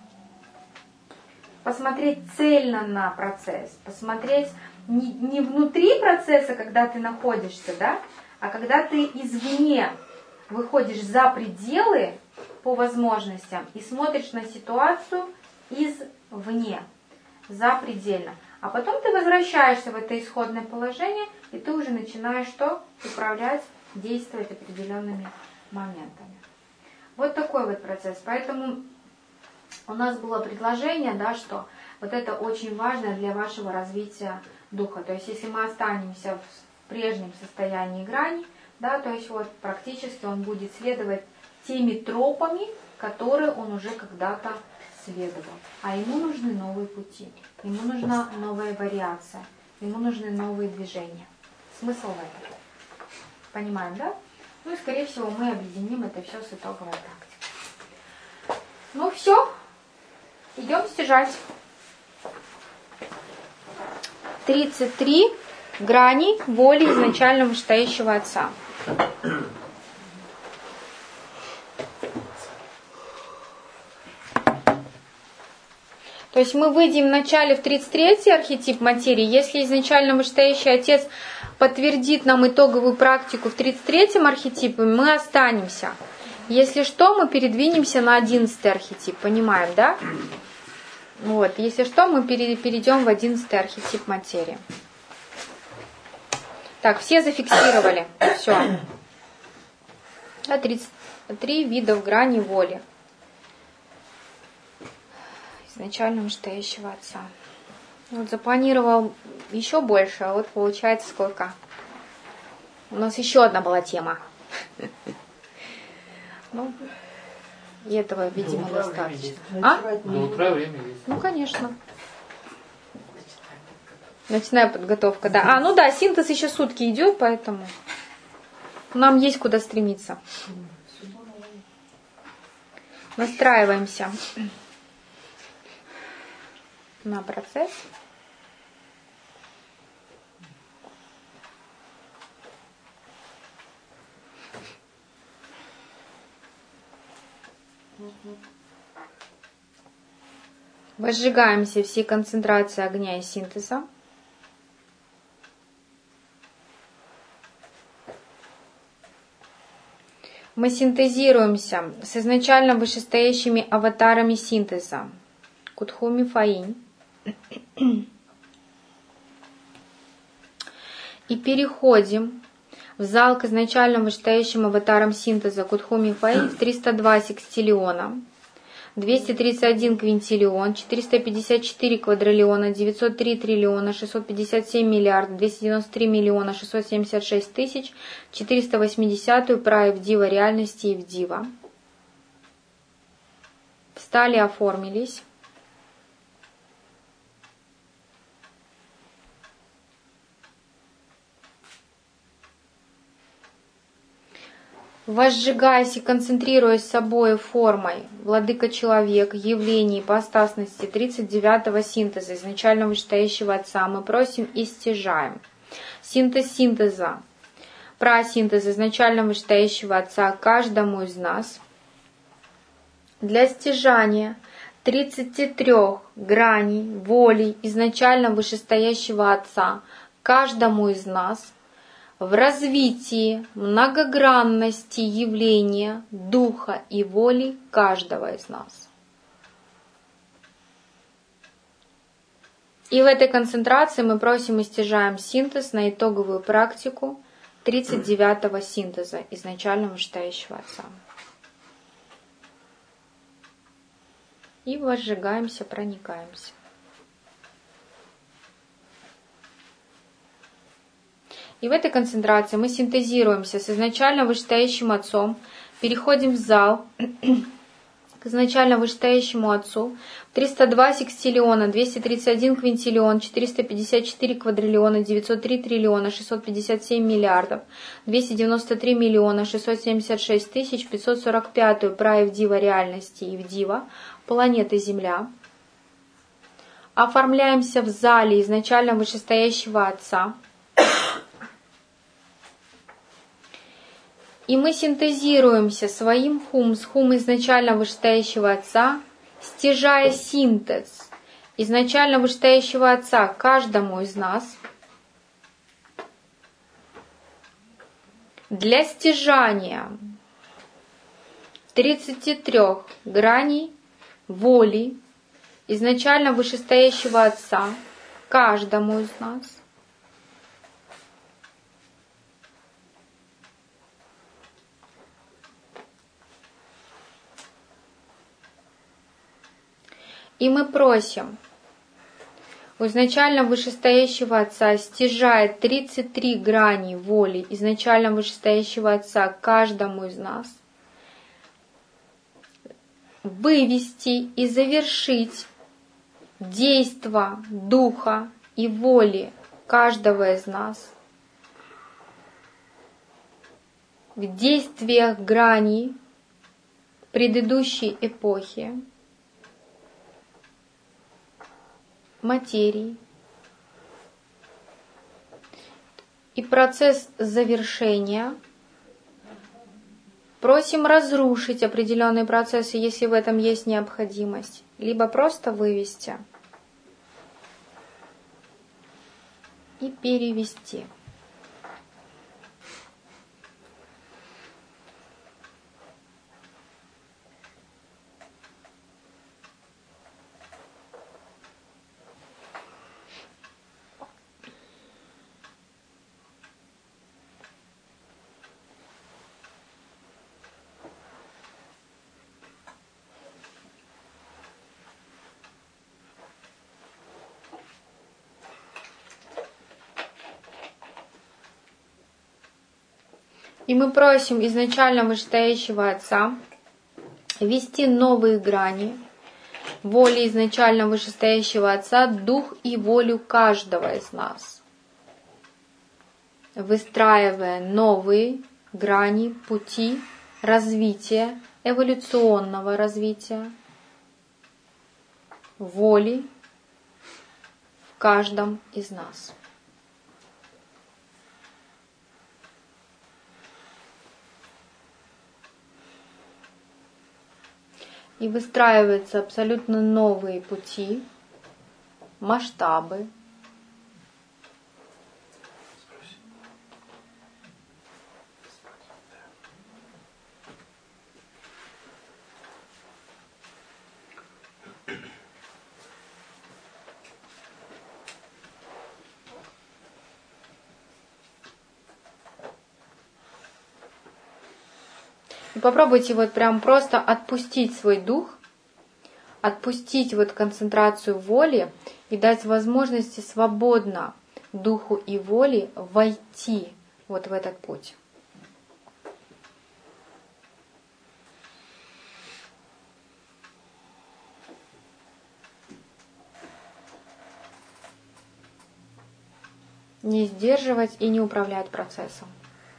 Посмотреть цельно на процесс, посмотреть не внутри процесса, когда ты находишься, да, а когда ты извне выходишь за пределы по возможностям и смотришь на ситуацию извне, запредельно. А потом ты возвращаешься в это исходное положение, и ты уже начинаешь что? Управлять, действовать определенными моментами. Вот такой вот процесс. Поэтому у нас было предложение, да, что вот это очень важно для вашего развития духа. То есть если мы останемся в прежнем состоянии грани, да, то есть вот практически он будет следовать теми тропами, которые он уже когда-то следовал. А ему нужны новые пути, ему нужна новая вариация, ему нужны новые движения. Смысл в этом. Понимаем, да? Ну и скорее всего мы объединим это все с итоговой практикой. Ну все, идем стяжать. 33 грани воли изначально вышестоящего Отца. То есть мы выйдем вначале в 33-й архетип материи. Если изначально вышестоящий Отец подтвердит нам итоговую практику в 33-м архетипе, мы останемся. Если что, мы передвинемся на 11-й архетип. Понимаем, да? Вот. Если что, мы перейдем в 11-й архетип материи. Так, все зафиксировали. Все. 33 видов грани воли изначально вышестоящего Отца. Вот запланировал еще больше, а вот получается сколько? У нас еще одна была тема. Ну, и этого, видимо, достаточно. До утра время есть. Ну, конечно. Ночная подготовка, да. Ну да, синтез еще сутки идет, поэтому Нам есть куда стремиться. Настраиваемся на процесс. Возжигаемся все концентрации огня и синтеза. Мы синтезируемся с изначально вышестоящими аватарами синтеза. Кутхуми Фаинь. И переходим в зал к изначально вышестоящим аватарам синтеза Кутхуми Фаинь в 302 секстиллиона, 231 квинтиллион, 454 квадриллиона, 903 триллиона, 657 миллиардов, 293 миллиона, 676 тысяч, 480 праев Дива реальности и в Дива. Встали, оформились. Возжигаясь и концентрируясь собой формой, Владыка-человек, явление ипостасности 39-го синтеза, изначально вышестоящего Отца, мы просим и стяжаем. Синтез синтеза, прасинтез изначально вышестоящего Отца каждому из нас. Для стяжания 33 граней воли изначально вышестоящего Отца каждому из нас в развитии многогранности явления духа и воли каждого из нас. И в этой концентрации мы просим и стяжаем синтез на итоговую практику 39-го синтеза изначально вышестоящего Отца. И возжигаемся, проникаемся. И в этой концентрации мы синтезируемся с изначально вышестоящим Отцом, переходим в зал к изначально вышестоящему Отцу, 302 секстиллиона, 231 квинтиллион, 454 квадриллиона, 903 триллиона, 657 миллиардов, 293 миллиона, 676 тысяч, 545 праев Дива реальности и в Дива, планеты Земля. Оформляемся в зале изначально вышестоящего Отца. И мы синтезируемся своим хум с хум изначально вышестоящего Отца, стяжая синтез изначально вышестоящего Отца каждому из нас для стяжания 33 граней воли изначально вышестоящего Отца каждому из нас. И мы просим у изначально вышестоящего Отца, стяжая 33 грани воли изначально вышестоящего Отца каждому из нас, вывести и завершить действо духа и воли каждого из нас в действиях граней предыдущей эпохи, материи. И процесс завершения просим разрушить определенные процессы, если в этом есть необходимость, либо просто вывести и перевести. И мы просим изначально вышестоящего Отца ввести новые грани воли изначально вышестоящего Отца, дух и волю каждого из нас, выстраивая новые грани, пути развития, эволюционного развития, воли в каждом из нас. И выстраиваются абсолютно новые пути, масштабы. И попробуйте вот прям просто отпустить свой дух, отпустить вот концентрацию воли и дать возможности свободно духу и воле войти вот в этот путь. Не сдерживать и не управлять процессом.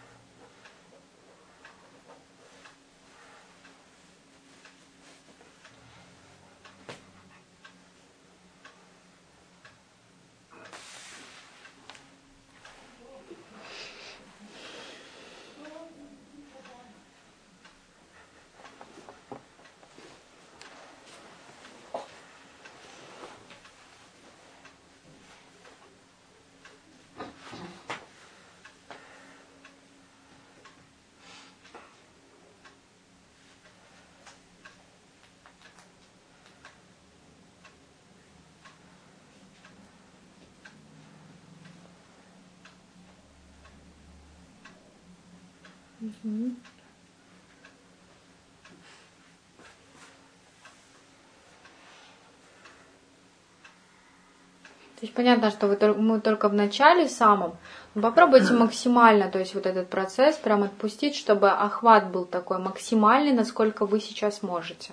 То есть понятно, что мы только в начале самом, но попробуйте максимально, то есть вот этот процесс прям отпустить, чтобы охват был такой максимальный, насколько вы сейчас можете.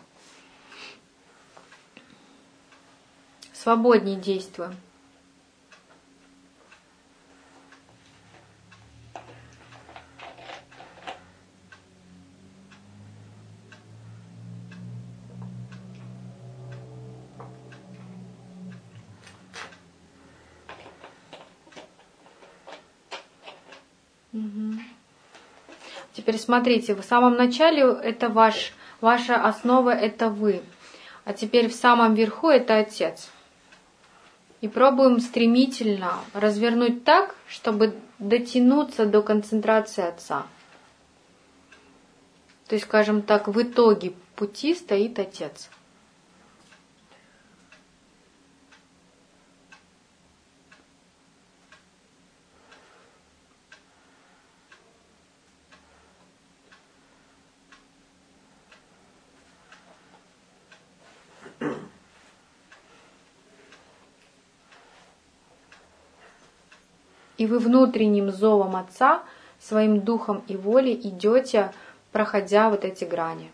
Свободнее действуем. Теперь смотрите, в самом начале это ваша основа, это вы. А теперь в самом верху это Отец. И пробуем стремительно развернуть так, чтобы дотянуться до концентрации Отца. То есть, скажем так, в итоге пути стоит Отец. И вы внутренним зовом Отца, своим духом и волей идете, проходя вот эти грани.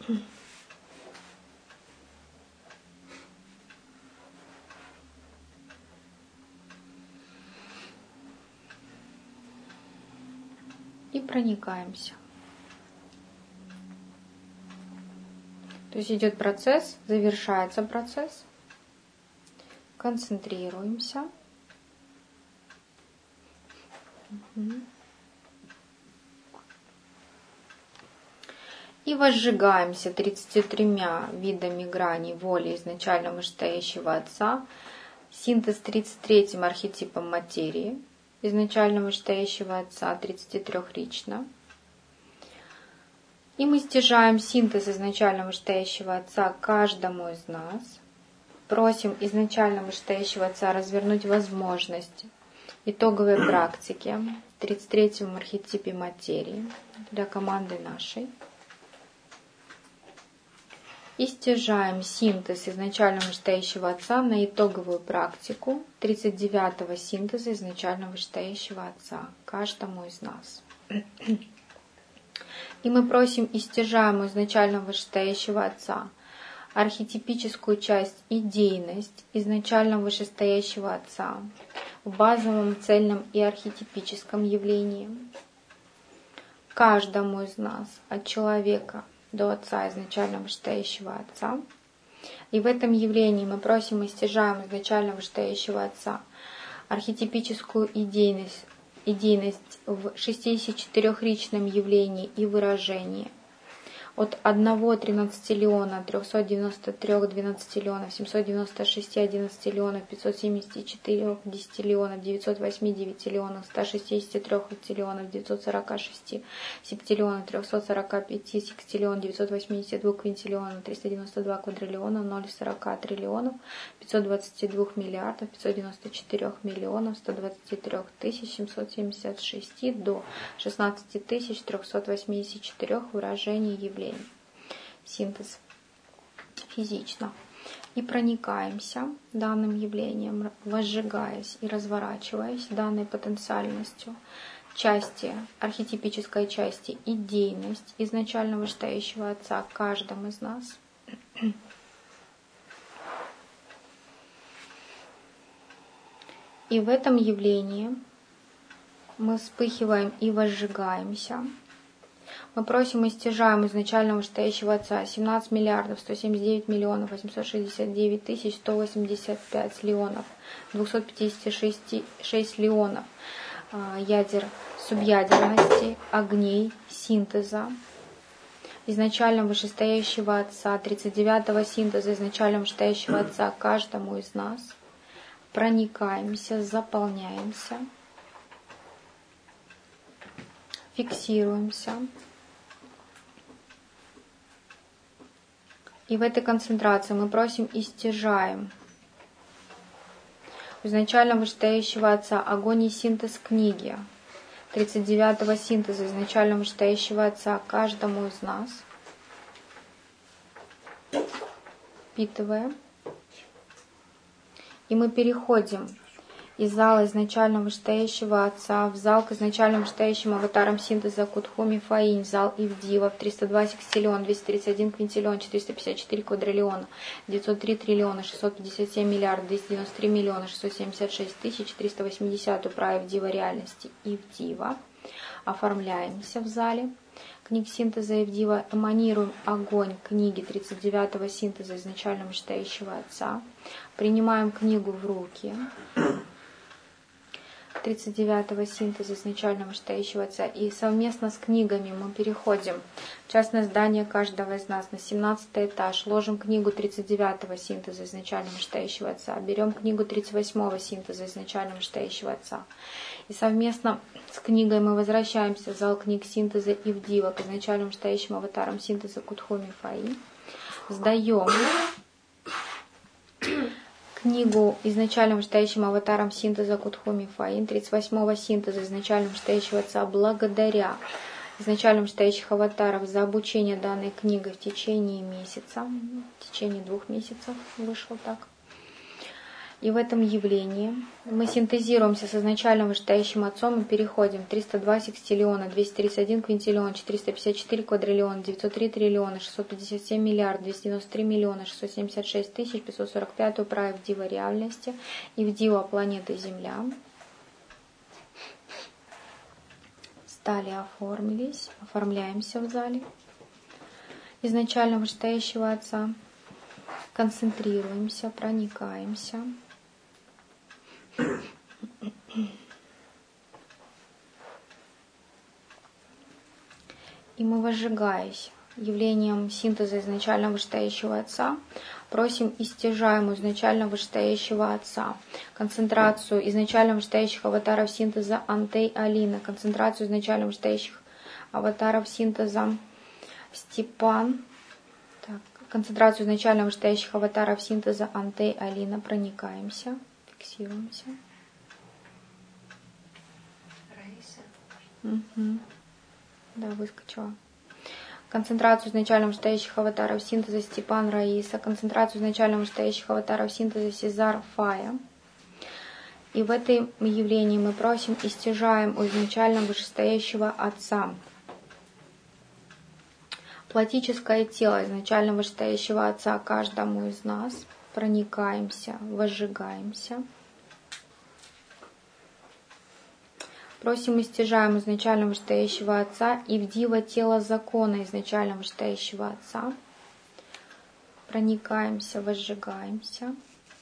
И проникаемся. То есть идет процесс, завершается процесс. Концентрируемся. И возжигаемся 33 видами граней воли изначально вышестоящего Отца. Синтез 33-м архетипом материи изначально вышестоящего Отца, 33-рично. И мы стяжаем синтез изначально вышестоящего Отца каждому из нас. Просим изначально вышестоящего Отца развернуть возможности итоговой практики в 33-м архетипе материи для команды нашей. И стяжаем синтез изначально вышестоящего Отца на итоговую практику 39-го синтеза изначально вышестоящего Отца каждому из нас. И мы просим и стяжаем у изначально вышестоящего Отца архетипическую часть, идейность изначально вышестоящего Отца в базовом, цельном и архетипическом явлении. Каждому из нас, от человека до Отца, изначально вышестоящего Отца. И в этом явлении мы просим и стяжаем изначально вышестоящего Отца архетипическую идейность в 64-ричном явлении и выражении от 1 13 393 12 796 11 574 10 908 9 163 946 септиллиона 345 секстиллион 982 квинтиллиона 392 квадриллиона 0,40 триллионов 522 миллиардов 594 миллионов 123 776 до 16 384 выражений явлений. Синтез физично. И проникаемся данным явлением, возжигаясь и разворачиваясь данной потенциальностью части, архетипической части, идейность изначально вышестоящего Отца каждому из нас. И в этом явлении мы вспыхиваем и возжигаемся. Мы просим и стяжаем изначально вышестоящего Отца 17 миллиардов 179 миллионов 869 тысяч 185 леонов 256 леонов ядер субъядерности, огней, синтеза изначально вышестоящего Отца, 39-го синтеза изначально вышестоящего Отца каждому из нас. Проникаемся, заполняемся, фиксируемся. И в этой концентрации мы просим и стяжаем изначально вышестоящего Отца огонь и синтез книги 39-го синтеза изначально вышестоящего Отца каждому из нас, впитывая. И мы переходим из зала изначально вышестоящего Отца в зал к изначально вышестоящим аватарам синтеза Кутхуми Фаинь, зал Ивдива, в 302 секстиллион, 231 квинтиллион, 454 квадриллиона, 903 триллиона, 657 миллиардов, 293 миллиона, 676 тысяч, 380 права Ивдива реальности Ивдива. Оформляемся в зале книг синтеза Ивдива, эманируем огонь книги 39-го синтеза изначально вышестоящего Отца, принимаем книгу в руки 39-го синтеза изначально вышестоящего Отца, и совместно с книгами мы переходим в частное здание каждого из нас на 17-й этаж, ложим книгу 39-го синтеза изначально вышестоящего Отца, берем книгу 38-го синтеза изначально вышестоящего Отца, и совместно с книгой мы возвращаемся в зал книг синтеза Ивдива к изначально вышестоящим аватарам синтеза Кутхуми Фаи, сдаем книгу изначально вышестоящим аватаром синтеза Кутхуми Фаин, 38-го синтеза изначально вышестоящего Отца, благодаря изначально вышестоящих аватаров за обучение данной книгой в течение месяца, в течение 2 месяцев вышло так. И в этом явлении мы синтезируемся с изначальным вышестоящим Отцом и переходим 302 секстиллиона, 231 квинтиллион, 454 квадриллиона, 903 триллиона, 657 миллиардов, 293 миллиона, 676 тысяч, 545 прайв Дива реальности и в Дива планеты Земля. Стали, оформились, оформляемся в зале изначально вышестоящего Отца. Концентрируемся, проникаемся. И мы, возжигаясь явлением синтеза изначально вышестоящего Отца, просим и стяжаем у изначально вышестоящего Отца концентрацию изначально вышестоящих аватаров синтеза Антей Алина, концентрацию изначально вышестоящих аватаров синтеза Степан, концентрацию изначально вышестоящих аватаров синтеза Антей Алина, проникаемся, фиксируемся. Угу. Да, выскочила. Концентрацию изначально вышестоящих аватаров синтеза Степан Раиса, концентрацию изначально вышестоящих аватаров синтеза Сезар Фая. И в этом явлении мы просим и стяжаем у изначально вышестоящего Отца платическое тело изначально вышестоящего Отца каждому из нас, проникаемся, возжигаемся. Просим и стяжаем изначально вышестоящего Отца и в Дива тело закона изначально вышестоящего Отца. Проникаемся, возжигаемся.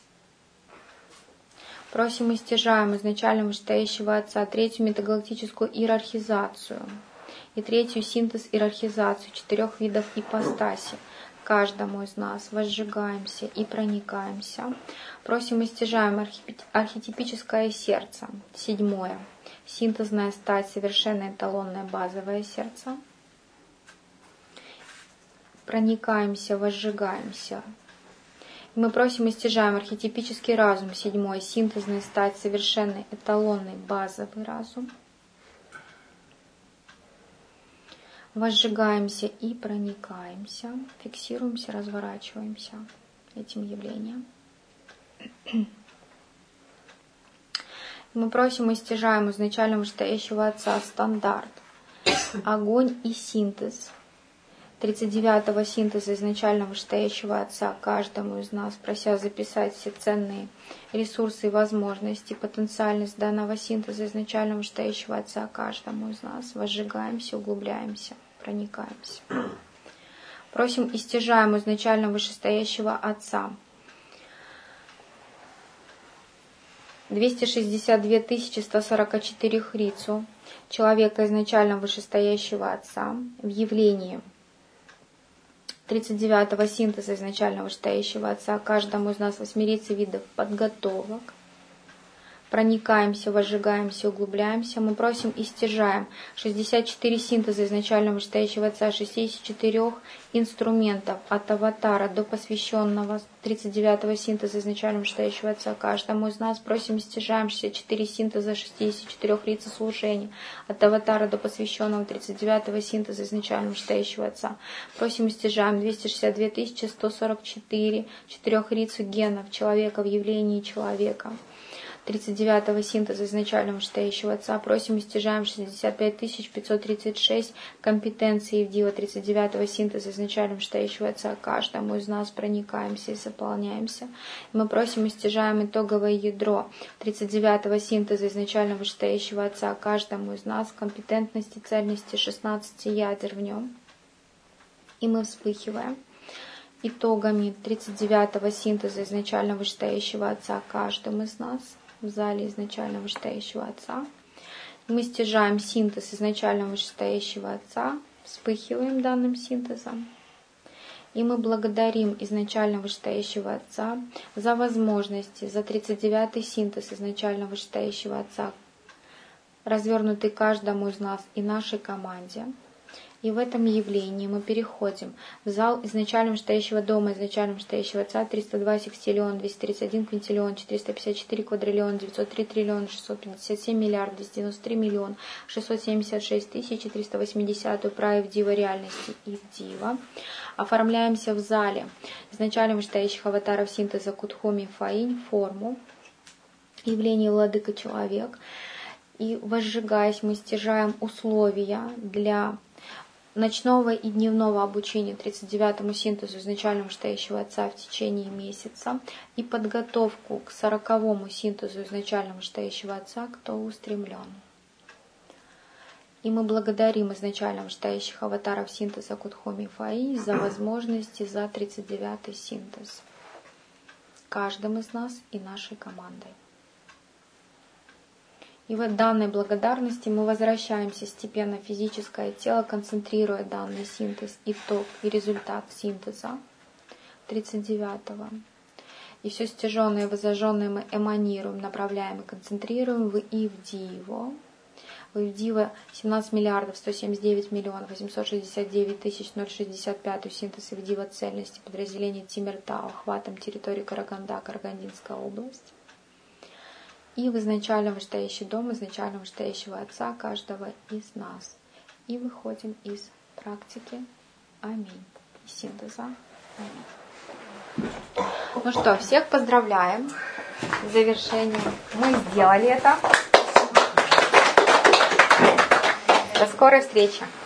Просим и стяжаем изначально вышестоящего Отца третью метагалактическую иерархизацию и третью синтез иерархизацию 4 видов ипостаси каждому из нас. Возжигаемся и проникаемся. Просим и стяжаем архетипическое сердце, 7. Синтезная стать, совершенное эталонное базовое сердце. Проникаемся, возжигаемся. Мы просим и стяжаем архетипический разум, 7. Синтезная стать, совершенный эталонный базовый разум. Возжигаемся и проникаемся, фиксируемся, разворачиваемся этим явлением. Мы просим и стяжаем изначально вышестоящего Отца стандарт, огонь и синтез 39-го синтеза изначально вышестоящего Отца каждому из нас, прося записать все ценные ресурсы и возможности, потенциальность данного синтеза изначально вышестоящего Отца каждому из нас. Возжигаемся, углубляемся, проникаемся. Просим и стяжаем изначально вышестоящего Отца 262 144 хрицу человека изначально вышестоящего Отца в явлении 39-го синтеза изначально вышестоящего Отца каждому из нас 8 видов подготовок. Проникаемся, возжигаемся, углубляемся. Мы просим и стяжаем 64 синтеза изначально вышестоящего Отца, 64 инструментов от аватара до посвященного 39-го синтеза изначально вышестоящего Отца каждому из нас. Просим и стяжаем 64 синтеза 64 лиц служения от аватара до посвященного 39-го синтеза изначально вышестоящего Отца. Просим и стяжаем 262 144 4 генов человека в явлении человека 39-го синтеза изначально вышестоящего Отца. Просим и стяжаем 65 536 компетенций в Дива 39-го синтеза изначально вышестоящего Отца. Каждому из нас проникаемся и заполняемся. Мы просим и стяжаем итоговое ядро 39-го синтеза изначально вышестоящего Отца. Каждому из нас компетентности, цельности 16 ядер в нем. И мы вспыхиваем итогами 39-го синтеза изначально вышестоящего Отца каждым из нас в зале изначально вышестоящего Отца. Мы стяжаем синтез изначально вышестоящего Отца, вспыхиваем данным синтезом. И мы благодарим изначально вышестоящего Отца за возможности, за 39-й синтез изначально вышестоящего Отца, развернутый каждому из нас и нашей команде. И в этом явлении мы переходим в зал изначально стоящего дома, изначально стоящего Отца, 302 секстиллион, 231 квинтиллион, 454 квадриллион, 903 триллиона, 657 миллиардов, 293 миллиона, 676 тысяч, 380 праев Дива реальности и Дива. Оформляемся в зале изначально вышестоящих аватаров синтеза Кудхоми Фаинь, форму, явление Владыка Человек. И возжигаясь, мы стяжаем условия для ночного и дневного обучения 39-му синтезу изначального вышестоящего Отца в течение месяца и подготовку к 40-му синтезу изначального вышестоящего Отца, кто устремлен. И мы благодарим изначально вышестоящих аватаров синтеза Кудхоми Фаинь за возможности за 39-й синтез. Каждым из нас и нашей командой. И в данной благодарности мы возвращаемся степенно в физическое тело, концентрируя данный синтез, итог и результат синтеза 39-го. И все стяженное и возожженное мы эманируем, направляем и концентрируем в Ивдиво. В Ивдиво 17 миллиардов 179 миллионов 869 тысяч 065 синтез Ивдива цельности подразделения Тимиртау охватом территории Караганда, Карагандинская область. И в изначально вышестоящий дом, изначально вышестоящего Отца каждого из нас. И выходим из практики. Аминь. Из синтеза. Аминь. Ну что, всех поздравляем с завершением. Мы сделали это. До скорой встречи.